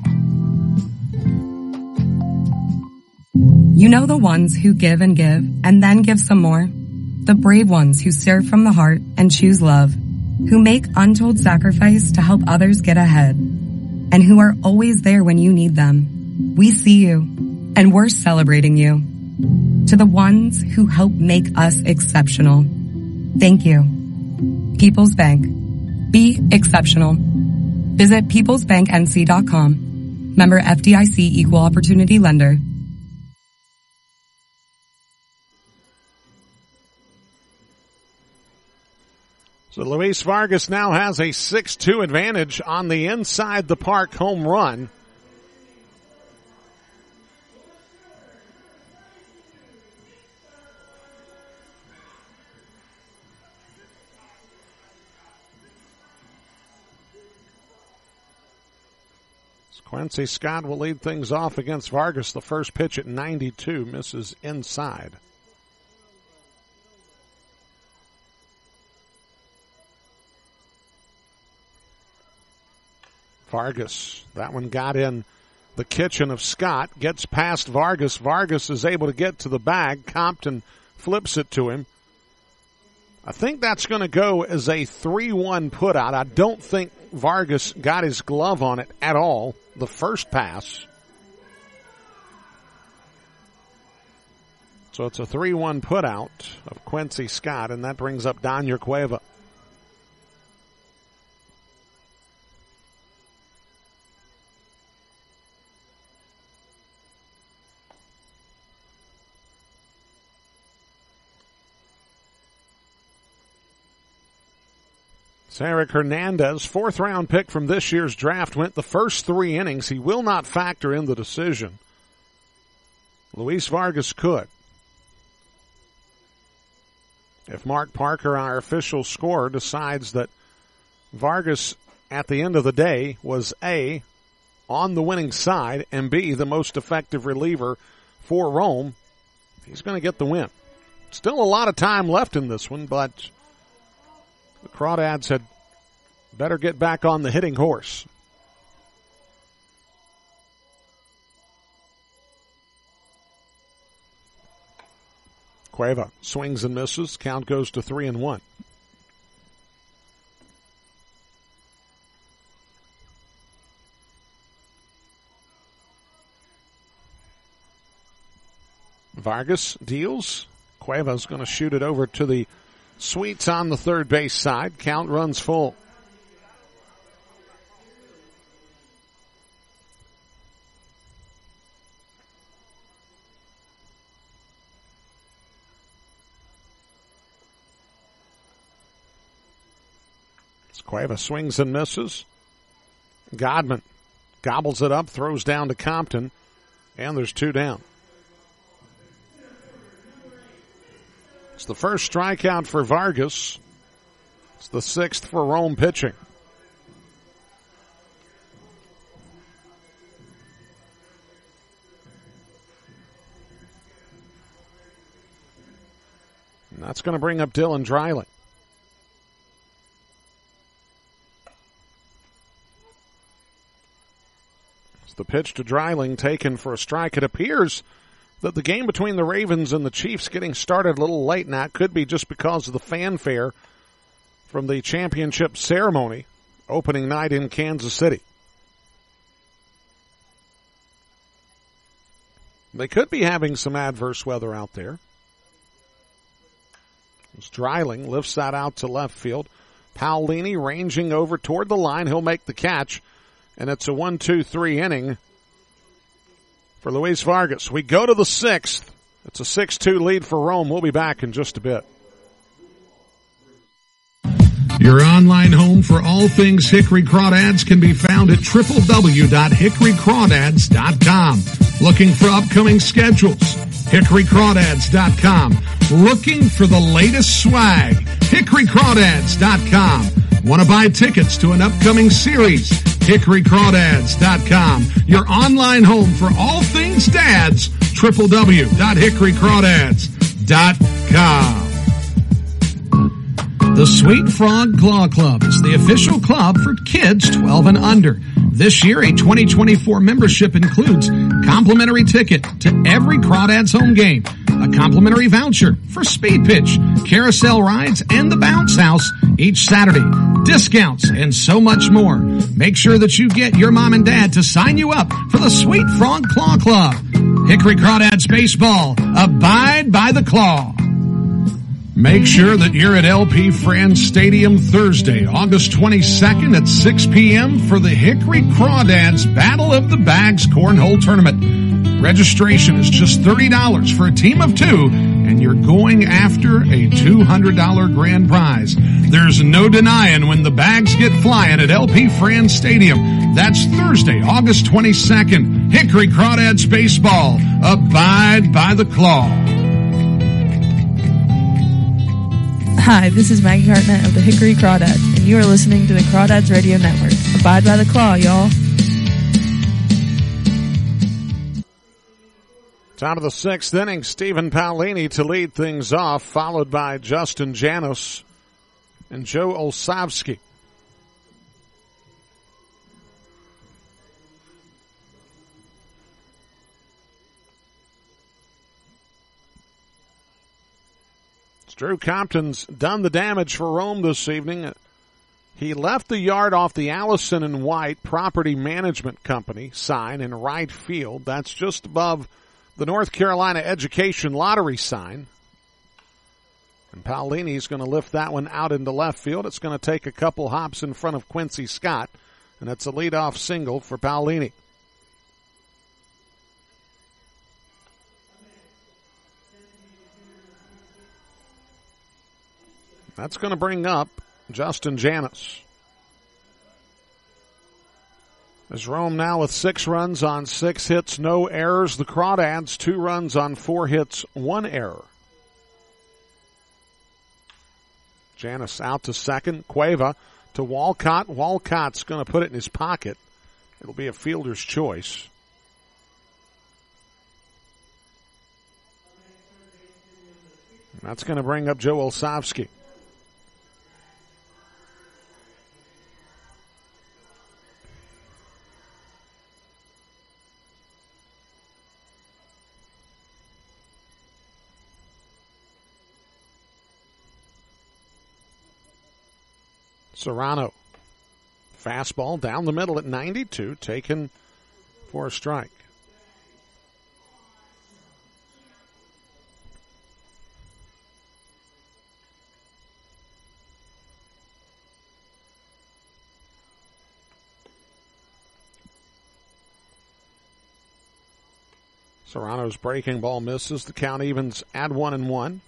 You know the ones who give and then give some more? The brave ones who serve from the heart and choose love, who make untold sacrifice to help others get ahead, and who are always there when you need them. We see you, and we're celebrating you. To the ones who help make us exceptional, thank you. People's Bank. Be exceptional. Visit peoplesbanknc.com. Member FDIC Equal Opportunity Lender. So Luis Vargas now has a 6-2 advantage on the inside the park home run. Quincy Scott will lead things off against Vargas. The first pitch at 92 misses inside. Vargas, that one got in the kitchen of Scott, gets past Vargas. Vargas is able to get to the bag. Compton flips it to him. I think that's going to go as a 3-1 putout. I don't think Vargas got his glove on it at all, the first pass. So it's a 3-1 putout of Quincy Scott, and that brings up Daniel Cueva. Eric Hernandez, fourth-round pick from this year's draft, went the first 3 innings. He will not factor in the decision. Luis Vargas could. If Mark Parker, our official scorer, decides that Vargas, at the end of the day, was A, on the winning side, and B, the most effective reliever for Rome, he's going to get the win. Still a lot of time left in this one, but the Crawdads had better get back on the hitting horse. Cueva swings and misses. Count goes to 3-1. Vargas deals. Cueva's going to shoot it over to the Sweets on the third base side. Count runs full. Cueva swings and misses. Godman gobbles it up, throws down to Compton, and there's 2 down. It's the first strikeout for Vargas. It's the 6th for Rome pitching. And that's going to bring up Dylan Dreiling. It's the pitch to Dreiling taken for a strike. It appears that the game between the Ravens and the Chiefs getting started a little late now. It could be just because of the fanfare from the championship ceremony opening night in Kansas City. They could be having some adverse weather out there. As Dreiling lifts that out to left field. Paolini ranging over toward the line. He'll make the catch, and it's a 1-2-3 inning for Luis Vargas. We go to the 6th. It's a 6-2 lead for Rome. We'll be back in just a bit. Your online home for all things Hickory Crawdads can be found at www.hickorycrawdads.com. Looking for upcoming schedules? hickorycrawdads.com. Looking for the latest swag? hickorycrawdads.com. Want to buy tickets to an upcoming series? HickoryCrawdads.com, your online home for all things dads, www.HickoryCrawdads.com. The Sweet Frog Claw Club is the official club for kids 12 and under. This year, a 2024 membership includes complimentary ticket to every Crawdads home game, a complimentary voucher for Speed Pitch, carousel rides, and the Bounce House each Saturday, discounts, and so much more. Make sure that you get your mom and dad to sign you up for the Sweet Frog Claw Club. Hickory Crawdads Baseball, abide by the claw. Make sure that you're at LP Franz Stadium Thursday, August 22nd at 6 p.m. for the Hickory Crawdads Battle of the Bags Cornhole Tournament. Registration is just $30 for a team of 2, and you're going after a $200 grand prize. There's no denying when the bags get flying at LP Franz Stadium. That's Thursday, August 22nd. Hickory Crawdads Baseball, abide by the claw. Hi, this is Maggie Hartnett of the Hickory Crawdads, and you are listening to the Crawdads Radio Network. Abide by the claw, y'all. Top of the 6th inning, Stephen Paolini to lead things off, followed by Justin Janos and Joe Olszewski. Drew Compton's done the damage for Rome this evening. He left the yard off the Allison and White Property Management Company sign in right field. That's just above the North Carolina Education Lottery sign. And Paolini's going to lift that one out into left field. It's going to take a couple hops in front of Quincy Scott, and it's a leadoff single for Paolini. That's going to bring up Justin Janos. As Rome now with 6 runs on 6 hits, no errors. The Crawdads 2 runs on 4 hits, 1 error. Janos out to second. Cueva to Walcott. Walcott's going to put it in his pocket. It'll be a fielder's choice. And that's going to bring up Joe Olszewski. Serrano. Fastball down the middle at 92, taken for a strike. Serrano's breaking ball misses. The count evens at 1-1.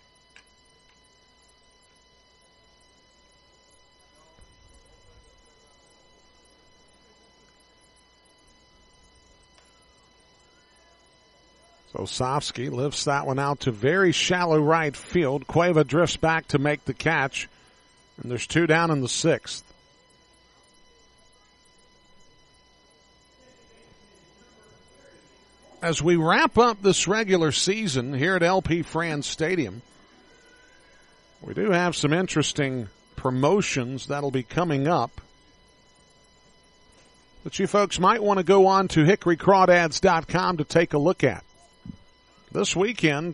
Olszewski lifts that one out to very shallow right field. Cueva drifts back to make the catch, and there's 2 down in the 6th. As we wrap up this regular season here at LP Franz Stadium, we do have some interesting promotions that'll be coming up that you folks might want to go on to HickoryCrawdads.com to take a look at. This weekend,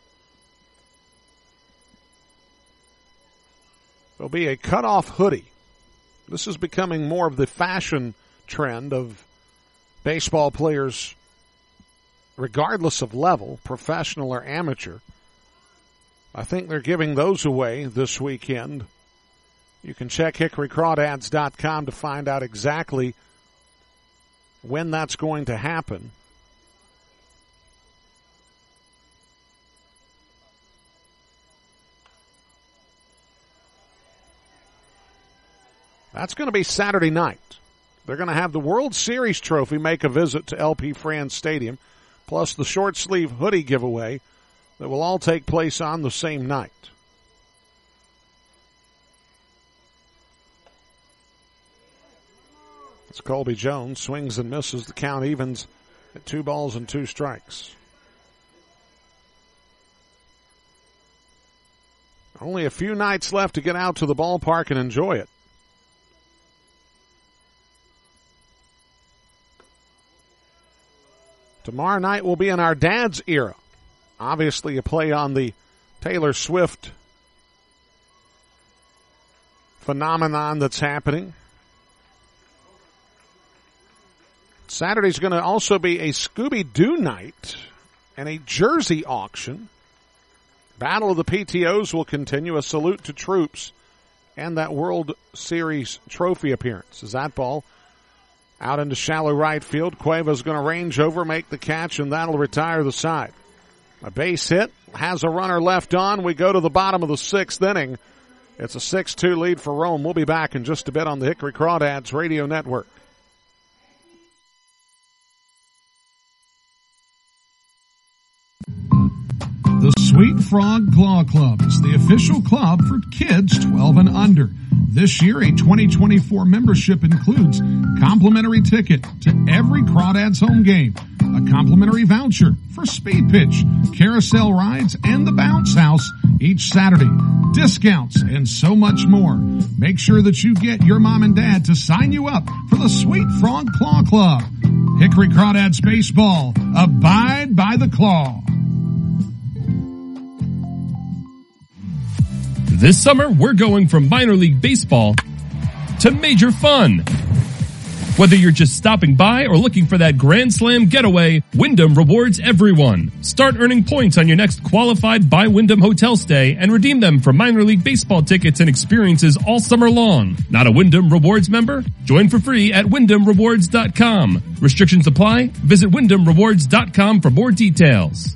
there'll be a cutoff hoodie. This is becoming more of the fashion trend of baseball players, regardless of level, professional or amateur. I think they're giving those away this weekend. You can check HickoryCrawdads.com to find out exactly when that's going to happen. That's going to be Saturday night. They're going to have the World Series trophy make a visit to LP Franz Stadium, plus the short sleeve hoodie giveaway that will all take place on the same night. As Colby Jones swings and misses, the count evens at 2 balls and 2 strikes. Only a few nights left to get out to the ballpark and enjoy it. Tomorrow night will be in our dad's era. Obviously, a play on the Taylor Swift phenomenon that's happening. Saturday's going to also be a Scooby-Doo night and a jersey auction. Battle of the PTOs will continue. A salute to troops and that World Series trophy appearance. As that ball out into shallow right field, Cueva's going to range over, make the catch, and that'll retire the side. A base hit, has a runner left on. We go to the bottom of the 6th inning. It's a 6-2 lead for Rome. We'll be back in just a bit on the Hickory Crawdads Radio Network. The Sweet Frog Claw Club is the official club for kids 12 and under. This year, a 2024 membership includes complimentary ticket to every Crawdads home game, a complimentary voucher for speed pitch, carousel rides, and the bounce house each Saturday, discounts, and so much more. Make sure that you get your mom and dad to sign you up for the Sweet Frog Claw Club. Hickory Crawdads Baseball, abide by the claw. This summer, we're going from minor league baseball to major fun. Whether you're just stopping by or looking for that Grand Slam getaway, Wyndham rewards everyone. Start earning points on your next qualified by Wyndham hotel stay and redeem them for minor league baseball tickets and experiences all summer long. Not a Wyndham Rewards member? Join for free at WyndhamRewards.com. Restrictions apply. Visit WyndhamRewards.com for more details.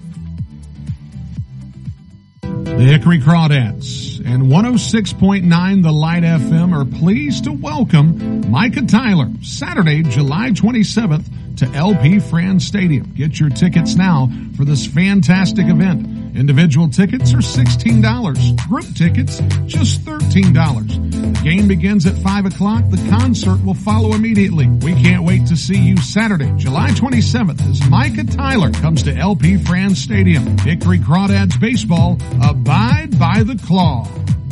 The Hickory Crawdads and 106.9 The Light FM are pleased to welcome Micah Tyler Saturday, July 27th to LP Franz Stadium. Get your tickets now for this fantastic event. Individual tickets are $16. Group tickets, just $13. The game begins at 5 o'clock. The concert will follow immediately. We can't wait to see you Saturday, July 27th as Micah Tyler comes to LP Franz Stadium. Hickory Crawdads Baseball, abide by the claw.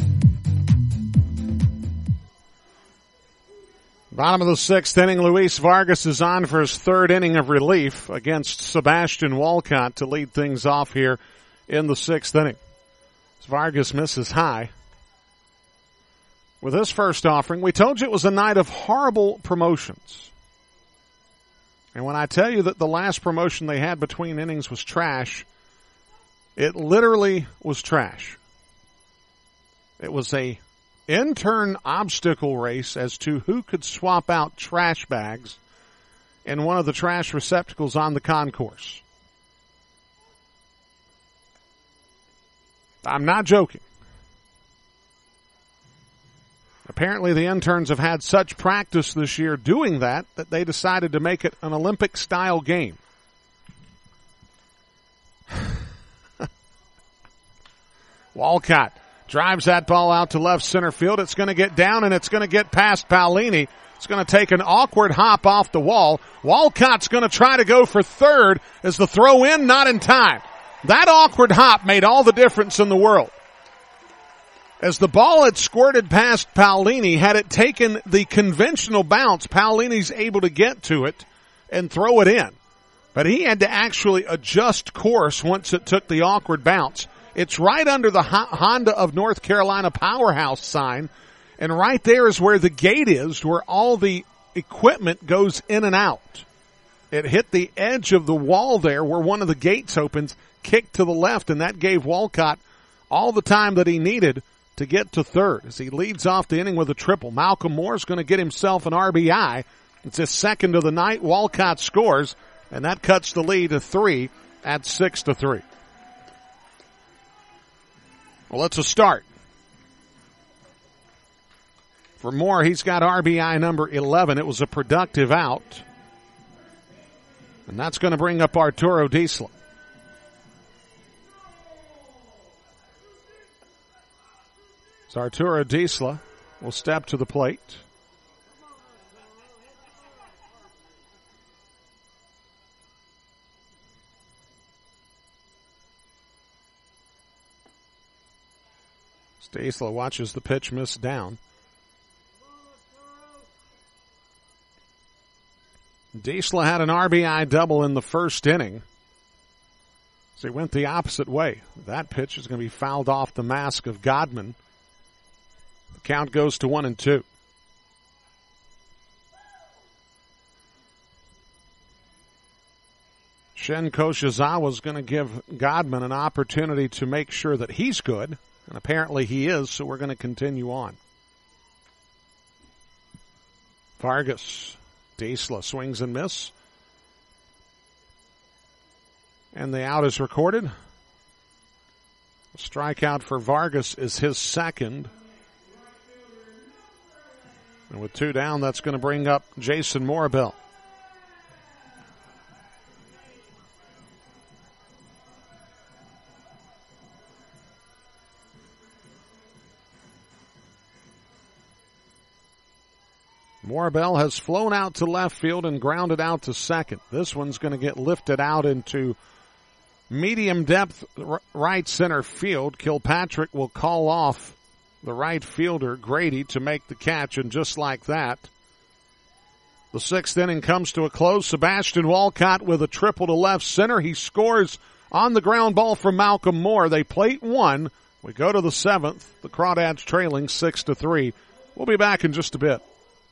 Bottom of the 6th inning, Luis Vargas is on for his 3rd inning of relief against Sebastian Walcott to lead things off here in the 6th inning. As Vargas misses high. With his first offering, we told you it was a night of horrible promotions. And when I tell you that the last promotion they had between innings was trash, it literally was trash. It was a intern obstacle race as to who could swap out trash bags in one of the trash receptacles on the concourse. I'm not joking. Apparently the interns have had such practice this year doing that they decided to make it an Olympic-style game. Walcott drives that ball out to left center field. It's going to get down and it's going to get past Paolini. It's going to take an awkward hop off the wall. Walcott's going to try to go for third as the throw in, not in time. That awkward hop made all the difference in the world. As the ball had squirted past Paolini, had it taken the conventional bounce, Paolini's able to get to it and throw it in. But he had to actually adjust course once it took the awkward bounce. It's right under the Honda of North Carolina Powerhouse sign, and right there is where the gate is, where all the equipment goes in and out. It hit the edge of the wall there where one of the gates opens, kicked to the left, and that gave Walcott all the time that he needed to get to third as he leads off the inning with a triple. Malcolm Moore's going to get himself an RBI. It's his second of the night. Walcott scores, and that cuts the lead to 3 at 6-3. Well, it's a start. For Moore, he's got RBI number 11. It was a productive out. And that's going to bring up Arturo Diesla. So Arturo Diesla will step to the plate. Stasla watches the pitch miss down. Diesla had an RBI double in the first inning. So he went the opposite way. That pitch is going to be fouled off the mask of Godman. The count goes to 1-2. Shen Koshizawa is going to give Godman an opportunity to make sure that he's good. And apparently he is, so we're going to continue on. Vargas. Diesla swings and miss. And the out is recorded. The strikeout for Vargas is his second. And with 2 down, that's going to bring up Jason Morabel. Morabel has flown out to left field and grounded out to second. This one's going to get lifted out into medium depth right center field. Kilpatrick will call off the right fielder, Grady, to make the catch, and just like that, the 6th inning comes to a close. Sebastian Walcott with a triple to left center. He scores on the ground ball from Malcolm Moore. They plate 1. We go to the 7th. The Crawdads trailing 6-3. We'll be back in just a bit.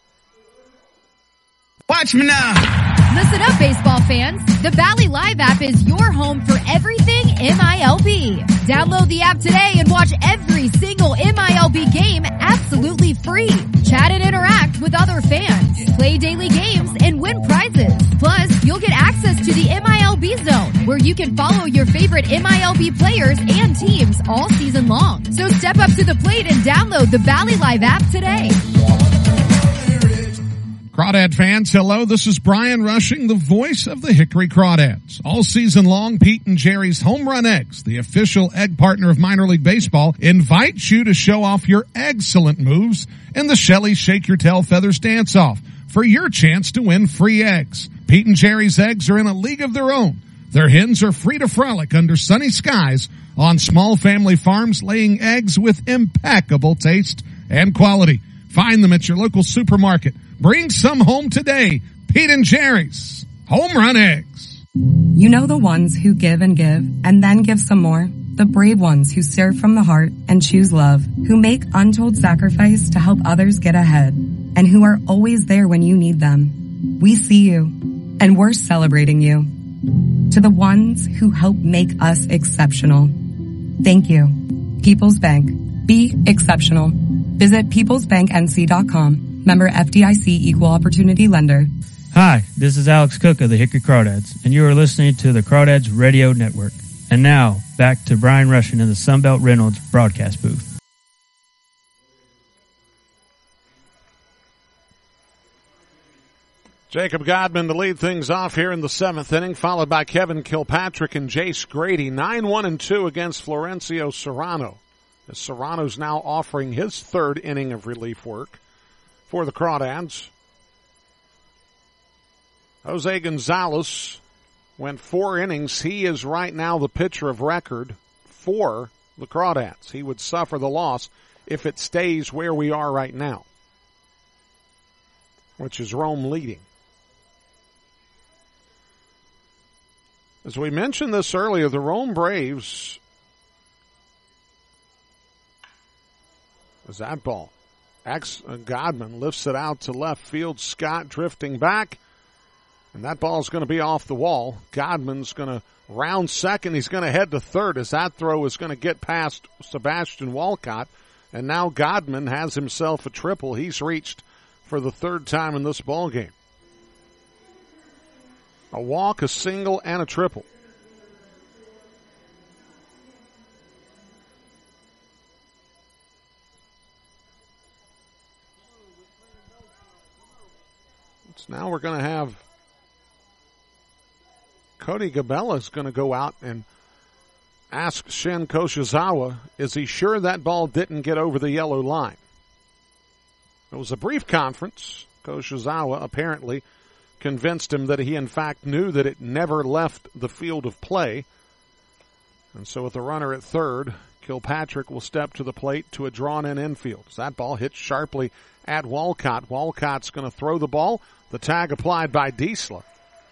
Watch me now. Listen up, baseball fans. The Valley Live app is your home for everything MILB. Download the app today and watch every single MILB game absolutely free. Chat and interact with other fans. Play daily games and win prizes. Plus, you'll get access to the MILB Zone, where you can follow your favorite MILB players and teams all season long. So step up to the plate and download the Valley Live app today. Crawdad fans, hello. This is Brian Rushing, the voice of the Hickory Crawdads. All season long, Pete and Jerry's Home Run Eggs, the official egg partner of minor league baseball, invite you to show off your excellent moves in the Shelly Shake Your Tail Feathers Dance-Off for your chance to win free eggs. Pete and Jerry's eggs are in a league of their own. Their hens are free to frolic under sunny skies on small family farms, laying eggs with impeccable taste and quality. Find them at your local supermarket. Bring some home today. Pete and Jerry's Home Run Eggs. You know the ones who give and give and then give some more? The brave ones who serve from the heart and choose love, who make untold sacrifice to help others get ahead, and who are always there when you need them. We see you, and we're celebrating you. To the ones who help make us exceptional, thank you. People's Bank. Be exceptional. Visit peoplesbanknc.com. Member FDIC Equal Opportunity Lender. Hi, this is Alex Cook of the Hickory Crawdads, and you are listening to the Crawdads Radio Network. And now, back to Brian Rushing in the Sunbelt Reynolds broadcast booth. Jacob Godman to lead things off here in the 7th inning, followed by Kevin Kilpatrick and Jace Grady. 9-1-2 against Florencio Serrano. As Serrano's now offering his 3rd inning of relief work for the Crawdads. Jose Gonzalez went 4 innings. He is right now the pitcher of record for the Crawdads. He would suffer the loss if it stays where we are right now, which is Rome leading. As we mentioned this earlier, the Rome Braves, is that ball? Godman lifts it out to left field. Scott drifting back. And that ball is going to be off the wall. Godman's going to round second. He's going to head to third as that throw is going to get past Sebastian Walcott. And now Godman has himself a triple. He's reached for the 3rd time in this ball game. A walk, a single, and a triple. So now we're going to have Cody Gabella is going to go out and ask Shen Koshizawa, is he sure that ball didn't get over the yellow line? It was a brief conference. Koshizawa apparently convinced him that he in fact knew that it never left the field of play. And so with the runner at third, Kilpatrick will step to the plate to a drawn-in infield. As that ball hits sharply at Walcott. Walcott's going to throw the ball. The tag applied by Diesler.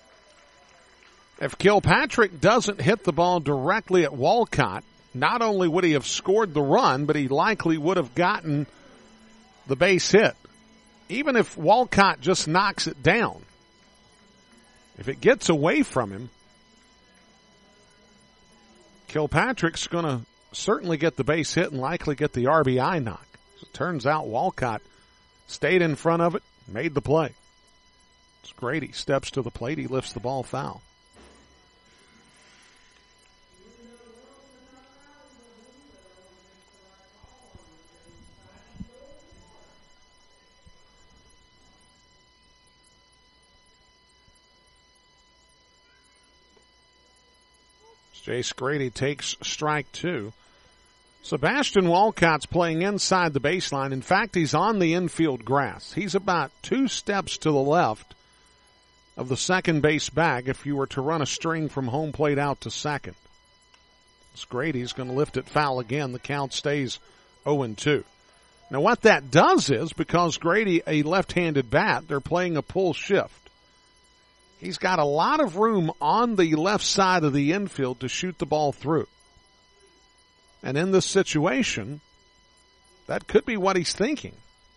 If Kilpatrick doesn't hit the ball directly at Walcott, not only would he have scored the run, but he likely would have gotten the base hit. Even if Walcott just knocks it down, if it gets away from him, Kilpatrick's going to certainly get the base hit and likely get the RBI knock. As it turns out, Walcott stayed in front of it, made the play. As Grady steps to the plate, he lifts the ball foul. Jace Grady takes strike two. Sebastian Walcott's playing inside the baseline. In fact, he's on the infield grass. He's about 2 steps to the left of the second base bag if you were to run a string from home plate out to second. As Grady's going to lift it foul again. The count stays 0-2. Now what that does is, because Grady a left-handed bat, they're playing a pull shift. He's got a lot of room on the left side of the infield to shoot the ball through. And in this situation, that could be what he's thinking.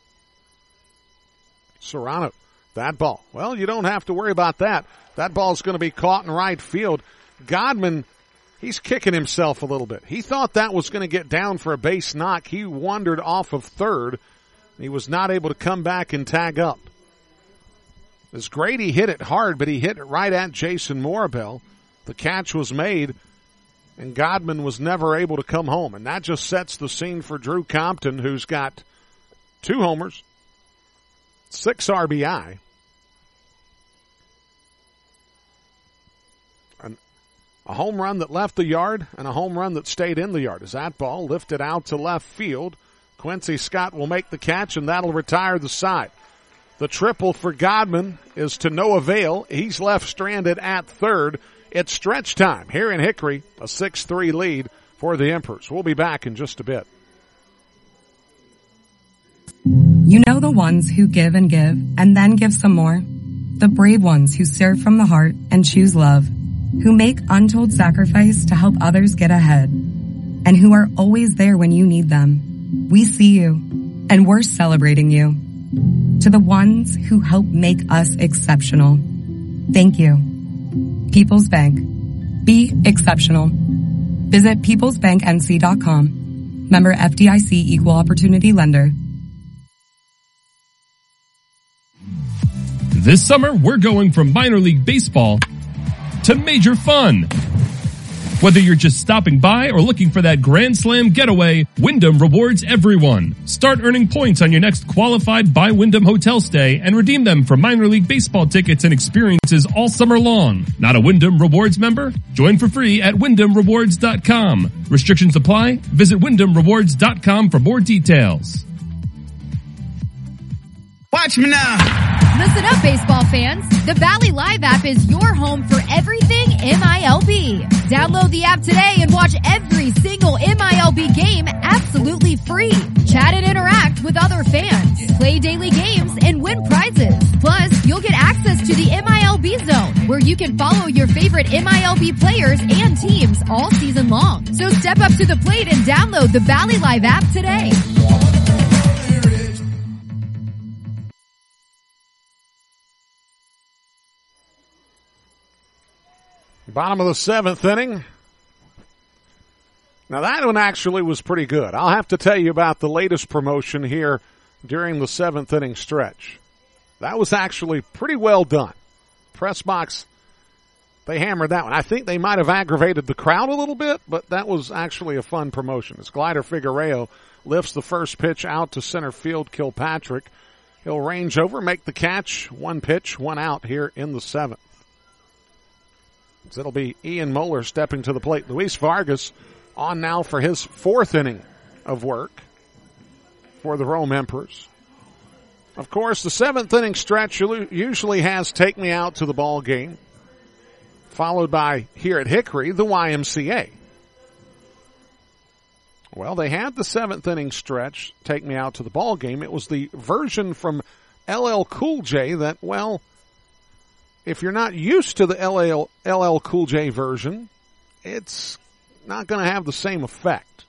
Serrano, that ball. Well, you don't have to worry about that. That ball's going to be caught in right field. Godman, he's kicking himself a little bit. He thought that was going to get down for a base knock. He wandered off of third. He was not able to come back and tag up. As Grady hit it hard, but he hit it right at Jason Morabel. The catch was made, and Godman was never able to come home. And that just sets the scene for Drew Compton, who's got 2 homers, 6 RBI. A home run that left the yard and a home run that stayed in the yard. As that ball lifted out to left field, Quincy Scott will make the catch, and that'll retire the side. The triple for Godman is to no avail. He's left stranded at third. It's stretch time here in Hickory, a 6-3 lead for the Emperors. We'll be back in just a bit. You know the ones who give and then give some more? The brave ones who serve from the heart and choose love, who make untold sacrifice to help others get ahead, and who are always there when you need them. We see you, and we're celebrating you. To the ones who help make us exceptional, thank you. People's Bank. Be exceptional. Visit peoplesbanknc.com. Member FDIC Equal Opportunity Lender. This summer, we're going from minor league baseball to major fun. Whether you're just stopping by or looking for that Grand Slam getaway, Wyndham rewards everyone. Start earning points on your next qualified by Wyndham hotel stay and redeem them for minor league baseball tickets and experiences all summer long. Not a Wyndham Rewards member? Join for free at WyndhamRewards.com. Restrictions apply. Visit WyndhamRewards.com for more details. Watch me now. Listen up, baseball fans. The Valley Live app is your home for everything MILB. Download the app today and watch every single MILB game absolutely free. Chat and interact with other fans. Play daily games and win prizes. Plus, you'll get access to the MILB Zone, where you can follow your favorite MILB players and teams all season long. So step up to the plate and download the Valley Live app today. Bottom of the 7th inning. Now that one actually was pretty good. I'll have to tell you about the latest promotion here during the 7th inning stretch. That was actually pretty well done. Press box, they hammered that one. I think they might have aggravated the crowd a little bit, but that was actually a fun promotion. As Glider Figueroa lifts the first pitch out to center field, Kilpatrick. He'll range over, make the catch. 1 pitch, 1 out here in the 7th. It'll be Ian Moeller stepping to the plate. Luis Vargas on now for his 4th inning of work for the Rome Emperors. Of course, the 7th inning stretch usually has Take Me Out to the Ball Game, followed by, here at Hickory, the YMCA. Well, they had the 7th inning stretch, Take Me Out to the Ball Game. It was the version from LL Cool J that, well, if you're not used to the LL Cool J version, it's not going to have the same effect.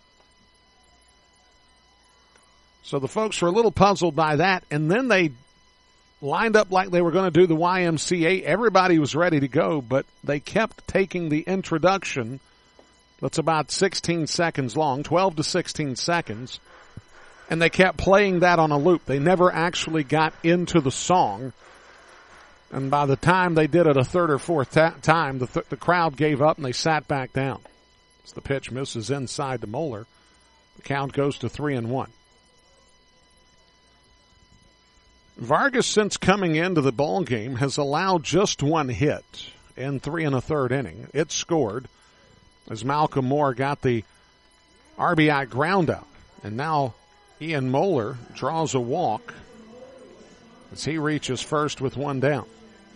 So the folks were a little puzzled by that, and then they lined up like they were going to do the YMCA. Everybody was ready to go, but they kept taking the introduction that's about 16 seconds long, 12 to 16 seconds, and they kept playing that on a loop. They never actually got into the song, and by the time they did it a third or fourth time, the crowd gave up and they sat back down. As the pitch misses inside to Moeller, the count goes to 3-1. Vargas, since coming into the ball game, has allowed just one hit in 3 1/3 inning. It scored as Malcolm Moore got the RBI ground out. And now Ian Moeller draws a walk as he reaches first with one down.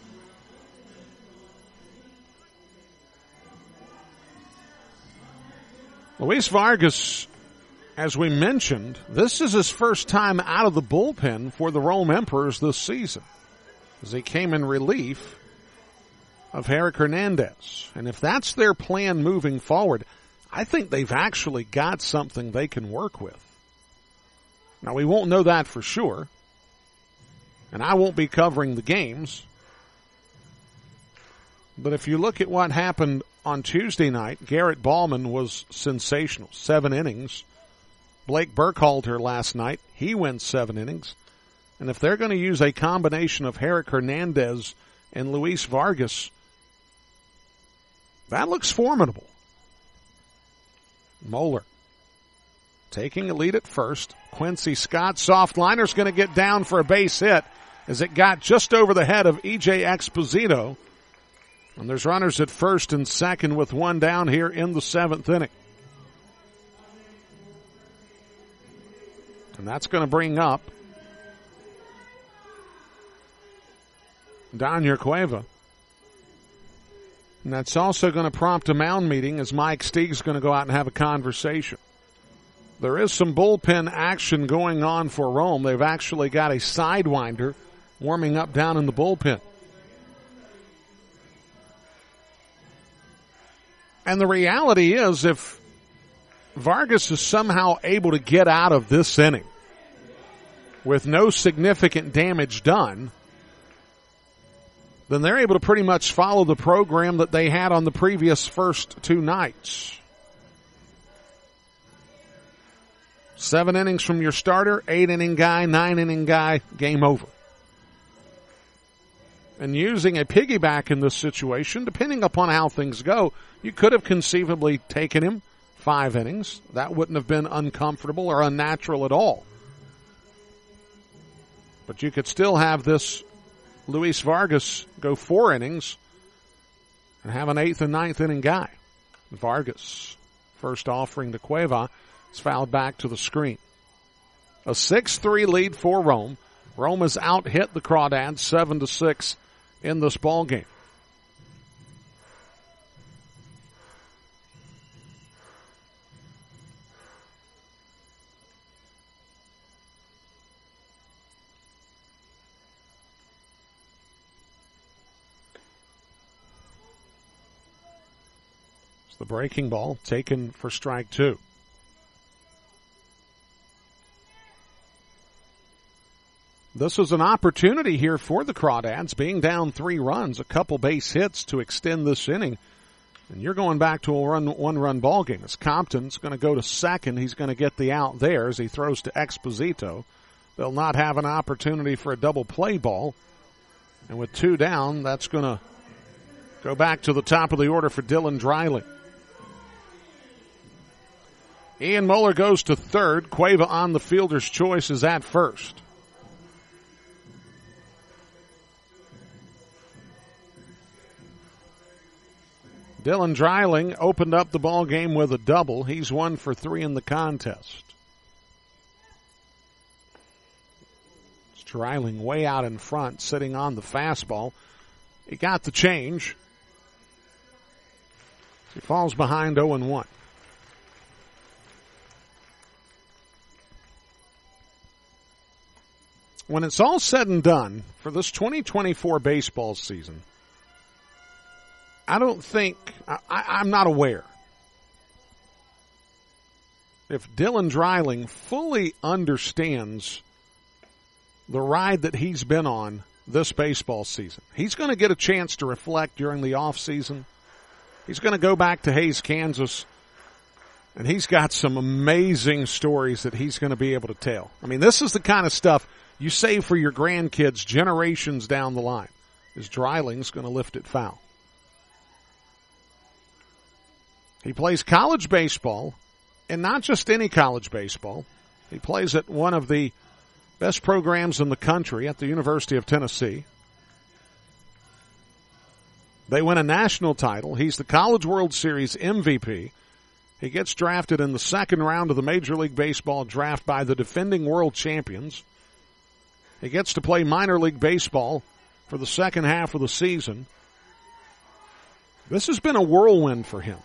Luis Vargas, as we mentioned, this is his first time out of the bullpen for the Rome Emperors this season, as he came in relief of Herrick Hernandez. And if that's their plan moving forward, I think they've actually got something they can work with. Now, we won't know that for sure, and I won't be covering the games. But if you look at what happened on Tuesday night, Garrett Ballman was sensational. 7 innings. Blake Burkhalter last night, he went 7 innings. And if they're going to use a combination of Herrick Hernandez and Luis Vargas, that looks formidable. Moeller taking a lead at first. Quincy Scott, soft liner's going to get down for a base hit as it got just over the head of E.J. Exposito. And there's runners at first and second with one down here in the 7th inning. And that's going to bring up Daniel Cueva. And that's also going to prompt a mound meeting as Mike Steeg's going to go out and have a conversation. There is some bullpen action going on for Rome. They've actually got a sidewinder warming up down in the bullpen. And the reality is, if Vargas is somehow able to get out of this inning with no significant damage done, then they're able to pretty much follow the program that they had on the previous first 2 nights. 7 innings from your starter, 8-inning guy, 9-inning guy, game over. And using a piggyback in this situation, depending upon how things go, you could have conceivably taken him 5 innings. That wouldn't have been uncomfortable or unnatural at all. But you could still have this Luis Vargas go 4 innings and have an 8th and 9th inning guy. Vargas, first offering to Cueva, is fouled back to the screen. A 6-3 lead for Rome. Rome has out-hit the Crawdads 7-6 in this ball game. The breaking ball taken for strike 2. This is an opportunity here for the Crawdads, being down 3 runs, a couple base hits to extend this inning. And you're going back to a one-run ball game. As Compton's going to go to second, he's going to get the out there as he throws to Exposito. They'll not have an opportunity for a double play ball. And with 2 down, that's going to go back to the top of the order for Dylan Dreiling. Ian Moeller goes to third. Cueva on the fielder's choice is at first. Dylan Dreiling opened up the ball game with a double. He's 1 for 3 in the contest. It's Dreiling way out in front, sitting on the fastball. He got the change. He falls behind 0-1. when it's all said and done for this 2024 baseball season, I don't think, I'm not aware if Dylan Dreiling fully understands the ride that he's been on this baseball season. He's going to get a chance to reflect during the off season. He's going to go back to Hays, Kansas, and he's got some amazing stories that he's going to be able to tell. I mean, this is the kind of stuff you save for your grandkids generations down the line. Is Dreiling's going to lift it foul. He plays college baseball, and not just any college baseball. He plays at one of the best programs in the country at the University of Tennessee. They win a national title. He's the College World Series MVP. He gets drafted in the second round of the Major League Baseball draft by the defending world champions. He gets to play minor league baseball for the second half of the season. This has been a whirlwind for him.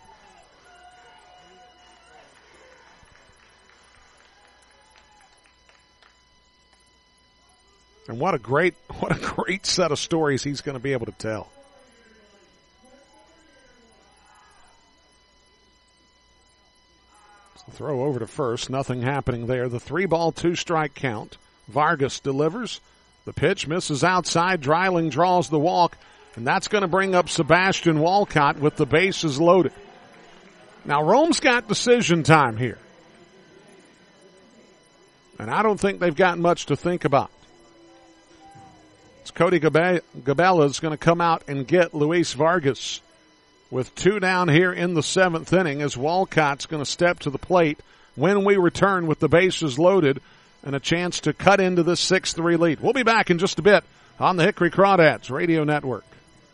And what a great set of stories he's going to be able to tell. So throw over to first. Nothing happening there. The 3-ball, 2-strike count. Vargas delivers. The pitch misses outside. Dreiling draws the walk. And that's going to bring up Sebastian Walcott with the bases loaded. Now, Rome's got decision time here. And I don't think they've got much to think about. It's Cody Gabella is going to come out and get Luis Vargas with 2 down here in the 7th inning as Walcott's going to step to the plate when we return with the bases loaded and a chance to cut into this 6-3 lead. We'll be back in just a bit on the Hickory Crawdads Radio Network.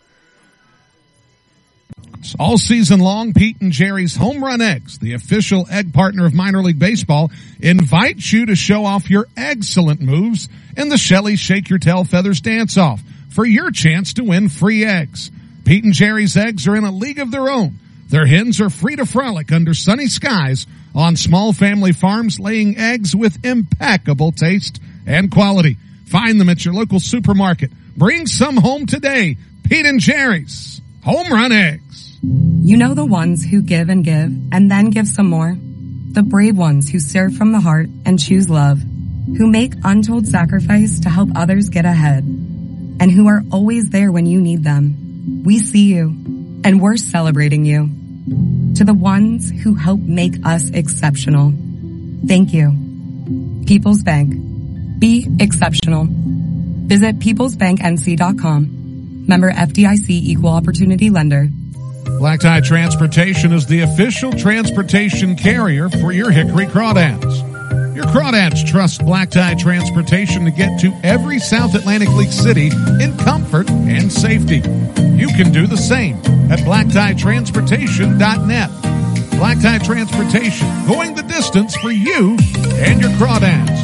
All season long, Pete and Jerry's Home Run Eggs, the official egg partner of minor league baseball, invites you to show off your excellent moves in the Shelly Shake Your Tail Feathers Dance-Off for your chance to win free eggs. Pete and Jerry's eggs are in a league of their own. Their hens are free to frolic under sunny skies on small family farms, laying eggs with impeccable taste and quality. Find them at your local supermarket. Bring some home today. Pete and Jerry's Home Run Eggs. You know the ones who give and then give some more? The brave ones who serve from the heart and choose love, who make untold sacrifice to help others get ahead, and who are always there when you need them. We see you, and we're celebrating you. To the ones who help make us exceptional, thank you. People's Bank. Be exceptional. Visit peoplesbanknc.com. Member FDIC Equal Opportunity Lender. Black Tie Transportation is the official transportation carrier for your Hickory Crawdads. Your Crawdads trust Black Tie Transportation to get to every South Atlantic League city in comfort and safety. You can do the same at blacktieTransportation.net. Black Tie Transportation, going the distance for you and your Crawdads.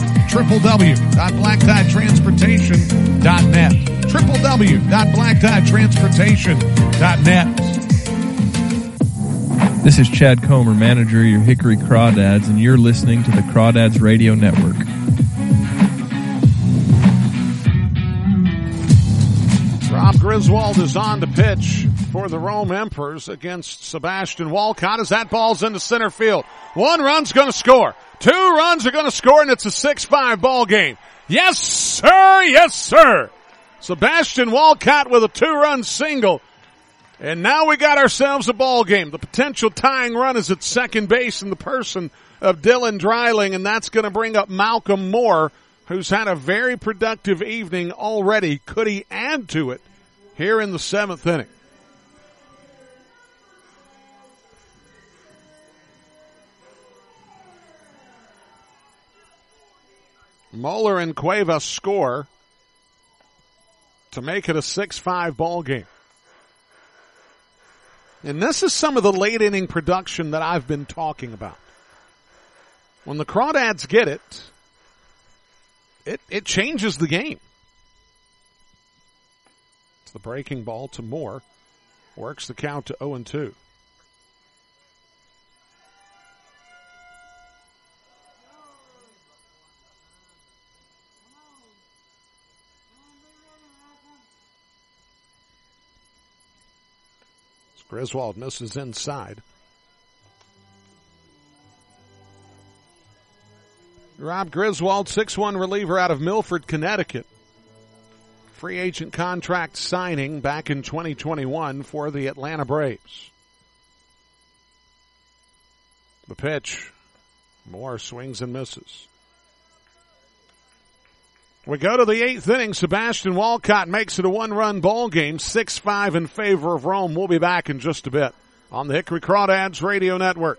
www.blacktieTransportation.net. www.blacktieTransportation.net. This is Chad Comer, manager of your Hickory Crawdads, and you're listening to the Crawdads Radio Network. Rob Griswold is on to pitch for the Rome Emperors against Sebastian Walcott as that ball's into center field. 1 run's going to score. 2 runs are going to score, and it's a 6-5 ball game. Yes, sir. Yes, sir. Sebastian Walcott with a 2-run single. And now we got ourselves a ball game. The potential tying run is at second base in the person of Dylan Dreiling, and that's going to bring up Malcolm Moore, who's had a very productive evening already. Could he add to it here in the 7th inning? Moeller and Cuevas score to make it a 6-5 ball game. And this is some of the late inning production that I've been talking about. When the Crawdads get it changes the game. It's the breaking ball to Moore. Works the count to 0-2. Griswold misses inside. Rob Griswold, 6'1" reliever out of Milford, Connecticut. Free agent contract signing back in 2021 for the Atlanta Braves. The pitch. Moore swings and misses. We go to the 8th inning. Sebastian Walcott makes it a 1-run ball game, 6-5 in favor of Rome. We'll be back in just a bit on the Hickory Crawdads Radio Network.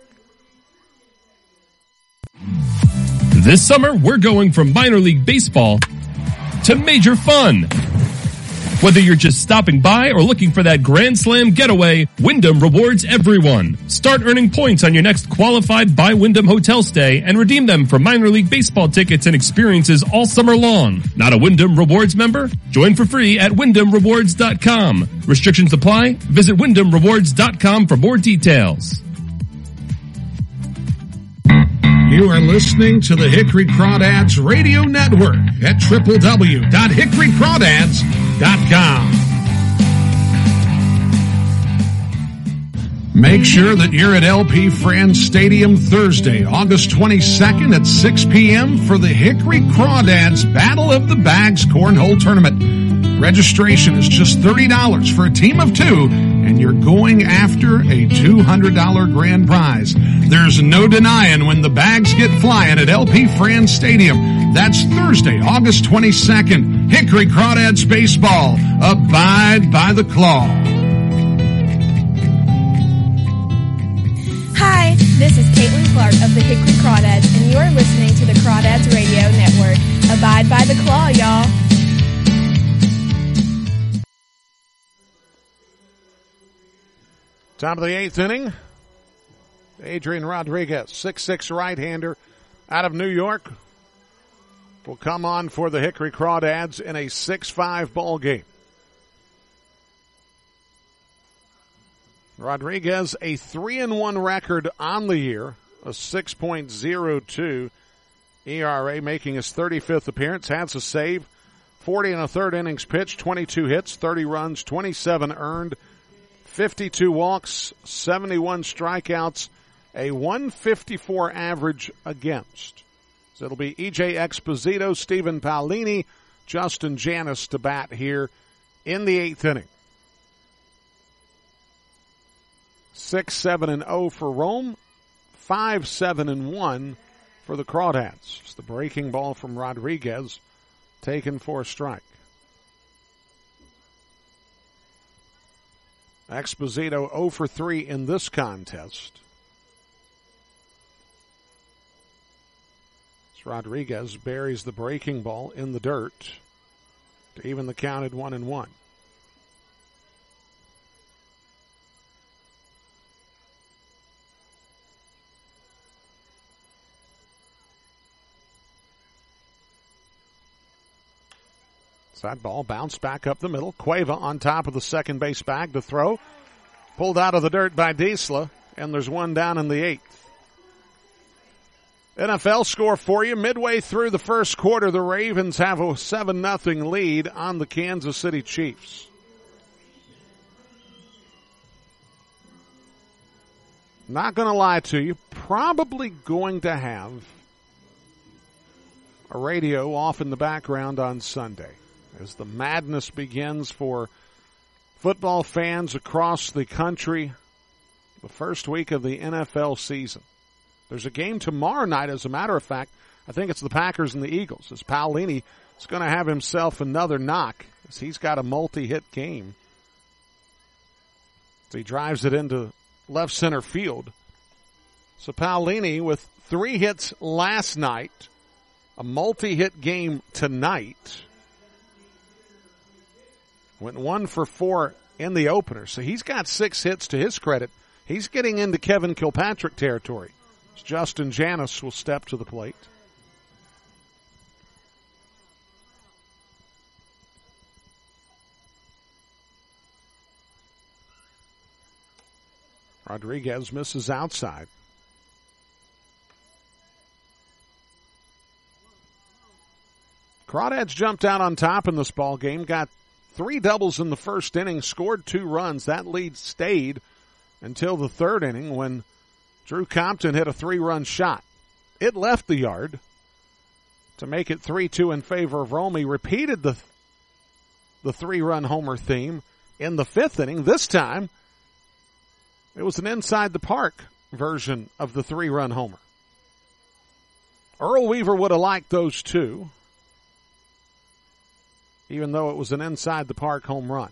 This summer, we're going from minor league baseball to major fun. Whether you're just stopping by or looking for that Grand Slam getaway, Wyndham rewards everyone. Start earning points on your next qualified by Wyndham hotel stay and redeem them for minor league baseball tickets and experiences all summer long. Not a Wyndham Rewards member? Join for free at WyndhamRewards.com. Restrictions apply. Visit WyndhamRewards.com for more details. You are listening to the Hickory Crawdads Radio Network at www.hickorycrawdads.com. Make sure that you're at LP Friends Stadium Thursday, August 22nd at 6 p.m. for the Hickory Crawdads Battle of the Bags Cornhole Tournament. Registration is just $30 for a team of 2, and you're going after a $200 grand prize. There's no denying when the bags get flying at LP Friends Stadium. That's Thursday, August 22nd. Hickory Crawdads Baseball. Abide by the claw. Hi, this is Caitlin Clark of the Hickory Crawdads, and you're listening to the Crawdads Radio Network. Abide by the claw, y'all. Top of the 8th inning. Adrian Rodriguez, 6'6" right-hander out of New York, will come on for the Hickory Crawdads in a 6-5 ball game. Rodriguez, a 3-1 record on the year, a 6.02 ERA, making his 35th appearance, has a save, 40 1/3 innings pitched, 22 hits, 30 runs, 27 earned, 52 walks, 71 strikeouts, a 154 average against. So it'll be E.J. Exposito, Stephen Paolini, Justin Janis to bat here in the 8th inning. 6-7-0 for Rome, 5-7-1 for the Crawdads. It's the breaking ball from Rodriguez, taken for a strike. Exposito 0 for 3 in this contest. As Rodriguez buries the breaking ball in the dirt to even the count at 1-1. That ball bounced back up the middle. Cueva on top of the second base bag to throw. Pulled out of the dirt by Diesla, and there's one down in the 8th. NFL score for you. Midway through the first quarter, the Ravens have a 7-0 lead on the Kansas City Chiefs. Not going to lie to you, probably going to have a radio off in the background on Sunday as the madness begins for football fans across the country, the first week of the NFL season. There's a game tomorrow night, as a matter of fact. I think it's the Packers and the Eagles, as Paolini is going to have himself another knock, as he's got a multi-hit game. So he drives it into left center field. So Paolini with 3 hits last night, a multi-hit game tonight. Went 1 for 4 in the opener. So he's got 6 hits to his credit. He's getting into Kevin Kilpatrick territory. Justin Janis will step to the plate. Rodriguez misses outside. Crawdads jumped out on top in this ball game, got 3 doubles in the first inning, scored 2 runs. That lead stayed until the third inning when Drew Compton hit a 3-run shot. It left the yard to make it 3-2 in favor of Rome. He repeated the 3-run homer theme in the fifth inning. This time, it was an inside the park version of the 3-run homer. Earl Weaver would have liked those two, even though it was an inside the park home run.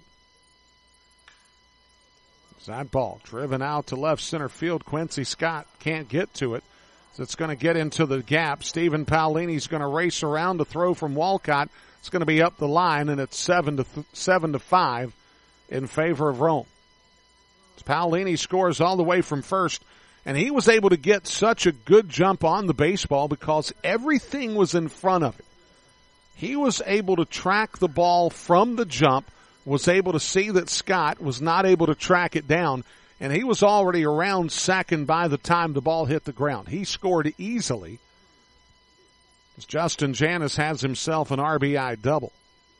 That ball driven out to left center field. Quincy Scott can't get to it. So it's going to get into the gap. Stephen Paolini's going to race around to throw from Walcott. It's going to be up the line, and it's 7-5 in favor of Rome. Paolini scores all the way from first, and he was able to get such a good jump on the baseball because everything was in front of him. He was able to track the ball from the jump, was able to see that Scott was not able to track it down, and he was already around second by the time the ball hit the ground. He scored easily as Justin Janis has himself an RBI double.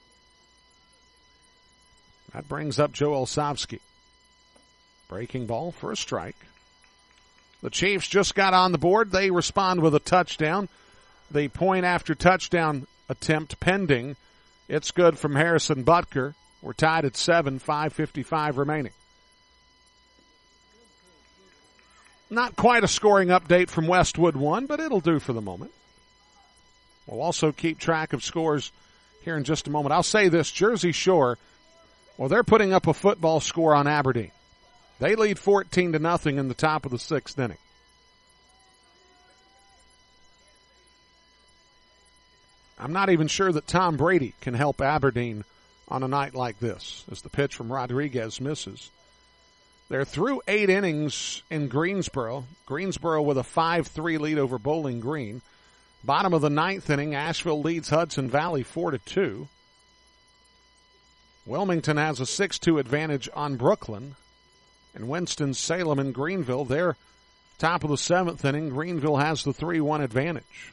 That brings up Joe Olsavsky. Breaking ball for a strike. The Chiefs just got on the board. They respond with a touchdown. The point after touchdown attempt pending. It's good from Harrison Butker. We're tied at 7, 5:55 remaining. Not quite a scoring update from Westwood 1, but it'll do for the moment. We'll also keep track of scores here in just a moment. I'll say this, Jersey Shore, well, they're putting up a football score on Aberdeen. They lead 14-0 in the top of the sixth inning. I'm not even sure that Tom Brady can help Aberdeen on a night like this, as the pitch from Rodriguez misses. They're through 8 innings in Greensboro. Greensboro with a 5-3 lead over Bowling Green. Bottom of the ninth inning, Asheville leads Hudson Valley 4-2. Wilmington has a 6-2 advantage on Brooklyn. And Winston-Salem and Greenville, they're top of the seventh inning. Greenville has the 3-1 advantage.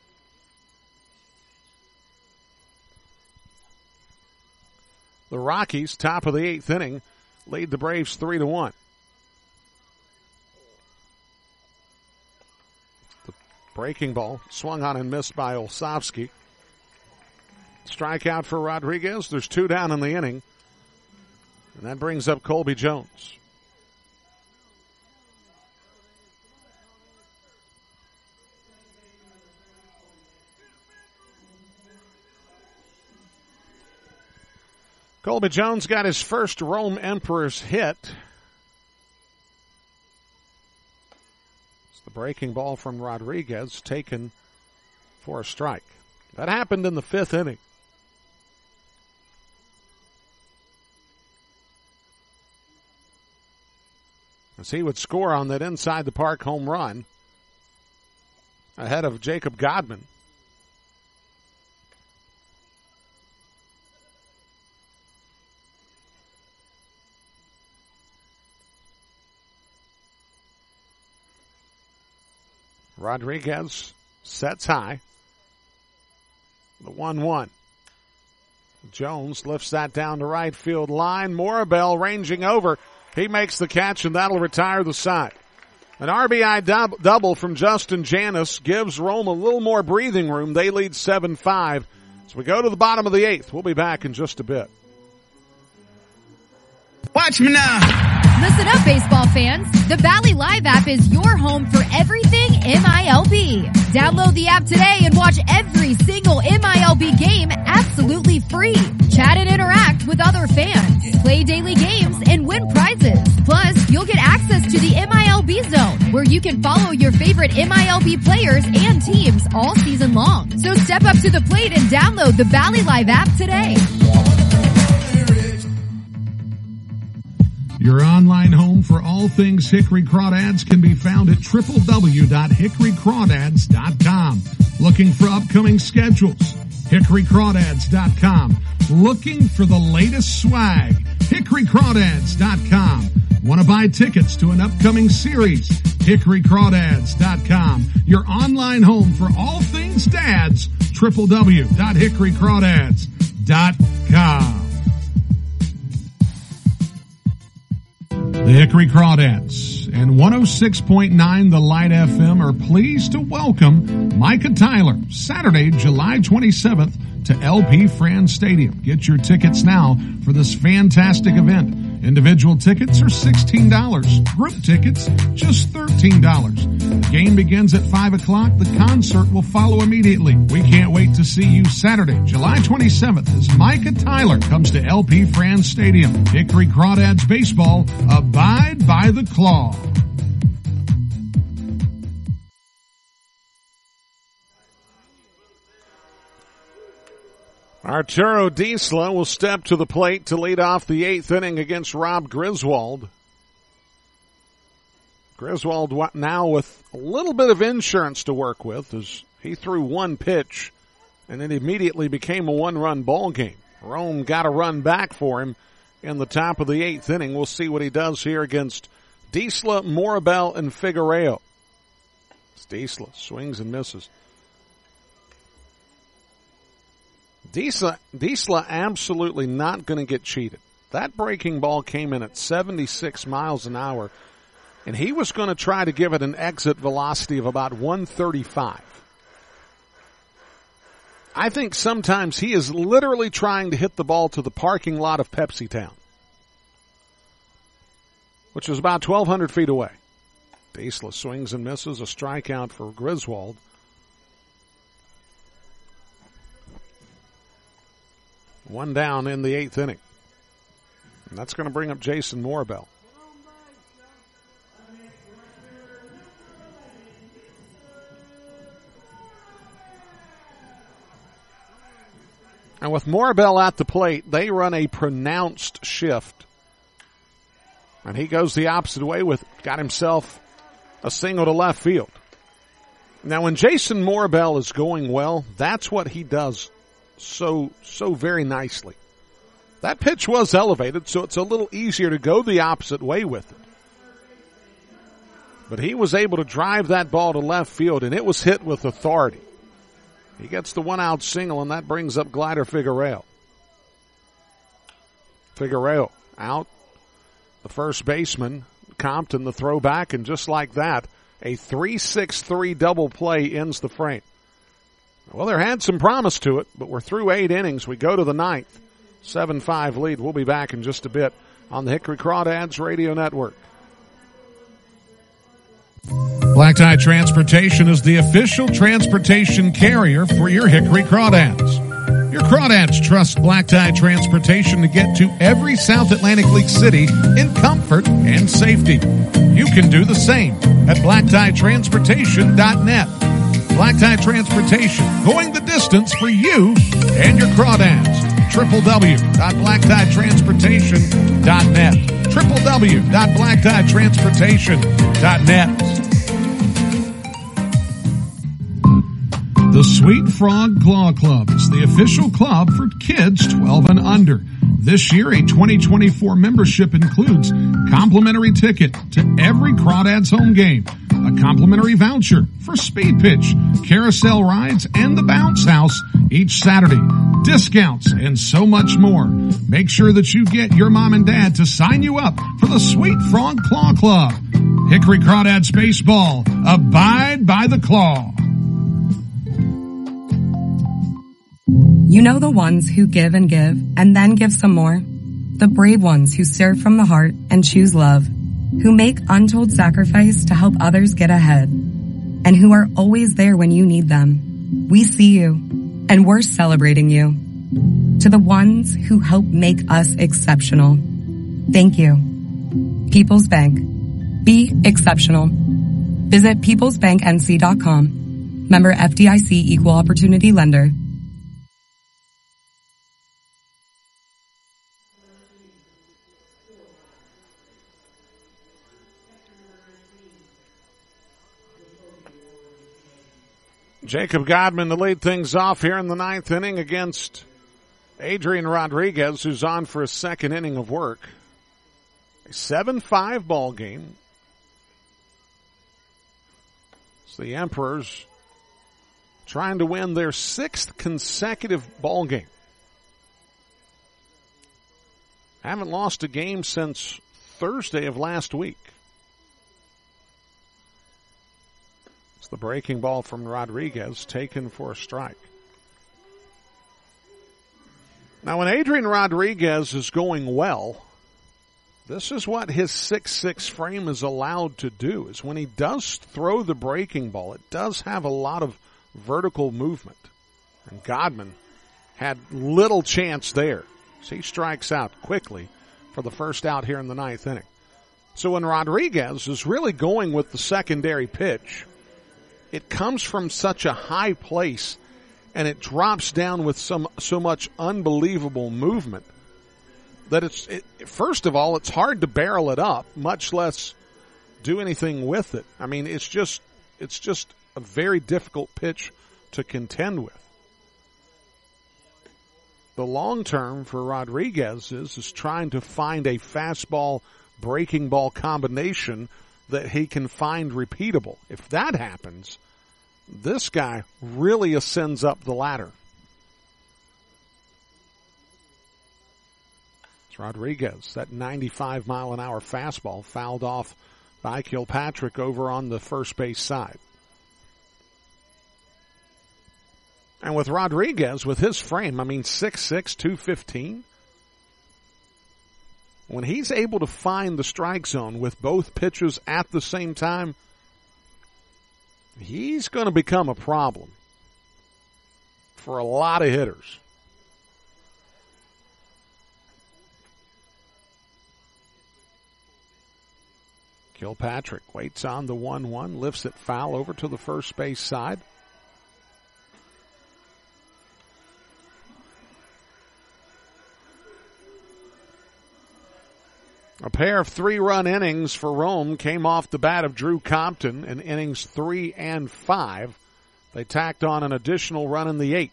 The Rockies, top of the eighth inning, lead the Braves 3-1. The breaking ball swung on and missed by Olsavsky. Strikeout for Rodriguez. There's 2 down in the inning. And that brings up Colby Jones. Colby Jones got his first Rome Emperors hit. It's the breaking ball from Rodriguez taken for a strike. That happened in the fifth inning. As he would score on that inside the park home run ahead of Jacob Godman. Rodriguez sets high. The 1-1. Jones lifts that down to right field line. Morabel ranging over. He makes the catch, and that'll retire the side. An RBI double from Justin Janis gives Rome a little more breathing room. They lead 7-5. So we go to the bottom of the eighth. We'll be back in just a bit. Watch me now. Listen up, baseball fans. The Valley Live app is your home for everything MILB. Download the app today and watch every single MILB game absolutely free. Chat and interact with other fans. Play daily games and win prizes. Plus, you'll get access to the MILB Zone, where you can follow your favorite MILB players and teams all season long. So step up to the plate and download the Valley Live app today. Your online home for all things Hickory Crawdads can be found at www.hickorycrawdads.com. Looking for upcoming schedules? hickorycrawdads.com. Looking for the latest swag? hickorycrawdads.com. Want to buy tickets to an upcoming series? hickorycrawdads.com. Your online home for all things dads? www.hickorycrawdads.com. The Hickory Crawdads and 106.9 The Light FM are pleased to welcome Micah Tyler Saturday, July 27th to LP Franz Stadium. Get your tickets now for this fantastic event. Individual tickets are $16. Group tickets, just $13. The game begins at 5 o'clock. The concert will follow immediately. We can't wait to see you Saturday, July 27th as Micah Tyler comes to LP Franz Stadium. Hickory Crawdads baseball, abide by the claw. Arturo Diesla will step to the plate to lead off the 8th inning against Rob Griswold. Griswold now with a little bit of insurance to work with as he threw one pitch and it immediately became a one-run ball game. Rome got a run back for him in the top of the 8th inning. We'll see what he does here against Diesla, Morabel, and Figueroa. Diesla swings and misses. Diesla absolutely not going to get cheated. That breaking ball came in at 76 miles an hour, and he was going to try to give it an exit velocity of about 135. I think sometimes he is literally trying to hit the ball to the parking lot of Pepsi Town, which is about 1,200 feet away. Diesla swings and misses, a strikeout for Griswold. One down in the 8th inning. And that's going to bring up Jason Morabel. And with Morabel at the plate, they run a pronounced shift. And he goes the opposite way got himself a single to left field. Now when Jason Morabel is going well, that's what he does so very nicely. That pitch was elevated, so it's a little easier to go the opposite way with it. But he was able to drive that ball to left field, and it was hit with authority. He gets the one-out single, and that brings up Glider Figueroa. Figueroa out. The first baseman, Compton, the throwback, and just like that, a 3-6-3 double play ends the frame. Well, there had some promise to it, but we're through 8 innings. We go to the 9th. 7-5 lead. We'll be back in just a bit on the Hickory Crawdads Radio Network. Black Tie Transportation is the official transportation carrier for your Hickory Crawdads. Your Crawdads trust Black Tie Transportation to get to every South Atlantic League city in comfort and safety. You can do the same at blacktieTransportation.net. Black Tie Transportation, going the distance for you and your Crawdads. www.blacktieTransportation.net. www.blacktieTransportation.net. The Sweet Frog Claw Club is the official club for kids 12 and under. This year, a 2024 membership includes complimentary ticket to every Crawdads home game, a complimentary voucher for Speed Pitch, carousel rides, and the Bounce House each Saturday, discounts, and so much more. Make sure that you get your mom and dad to sign you up for the Sweet Frog Claw Club. Hickory Crawdads baseball, abide by the claw. You know the ones who give and then give some more? The brave ones who serve from the heart and choose love, who make untold sacrifice to help others get ahead, and who are always there when you need them. We see you, and we're celebrating you. To the ones who help make us exceptional, thank you. People's Bank. Be exceptional. Visit peoplesbanknc.com. Member FDIC Equal Opportunity Lender. Jacob Godman to lead things off here in the 9th inning against Adrian Rodriguez, who's on for a second inning of work. A 7-5 ball game. It's the Emperors trying to win their 6th consecutive ball game. Haven't lost a game since Thursday of last week. It's the breaking ball from Rodriguez, taken for a strike. Now, when Adrian Rodriguez is going well, this is what his 6'6" frame is allowed to do, is when he does throw the breaking ball, it does have a lot of vertical movement. And Godman had little chance there. So he strikes out quickly for the first out here in the ninth inning. So when Rodriguez is really going with the secondary pitch, it comes from such a high place and it drops down with so much unbelievable movement that first of all, it's hard to barrel it up, much less do anything with it. I mean, it's just a very difficult pitch to contend with. The long term for Rodriguez is trying to find a fastball breaking ball combination that he can find repeatable. If that happens, this guy really ascends up the ladder. It's Rodriguez, that 95-mile-an-hour fastball fouled off by Kilpatrick over on the first base side. And with Rodriguez, with his frame, 6'6", 215, when he's able to find the strike zone with both pitches at the same time, he's going to become a problem for a lot of hitters. Kilpatrick waits on the 1-1, lifts it foul over to the first base side. A pair of 3-run innings for Rome came off the bat of Drew Compton in innings 3 and 5. They tacked on an additional run in the 8th.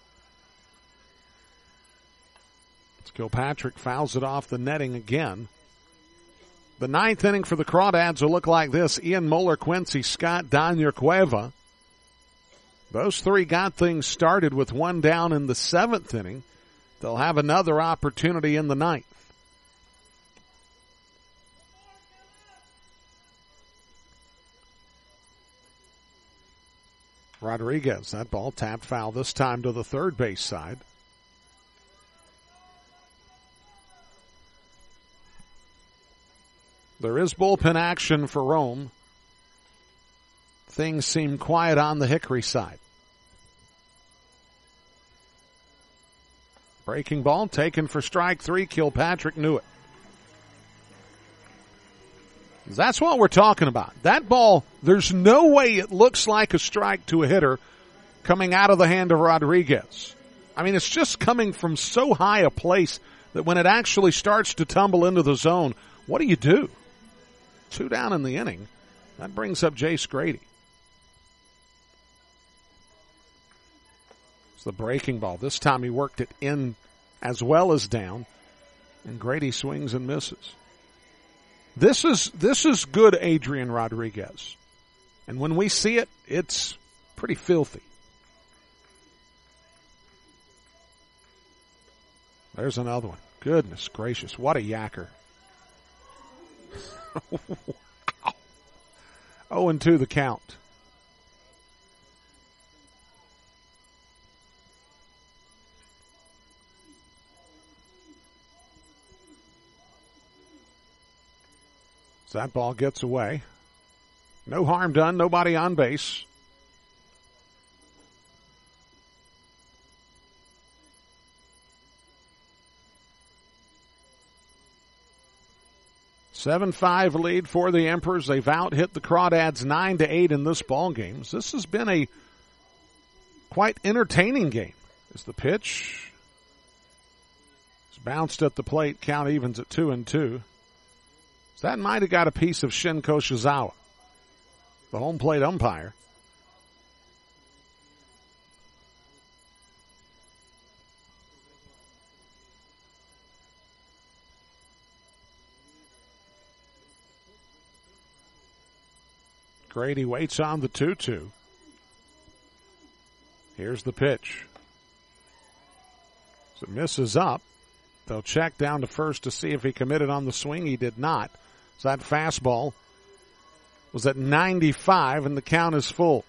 Kilpatrick fouls it off the netting again. The 9th inning for the Crawdads will look like this. Ian Moeller, Quincy Scott, Daniel Cueva. Those three got things started with one down in the 7th inning. They'll have another opportunity in the 9th. Rodriguez, that ball tapped foul this time to the third base side. There is bullpen action for Rome. Things seem quiet on the Hickory side. Breaking ball taken for strike 3. Kilpatrick knew it. That's what we're talking about. That ball, there's no way it looks like a strike to a hitter coming out of the hand of Rodriguez. It's just coming from so high a place that when it actually starts to tumble into the zone, what do? 2 down in the inning. That brings up Jace Grady. It's the breaking ball. This time he worked it in as well as down, and Grady swings and misses. This is good Adrian Rodriguez. And when we see it, it's pretty filthy. There's another one. Goodness gracious, what a yacker. Wow. 0-2 the count. So that ball gets away. No harm done, nobody on base. (7-5) lead for the Emperors. They've out-hit the Crawdads 9-8 in this ball game. This has been a quite entertaining game. As the pitch is bounced at the plate, count evens at 2-2. So that might have got a piece of Shinko Shizawa, the home plate umpire. Grady waits on the 2-2. Here's the pitch. So it misses up. They'll check down to first to see if he committed on the swing. He did not. So that fastball was at 95, and the count is full.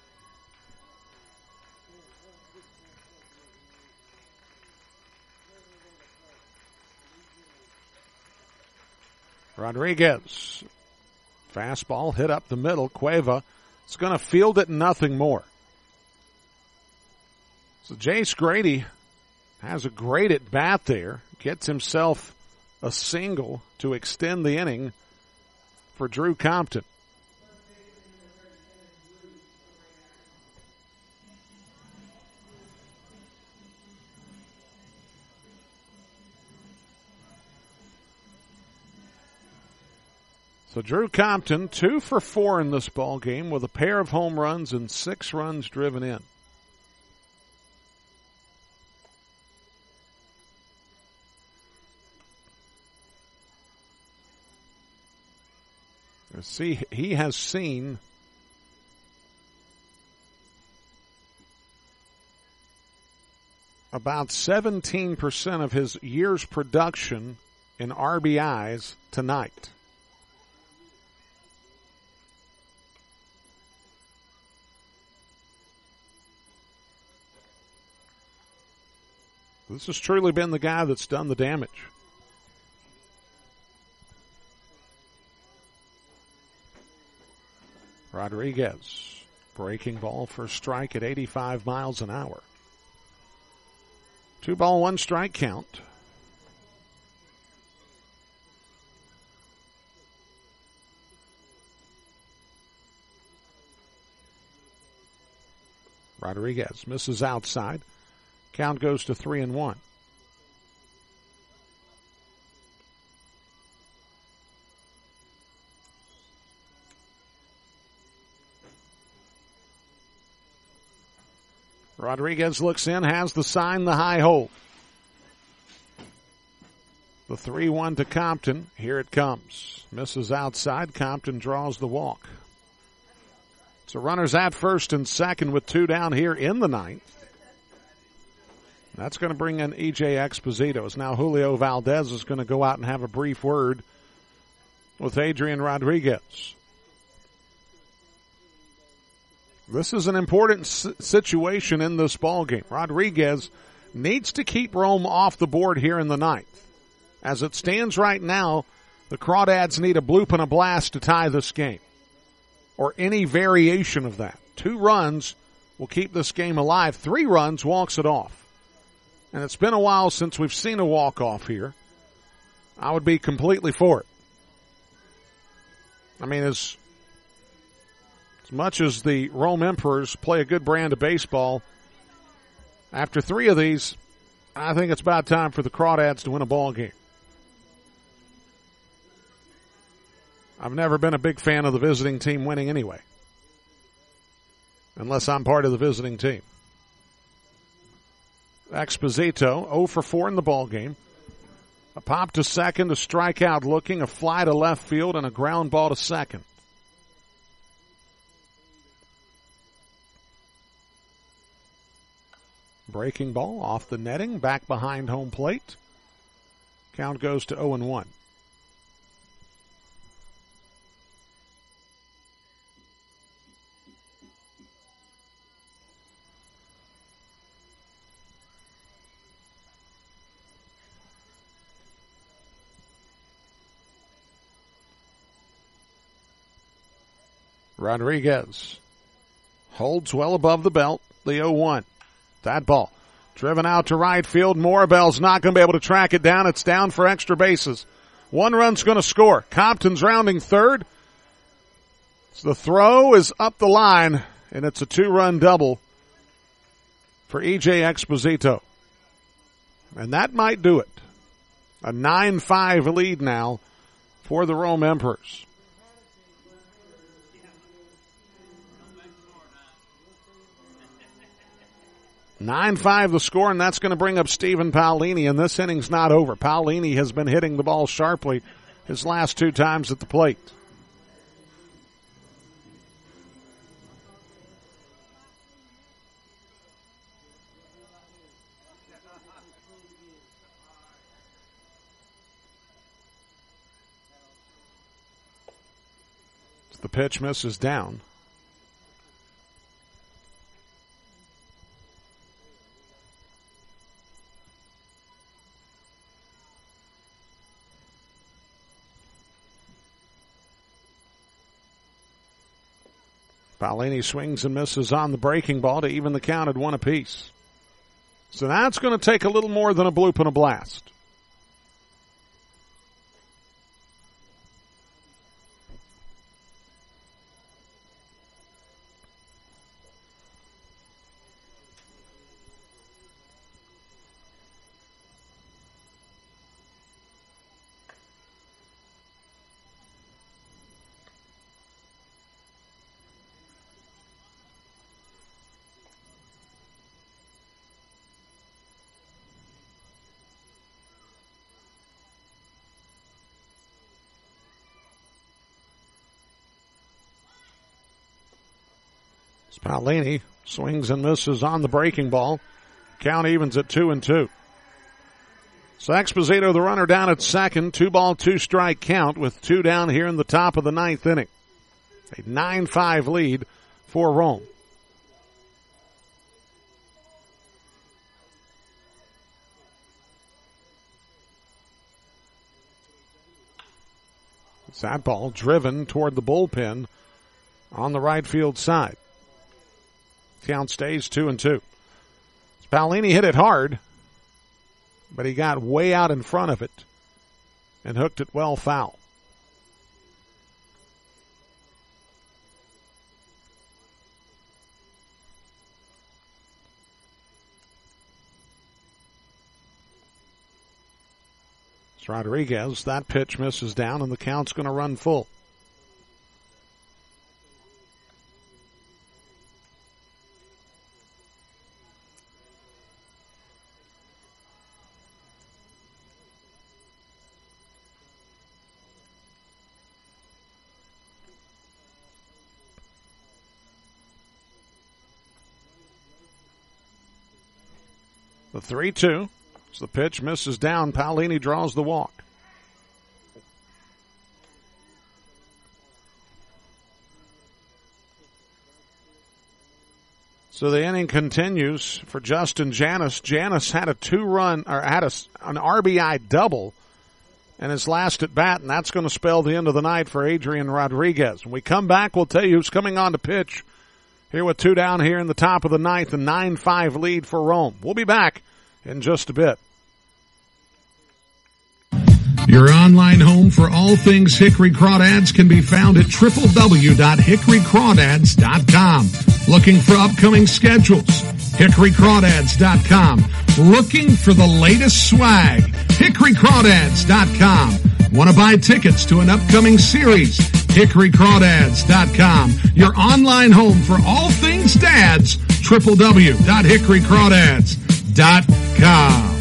Rodriguez. Fastball hit up the middle. Cueva is going to field it and nothing more. So Jace Grady has a great at bat there. Gets himself a single to extend the inning for Drew Compton. So Drew Compton, 2 for 4 in this ball game with a pair of home runs and 6 runs driven in. See, he has seen about 17% of his year's production in RBIs tonight. This has truly been the guy that's done the damage. Rodriguez, breaking ball for a strike at 85 miles an hour. 2 ball, 1 strike count. Rodriguez misses outside. Count goes to 3-1. Rodriguez looks in, has the sign, the high hole. The 3-1 to Compton. Here it comes. Misses outside. Compton draws the walk. So runners at first and second with 2 down here in the 9th. That's going to bring in E.J. Exposito. As now Julio Valdez is going to go out and have a brief word with Adrian Rodriguez. This is an important situation in this ballgame. Rodriguez needs to keep Rome off the board here in the 9th. As it stands right now, the Crawdads need a bloop and a blast to tie this game, or any variation of that. 2 runs will keep this game alive. 3 runs walks it off. And it's been a while since we've seen a walk-off here. I would be completely for it. I mean, as much as the Rome Emperors play a good brand of baseball, after 3 of these, I think it's about time for the Crawdads to win a ball game. I've never been a big fan of the visiting team winning anyway, unless I'm part of the visiting team. Exposito, 0 for 4 in the ball game. A pop to second, a strikeout looking, a fly to left field, and a ground ball to second. Breaking ball off the netting, back behind home plate. Count goes to 0-1. Rodriguez holds well above the belt, the 0-1. That ball driven out to right field. Morabell's not going to be able to track it down. It's down for extra bases. 1 run's going to score. Compton's rounding third. So the throw is up the line, and it's a 2-run double for E.J. Exposito. And that might do it. A 9-5 lead now for the Rome Emperors. 9-5 the score, and that's going to bring up Stephen Paolini, and this inning's not over. Paolini has been hitting the ball sharply his last 2 times at the plate. The pitch misses down. Paolini swings and misses on the breaking ball to even the count at 1 apiece. So that's going to take a little more than a bloop and a blast. Paolini swings and misses on the breaking ball. Count evens at 2-2. So Exposito, the runner, down at second. 2-ball, 2-strike count with 2 down here in the top of the 9th inning. A 9-5 lead for Rome. It's that ball driven toward the bullpen on the right field side. Count stays 2-2. Paolini hit it hard, but he got way out in front of it and hooked it well foul. It's Rodriguez. That pitch misses down, and the count's going to run full. The 3-2. So the pitch misses down. Paolini draws the walk. So the inning continues for Justin Janis. Janis had an RBI double in his last at bat, and that's going to spell the end of the night for Adrian Rodriguez. When we come back, we'll tell you who's coming on to pitch here with 2 down here in the top of the 9th, a 9-5 lead for Rome. We'll be back in just a bit. Your online home for all things Hickory Crawdads can be found at www.hickorycrawdads.com. Looking for upcoming schedules? hickorycrawdads.com. Looking for the latest swag? hickorycrawdads.com. Want to buy tickets to an upcoming series? hickorycrawdads.com. Your online home for all things dads, www.hickorycrawdads.com.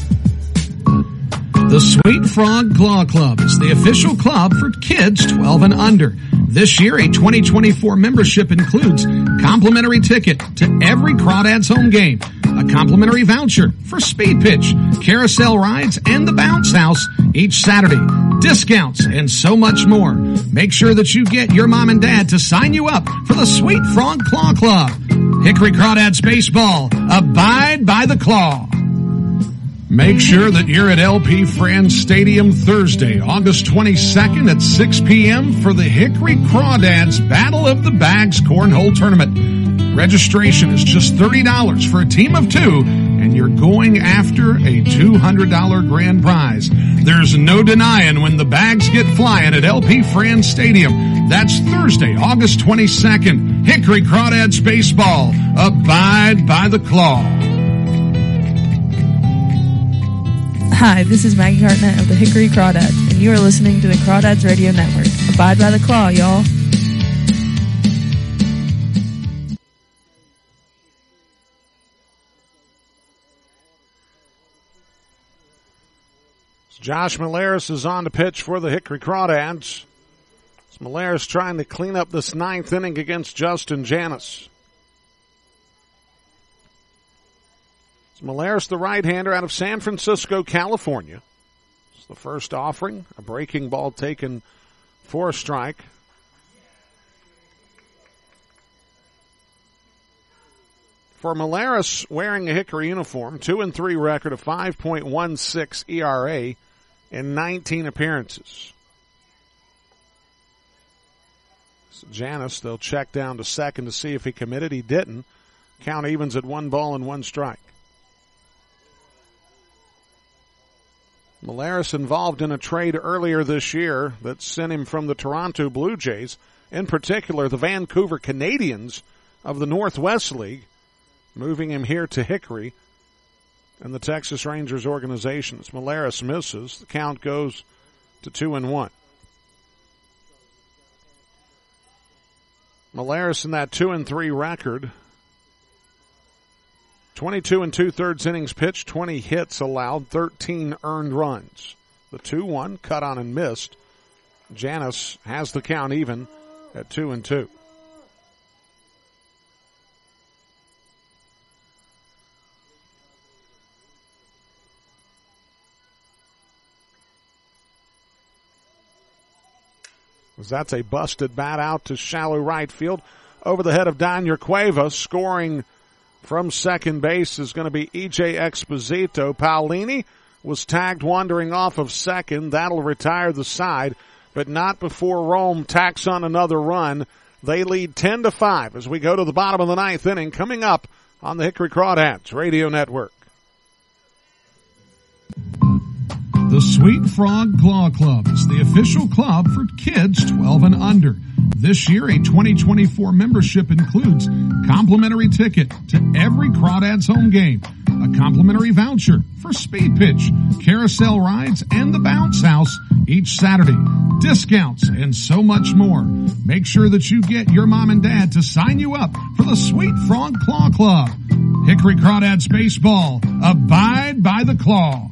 The Sweet Frog Claw Club is the official club for kids 12 and under. This year, a 2024 membership includes complimentary ticket to every Crawdads home game, a complimentary voucher for Speed Pitch, carousel rides, and the Bounce House each Saturday, discounts, and so much more. Make sure that you get your mom and dad to sign you up for the Sweet Frog Claw Club. Hickory Crawdads Baseball, abide by the claw. Make sure that you're at LP Franz Stadium Thursday, August 22nd at 6 p.m. for the Hickory Crawdads Battle of the Bags Cornhole Tournament. Registration is just $30 for a team of 2, and you're going after a $200 grand prize. There's no denying when the bags get flying at LP Franz Stadium. That's Thursday, August 22nd. Hickory Crawdads Baseball, abide by the claw. Hi, this is Maggie Hartnett of the Hickory Crawdads, and you are listening to the Crawdads Radio Network. Abide by the claw, y'all. Josh Melares is on to pitch for the Hickory Crawdads. Melares trying to clean up this 9th inning against Justin Janis. Melares, the right-hander out of San Francisco, California. It's the first offering. A breaking ball taken for a strike. For Molaris, wearing a Hickory uniform, 2-3 record, a 5.16 ERA in 19 appearances. So Janis, they'll check down to second to see if he committed. He didn't. Count evens at 1 ball and 1 strike. Molaris involved in a trade earlier this year that sent him from the Toronto Blue Jays, in particular the Vancouver Canadians of the Northwest League, moving him here to Hickory and the Texas Rangers organization. As Molaris misses, the count goes to 2-1. Molaris in that 2-3 record, 22 2/3 innings pitched, 20 hits allowed, 13 earned runs. The 2-1 cut on and missed. Janis has the count even at 2-2. As that's a busted bat out to shallow right field over the head of Daniel Cueva. Scoring from second base is going to be E.J. Exposito. Paolini was tagged wandering off of second. That'll retire the side, but not before Rome tacks on another run. They lead 10-5 as we go to the bottom of the ninth inning, coming up on the Hickory Crawdads Radio Network. The Sweet Frog Claw Club is the official club for kids 12 and under. This year, a 2024 membership includes complimentary ticket to every Crawdads home game, a complimentary voucher for speed pitch, carousel rides, and the bounce house each Saturday, discounts, and so much more. Make sure that you get your mom and dad to sign you up for the Sweet Frog Claw Club. Hickory Crawdads Baseball, abide by the claw.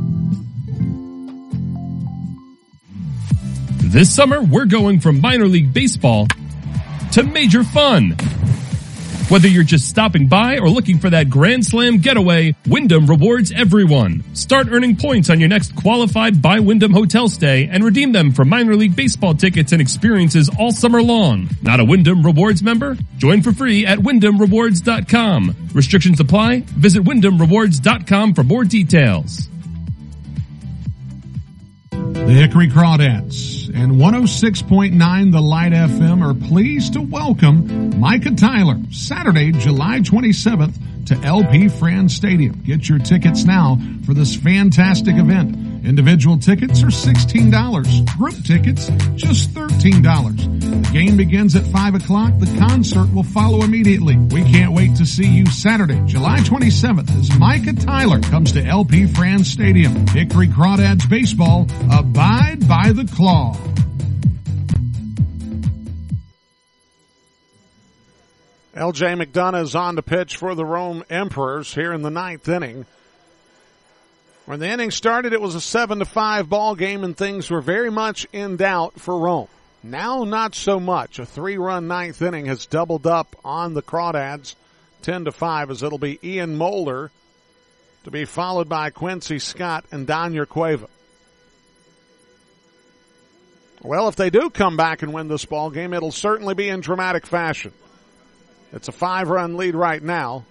This summer, we're going from minor league baseball to major fun. Whether you're just stopping by or looking for that Grand Slam getaway, Wyndham rewards everyone. Start earning points on your next qualified by Wyndham hotel stay and redeem them for minor league baseball tickets and experiences all summer long. Not a Wyndham Rewards member? Join for free at WyndhamRewards.com. Restrictions apply. Visit WyndhamRewards.com for more details. The Hickory Crawdads and 106.9 The Light FM are pleased to welcome Micah Tyler Saturday, July 27th to LP Franz Stadium. Get your tickets now for this fantastic event. Individual tickets are $16. Group tickets, just $13. The game begins at 5 o'clock. The concert will follow immediately. We can't wait to see you Saturday, July 27th as Micah Tyler comes to LP Franz Stadium. Hickory Crawdads Baseball, abide by the claw. L.J. McDonough is on to pitch for the Rome Emperors here in the ninth inning. When the inning started, it was a 7-5 ball game, and things were very much in doubt for Rome. Now, not so much. A 3-run ninth inning has doubled up on the Crawdads, 10-5, as it'll be Ian Moeller to be followed by Quincy Scott and Daniel Cueva. Well, if they do come back and win this ball game, it'll certainly be in dramatic fashion. It's a 5-run lead right now,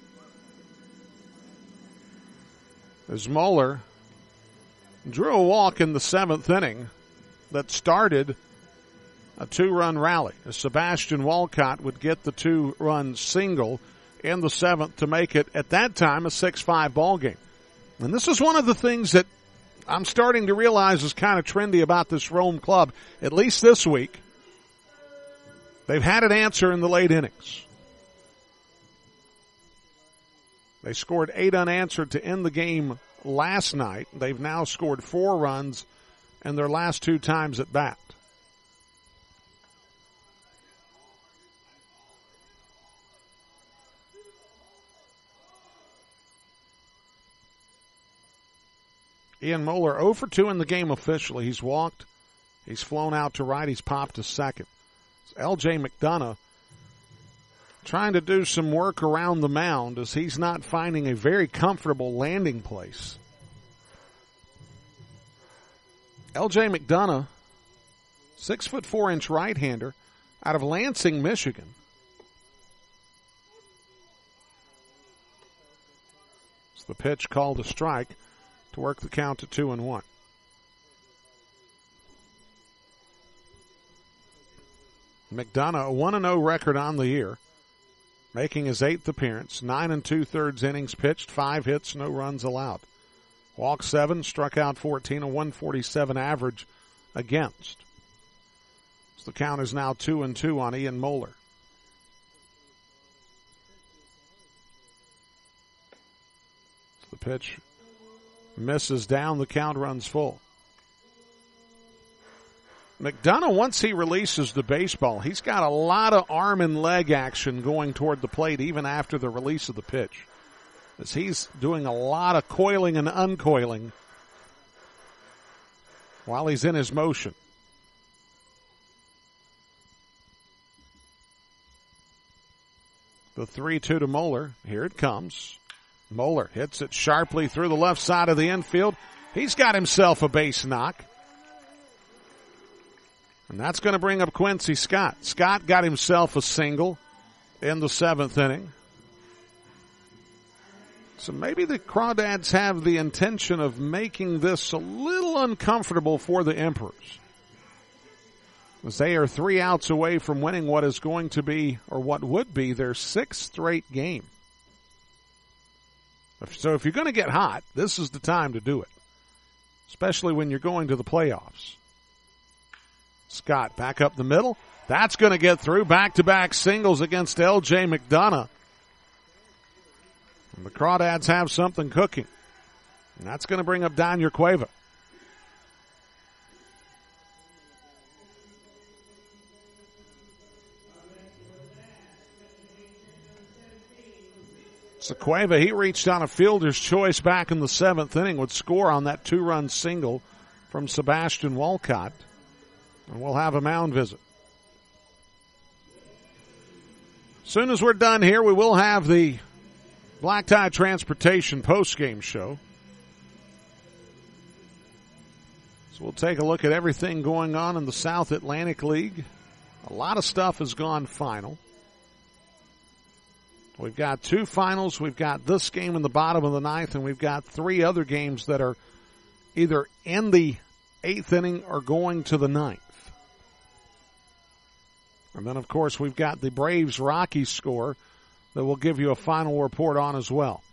as Moeller drew a walk in the 7th inning that started a 2-run rally, as Sebastian Walcott would get the 2-run single in the 7th to make it, at that time, a 6-5 ball game. And this is one of the things that I'm starting to realize is kind of trendy about this Rome club, at least this week. They've had an answer in the late innings. They scored 8 unanswered to end the game last night. They've now scored 4 runs in their last 2 times at bat. Ian Moeller 0 for 2 in the game officially. He's walked. He's flown out to right. He's popped to second. L.J. McDonough trying to do some work around the mound as he's not finding a very comfortable landing place. L.J. McDonough, 6'4" right-hander out of Lansing, Michigan. It's the pitch called a strike to work the count to 2-1. McDonough, a 1-0 record on the year, making his 8th appearance, 9 2/3 innings pitched, 5 hits, no runs allowed. Walked 7, struck out 14, a 147 average against. So the count is now 2-2 on Ian Moeller. The pitch misses down, the count runs full. McDonough, once he releases the baseball, he's got a lot of arm and leg action going toward the plate even after the release of the pitch, as he's doing a lot of coiling and uncoiling while he's in his motion. The 3-2 to Moeller. Here it comes. Moeller hits it sharply through the left side of the infield. He's got himself a base knock. And that's going to bring up Quincy Scott. Scott got himself a single in the 7th inning. So maybe the Crawdads have the intention of making this a little uncomfortable for the Emperors, as they are 3 outs away from winning what is going to be, or what would be, their 6th straight game. So if you're going to get hot, this is the time to do it, especially when you're going to the playoffs. Scott back up the middle. That's going to get through. Back-to-back singles against L.J. McDonough. And the Crawdads have something cooking. And that's going to bring up Daniel Cueva. So Cueva, he reached on a fielder's choice back in the 7th inning, would score on that 2-run single from Sebastian Walcott. And we'll have a mound visit. Soon as we're done here, we will have the Black Tie Transportation post-game show. So we'll take a look at everything going on in the South Atlantic League. A lot of stuff has gone final. We've got 2 finals. We've got this game in the bottom of the 9th, and we've got 3 other games that are either in the 8th inning or going to the 9th. And then, of course, we've got the Braves-Rockies score that we'll give you a final report on as well.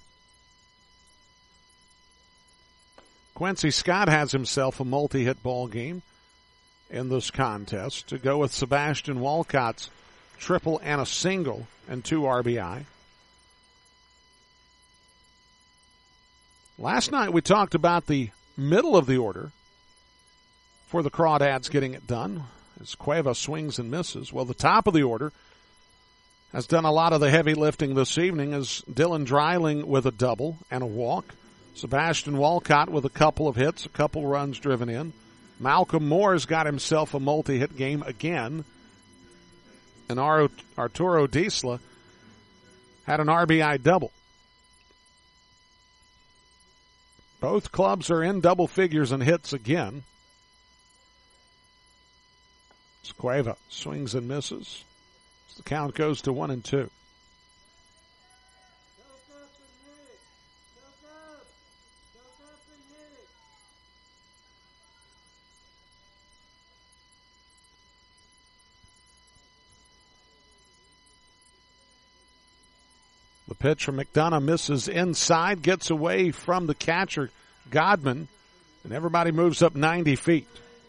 Quincy Scott has himself a multi-hit ball game in this contest to go with Sebastian Walcott's triple and a single and 2 RBI. Last night we talked about the middle of the order for the Crawdads getting it done as Cueva swings and misses. Well, the top of the order has done a lot of the heavy lifting this evening as Dylan Dreiling with a double and a walk. Sebastian Walcott with a couple of hits, a couple runs driven in. Malcolm Moore's got himself a multi-hit game again. And Arturo Diesla had an RBI double. Both clubs are in double figures and hits again. Cueva swings and misses. The count goes to 1-2. The pitch from McDonough misses inside, gets away from the catcher, Godman, and everybody moves up 90 feet.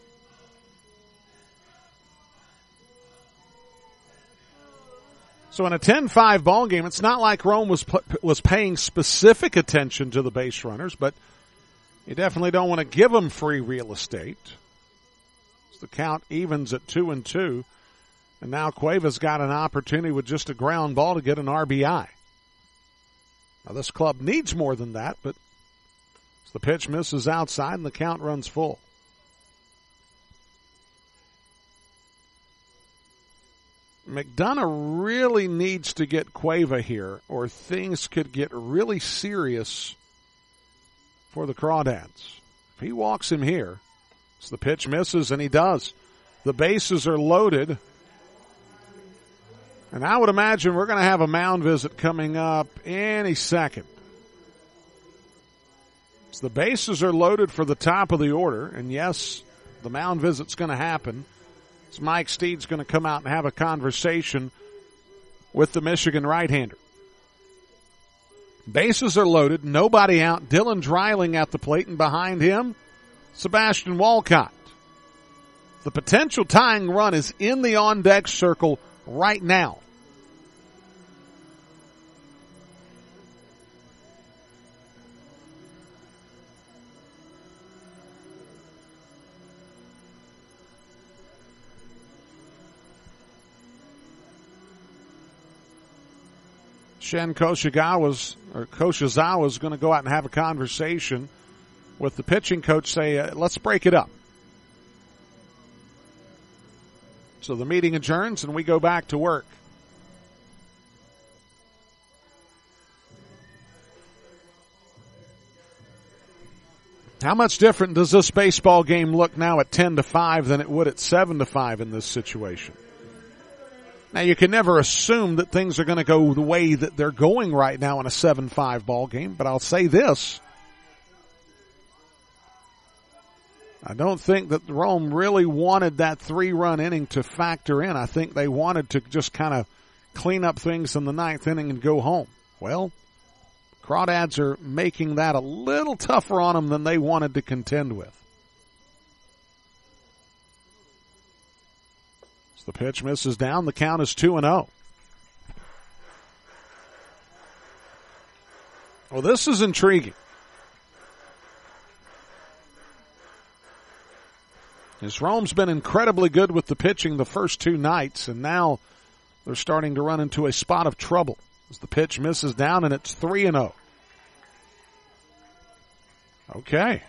So in a 10-5 ball game, it's not like Rome was paying specific attention to the base runners, but you definitely don't want to give them free real estate. So the count evens at 2-2, and now Cueva's got an opportunity with just a ground ball to get an RBI. Now this club needs more than that, but the pitch misses outside and the count runs full. McDonough really needs to get Cueva here, or things could get really serious for the Crawdads. If he walks him here, so the pitch misses, and he does. The bases are loaded. And I would imagine we're going to have a mound visit coming up any second. As the bases are loaded for the top of the order, and yes, the mound visit's going to happen. As Mike Steed's going to come out and have a conversation with the Michigan right-hander. Bases are loaded, nobody out. Dylan Dreiling at the plate, and behind him, Sebastian Walcott. The potential tying run is in the on-deck circle right now. Shen Koshizawa is going to go out and have a conversation with the pitching coach, say, let's break it up. So the meeting adjourns and we go back to work. How much different does this baseball game look now at 10-5 than it would at 7-5 in this situation? Now, you can never assume that things are going to go the way that they're going right now in a 7-5 ball game, but I'll say this. I don't think that Rome really wanted that 3-run inning to factor in. I think they wanted to just kind of clean up things in the 9th inning and go home. Well, Crawdads are making that a little tougher on them than they wanted to contend with. The pitch misses down. The count is 2-0. Well, this is intriguing. As Rome's been incredibly good with the pitching the first 2 nights, and now they're starting to run into a spot of trouble as the pitch misses down, and it's 3-0. Okay.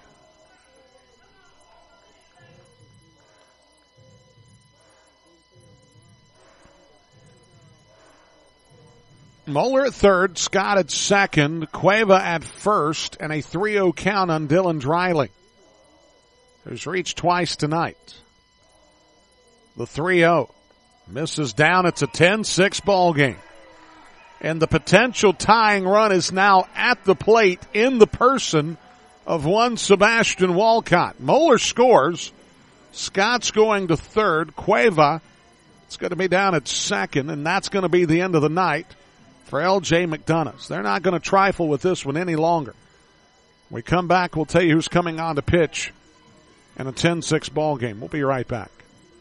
Moeller at third, Scott at second, Cueva at first, and a 3-0 count on Dylan Dreiling, who's reached twice tonight. The 3-0 misses down. It's a 10-6 ball game. And the potential tying run is now at the plate in the person of one Sebastian Walcott. Moeller scores. Scott's going to third. Cueva, it's going to be down at second, and that's going to be the end of the night for L.J. McDonough. They're not going to trifle with this one any longer. When we come back, we'll tell you who's coming on to pitch in a 10-6 ball game. We'll be right back.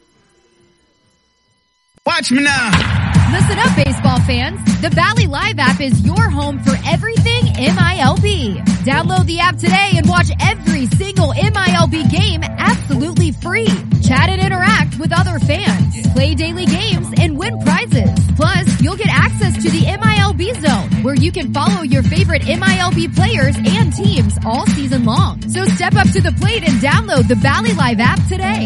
Watch me now. Listen up, baseball fans. The Valley Live app is your home for everything MILB. Download the app today and watch every single MILB game absolutely free. Chat and interact with other fans. Play daily games and win prizes. Plus, you'll get access to the MILB Zone, where you can follow your favorite MILB players and teams all season long. So step up to the plate and download the Valley Live app today.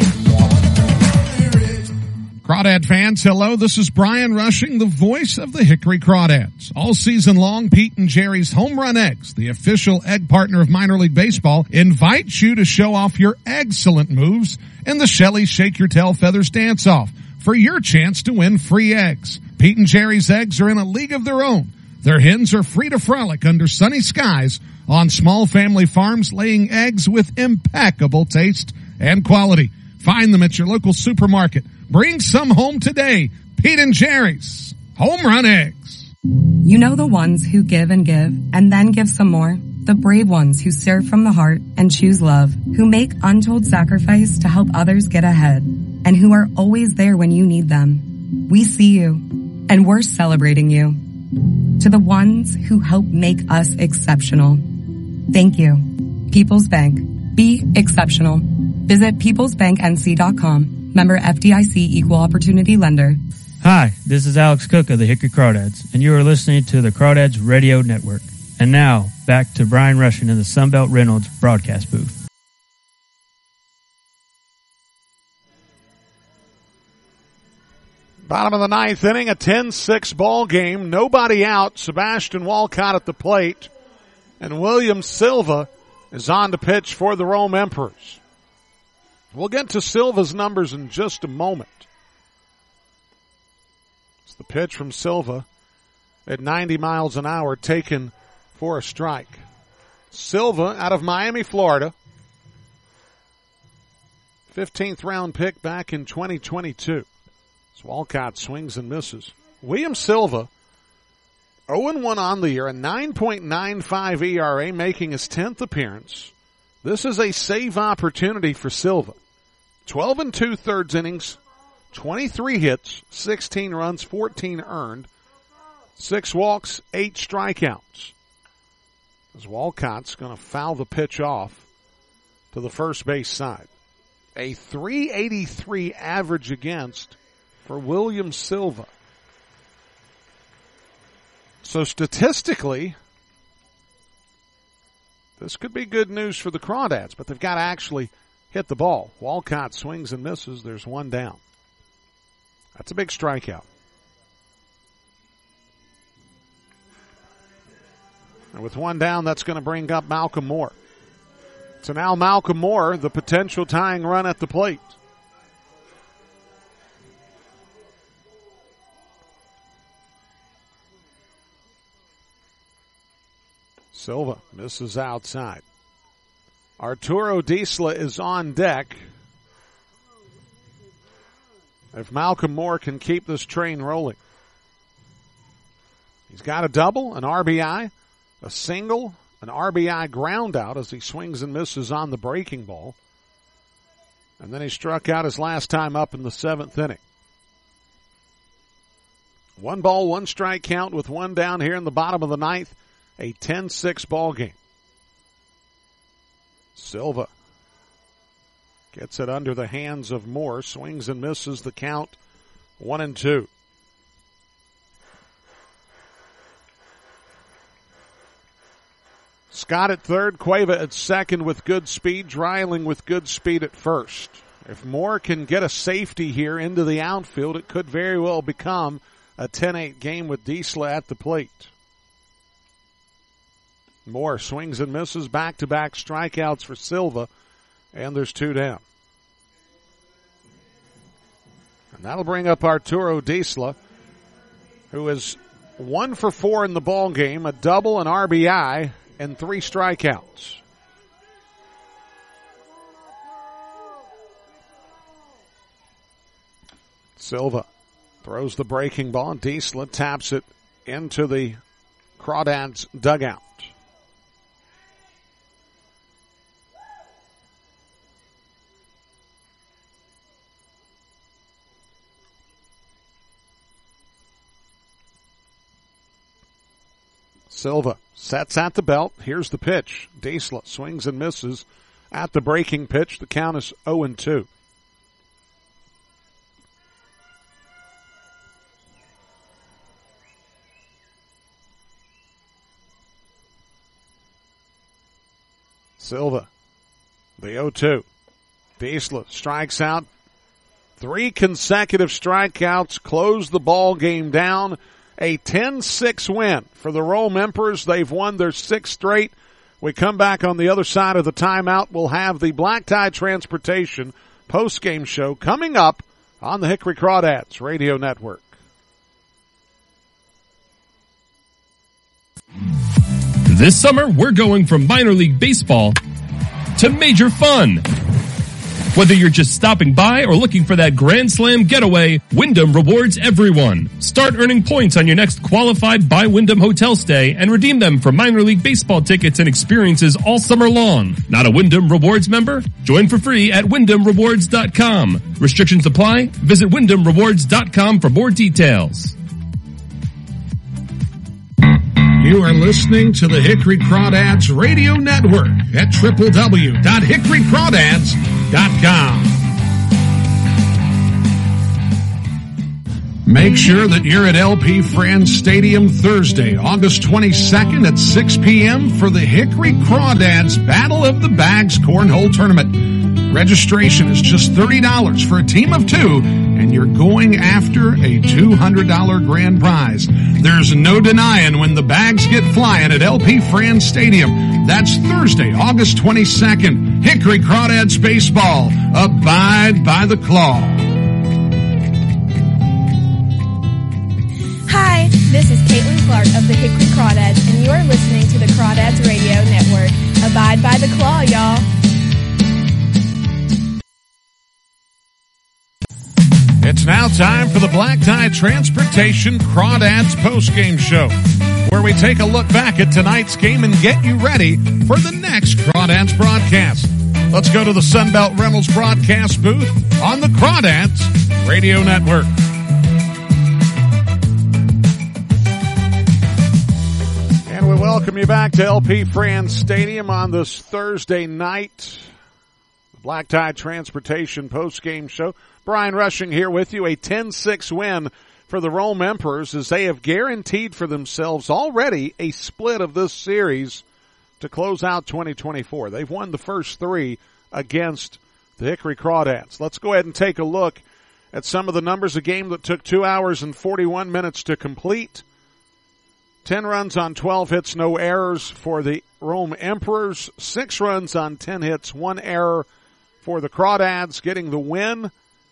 Crawdad fans, hello. This is Brian Rushing, the voice of the Hickory Crawdads. All season long, Pete and Jerry's Home Run Eggs, the official egg partner of minor league baseball, invites you to show off your excellent moves in the Shelly Shake Your Tail Feathers Dance-Off for your chance to win free eggs. Pete and Jerry's eggs are in a league of their own. Their hens are free to frolic under sunny skies on small family farms, laying eggs with impeccable taste and quality. Find them at your local supermarket. Bring some home today. Pete and Jerry's Home Run Eggs. You know the ones who give and then give some more? The brave ones who serve from the heart and choose love, who make untold sacrifice to help others get ahead, and who are always there when you need them. We see you, and we're celebrating you. To the ones who help make us exceptional, thank you. People's Bank. Be exceptional. Visit peoplesbanknc.com. Member FDIC Equal Opportunity Lender. Hi, this is Alex Cook of the Hickory Crawdads, and you are listening to the Crawdads Radio Network. And now, back to Brian Rushing in the Sunbelt Reynolds broadcast booth. Bottom of the 9th inning, a 10-6 ball game. Nobody out. Sebastian Walcott at the plate. And William Silva is on to pitch for the Rome Emperors. We'll get to Silva's numbers in just a moment. It's the pitch from Silva at 90 miles an hour, taken for a strike. Silva out of Miami, Florida. 15th round pick back in 2022. So Walcott swings and misses. William Silva, 0-1 on the year, a 9.95 ERA, making his 10th appearance. This is a save opportunity for Silva. 12 2/3 innings, 23 hits, 16 runs, 14 earned, 6 walks, 8 strikeouts. As Walcott's going to foul the pitch off to the first base side. A 383 average against for William Silva. So statistically, this could be good news for the Crawdads, but they've got to actually hit the ball. Walcott swings and misses. There's one down. That's a big strikeout. And with one down, that's going to bring up Malcolm Moore. So now Malcolm Moore, the potential tying run at the plate. Silva misses outside. Arturo Diesla is on deck. If Malcolm Moore can keep this train rolling. He's got a double, an RBI, a single, an RBI ground out as he swings and misses on the breaking ball. And then he struck out his last time up in the 7th inning. 1 ball, 1 strike count with one down here in the bottom of the 9th. A 10-6 ball game. Silva gets it under the hands of Moore, swings and misses, the count 1-2. Scott at third, Cueva at second with good speed, Dreiling with good speed at first. If Moore can get a safety here into the outfield, it could very well become a 10-8 game with Diesla at the plate. Moore swings and misses, back-to-back strikeouts for Silva, and there's 2 down. And that'll bring up Arturo Diesla, who is 1 for 4 in the ball game, a double, an RBI, and 3 strikeouts. Silva throws the breaking ball, and Diesla taps it into the Crawdads dugout. Silva sets at the belt. Here's the pitch. Diesla swings and misses at the breaking pitch. The count is 0-2. Silva, the 0-2. Diesla strikes out. 3 consecutive strikeouts close the ball game down. A 10-6 win for the Rome Emperors. They've won their 6th straight. We come back on the other side of the timeout. We'll have the Black Tie Transportation post-game show coming up on the Hickory Crawdads Radio Network. This summer, we're going from minor league baseball to major fun. Whether you're just stopping by or looking for that Grand Slam getaway, Wyndham rewards everyone. Start earning points on your next qualified by Wyndham hotel stay and redeem them for minor league baseball tickets and experiences all summer long. Not a Wyndham Rewards member? Join for free at WyndhamRewards.com. Restrictions apply. Visit WyndhamRewards.com for more details. You are listening to the Hickory Crawdads Radio Network at www.hickorycrawdads.com. Make sure that you're at LP Friends Stadium Thursday, August 22nd at 6 p.m. for the Hickory Crawdads Battle of the Bags Cornhole Tournament. Registration is just $30 for a team of 2, and you're going after a $200 grand prize. There's no denying when the bags get flying at LP Friends Stadium. That's Thursday, August 22nd. Hickory Crawdads Baseball. Abide by the claw. Hi, This is Caitlin Clark of the Hickory Crawdads, and you are listening to the Crawdads Radio Network. Abide by the claw, y'all. It's now time for the Black Tie Transportation Crawdads postgame show, where we take a look back at tonight's game and get you ready for the next Crawdads broadcast. Let's go to the Sunbelt Rentals broadcast booth on the Crawdads Radio Network. And we welcome you back to LP France Stadium on this Thursday night. The Black Tie Transportation postgame show. Brian Rushing here with you. A 10-6 win for the Rome Emperors as they have guaranteed for themselves already a split of this series to close out 2024. They've won the first three against the Hickory Crawdads. Let's go ahead and take a look at some of the numbers. A game that took 2 hours and 41 minutes to complete. 10 runs on 12 hits, no errors for the Rome Emperors. 6 runs on 10 hits, 1 error for the Crawdads, getting the win.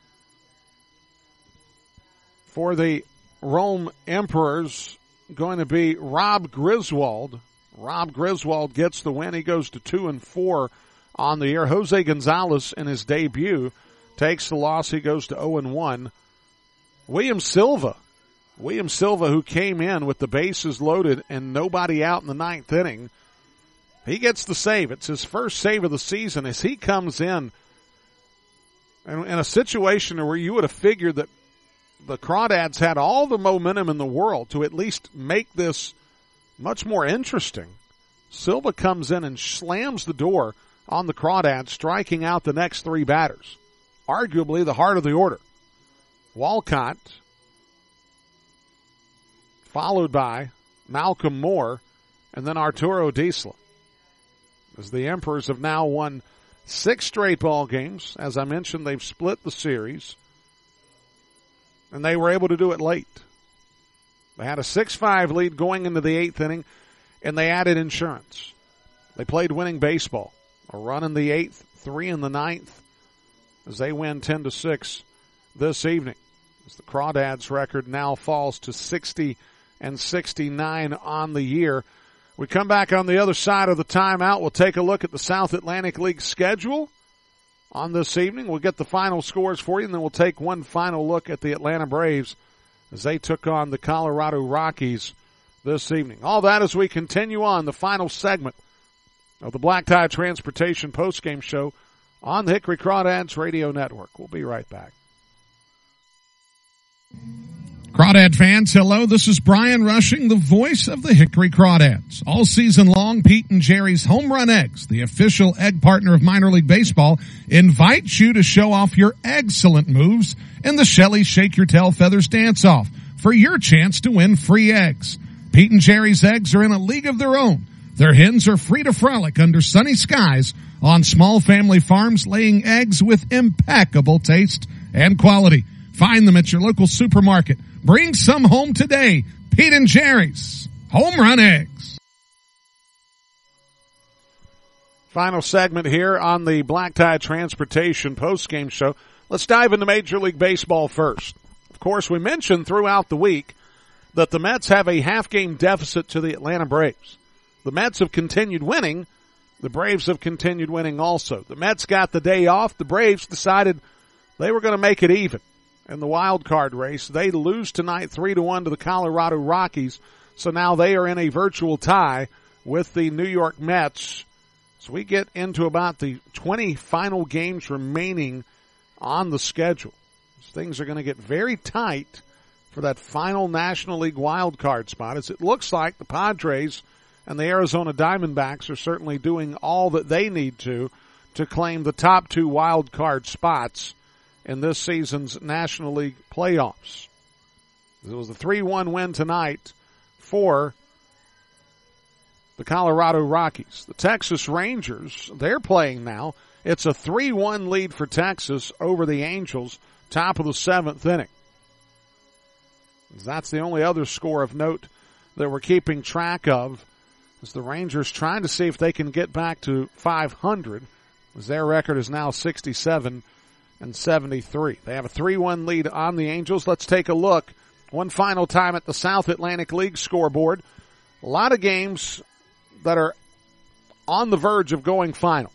For the Rome Emperors, going to be Rob Griswold. Rob Griswold gets the win. He goes to 2-4 on the year. Jose Gonzalez in his debut takes the loss. He goes to 0-1. William Silva, who came in with the bases loaded and nobody out in the ninth inning, he gets the save. It's his first save of the season as he comes in a situation where you would have figured that the Crawdads had all the momentum in the world to at least make this much more interesting. Silva comes in and slams the door on the Crawdads, striking out the next 3 batters. Arguably the heart of the order. Walcott, followed by Malcolm Moore, and then Arturo Diesla. As the Emperors have now won 6 straight ball games. As I mentioned, they've split the series. And they were able to do it late. They had a 6-5 lead going into the 8th inning, and they added insurance. They played winning baseball. A run in the 8th, 3 in the 9th, as they win 10-6 this evening. As the Crawdads record now falls to 60-69 on the year. We come back on the other side of the timeout. We'll take a look at the South Atlantic League schedule on this evening. We'll get the final scores for you, and then we'll take one final look at the Atlanta Braves as they took on the Colorado Rockies this evening. All that as we continue on the final segment of the Black Tie Transportation postgame show on the Hickory Crawdads Radio Network. We'll be right back. Crawdad fans, hello. This is Brian Rushing, the voice of the Hickory Crawdads. All season long, Pete and Jerry's Home Run Eggs, the official egg partner of minor league baseball, invites you to show off your excellent moves in the Shelly Shake Your Tail Feathers Dance-Off for your chance to win free eggs. Pete and Jerry's eggs are in a league of their own. Their hens are free to frolic under sunny skies on small family farms, laying eggs with impeccable taste and quality. Find them at your local supermarket. Bring some home today. Pete and Jerry's Home Run Eggs. Final segment here on the Black Tie Transportation postgame show. Let's dive into Major League Baseball first. Of course, we mentioned throughout the week that the Mets have a half-game deficit to the Atlanta Braves. The Mets have continued winning. The Braves have continued winning also. The Mets got the day off. The Braves decided they were going to make it even in the wild card race. They lose tonight 3-1 to the Colorado Rockies. So now they are in a virtual tie with the New York Mets. So we get into about the 20 final games remaining on the schedule. So things are going to get very tight for that final National League wild card spot, as it looks like the Padres and the Arizona Diamondbacks are certainly doing all that they need to claim the top 2 wild card spots in this season's National League playoffs. It was a 3-1 win tonight for the Colorado Rockies. The Texas Rangers, they're playing now. It's a 3-1 lead for Texas over the Angels, top of the 7th inning. That's the only other score of note that we're keeping track of, as the Rangers trying to see if they can get back to 500, as their record is now 67-73. They have a 3-1 lead on the Angels. Let's take a look One final time at the South Atlantic League scoreboard. A lot of games that are on the verge of going final.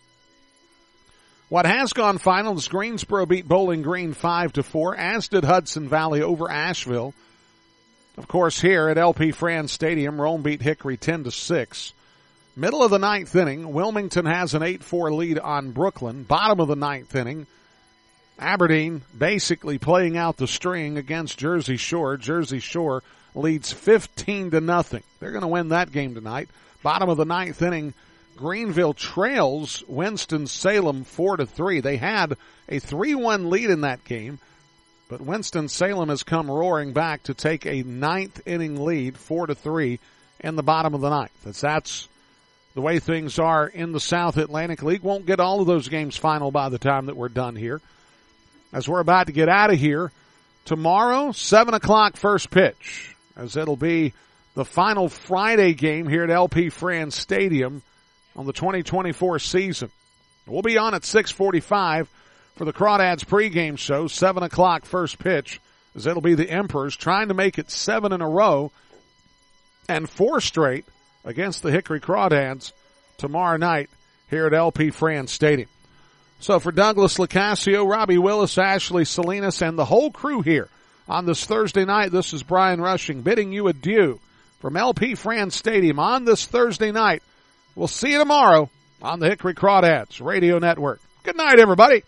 What has gone final is Greensboro beat Bowling Green 5-4, as did Hudson Valley over Asheville. Of course, here at LP Franz Stadium, Rome beat Hickory 10-6. Middle of the ninth inning, Wilmington has an 8-4 lead on Brooklyn. Bottom of the ninth inning, Aberdeen basically playing out the string against Jersey Shore. Jersey Shore leads 15-0. They're going to win that game tonight. Bottom of the ninth inning, Greenville trails Winston-Salem 4-3. They had a 3-1 lead in that game, but Winston-Salem has come roaring back to take a ninth inning lead, 4-3, in the bottom of the ninth. That's the way things are in the South Atlantic League. Won't get all of those games final by the time that we're done here. As we're about to get out of here, tomorrow, 7 o'clock first pitch, as it'll be the final Friday game here at LP Franz Stadium on the 2024 season. We'll be on at 6:45 for the Crawdads pregame show, 7 o'clock first pitch, as it'll be the Emperors trying to make it 7 in a row and 4 straight against the Hickory Crawdads tomorrow night here at LP Franz Stadium. So for Douglas Locascio, Robbie Willis, Ashley Salinas, and the whole crew here on this Thursday night, this is Brian Rushing bidding you adieu from LP Franz Stadium on this Thursday night. We'll see you tomorrow on the Hickory Crawdads Radio Network. Good night, everybody.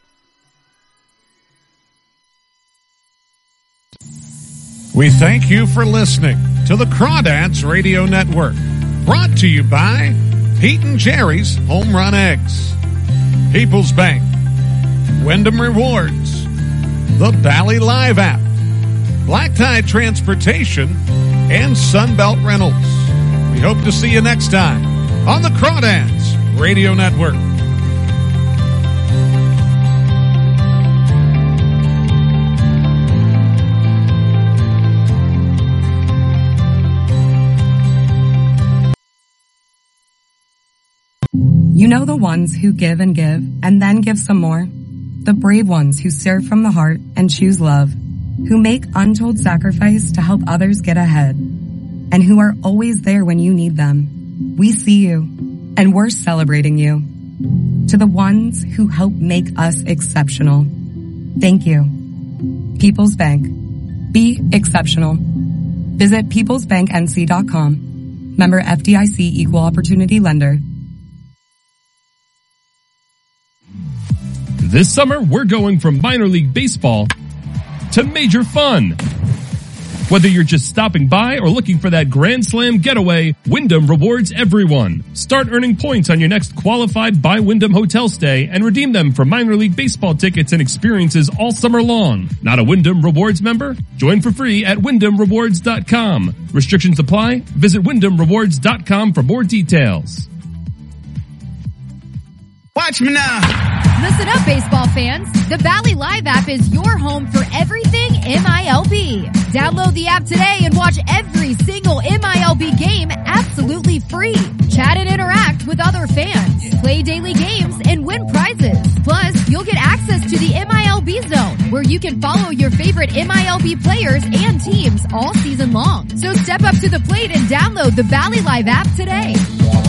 We thank you for listening to the Crawdads Radio Network. Brought to you by Pete and Jerry's Home Run Eggs, People's Bank, Wyndham Rewards, the Valley Live app, Black Tide Transportation, and Sunbelt Rentals. We hope to see you next time on the Crawdads Radio Network. You know the ones who give and give, and then give some more? The brave ones who serve from the heart and choose love, who make untold sacrifice to help others get ahead, and who are always there when you need them. We see you, and we're celebrating you. To the ones who help make us exceptional, thank you. People's Bank. Be exceptional. Visit peoplesbanknc.com. Member FDIC Equal Opportunity Lender. This summer, we're going from minor league baseball to major fun. Whether you're just stopping by or looking for that Grand Slam getaway, Wyndham rewards everyone. Start earning points on your next qualified by Wyndham hotel stay and redeem them for minor league baseball tickets and experiences all summer long. Not a Wyndham Rewards member? Join for free at WyndhamRewards.com. Restrictions apply. Visit WyndhamRewards.com for more details. Watch me now. Listen up, baseball fans. The Valley Live app is your home for everything MILB. Download the app today and watch every single MILB game absolutely free. Chat and interact with other fans. Play daily games and win prizes. Plus, you'll get access to the MILB Zone, where you can follow your favorite MILB players and teams all season long. So step up to the plate and download the Valley Live app today.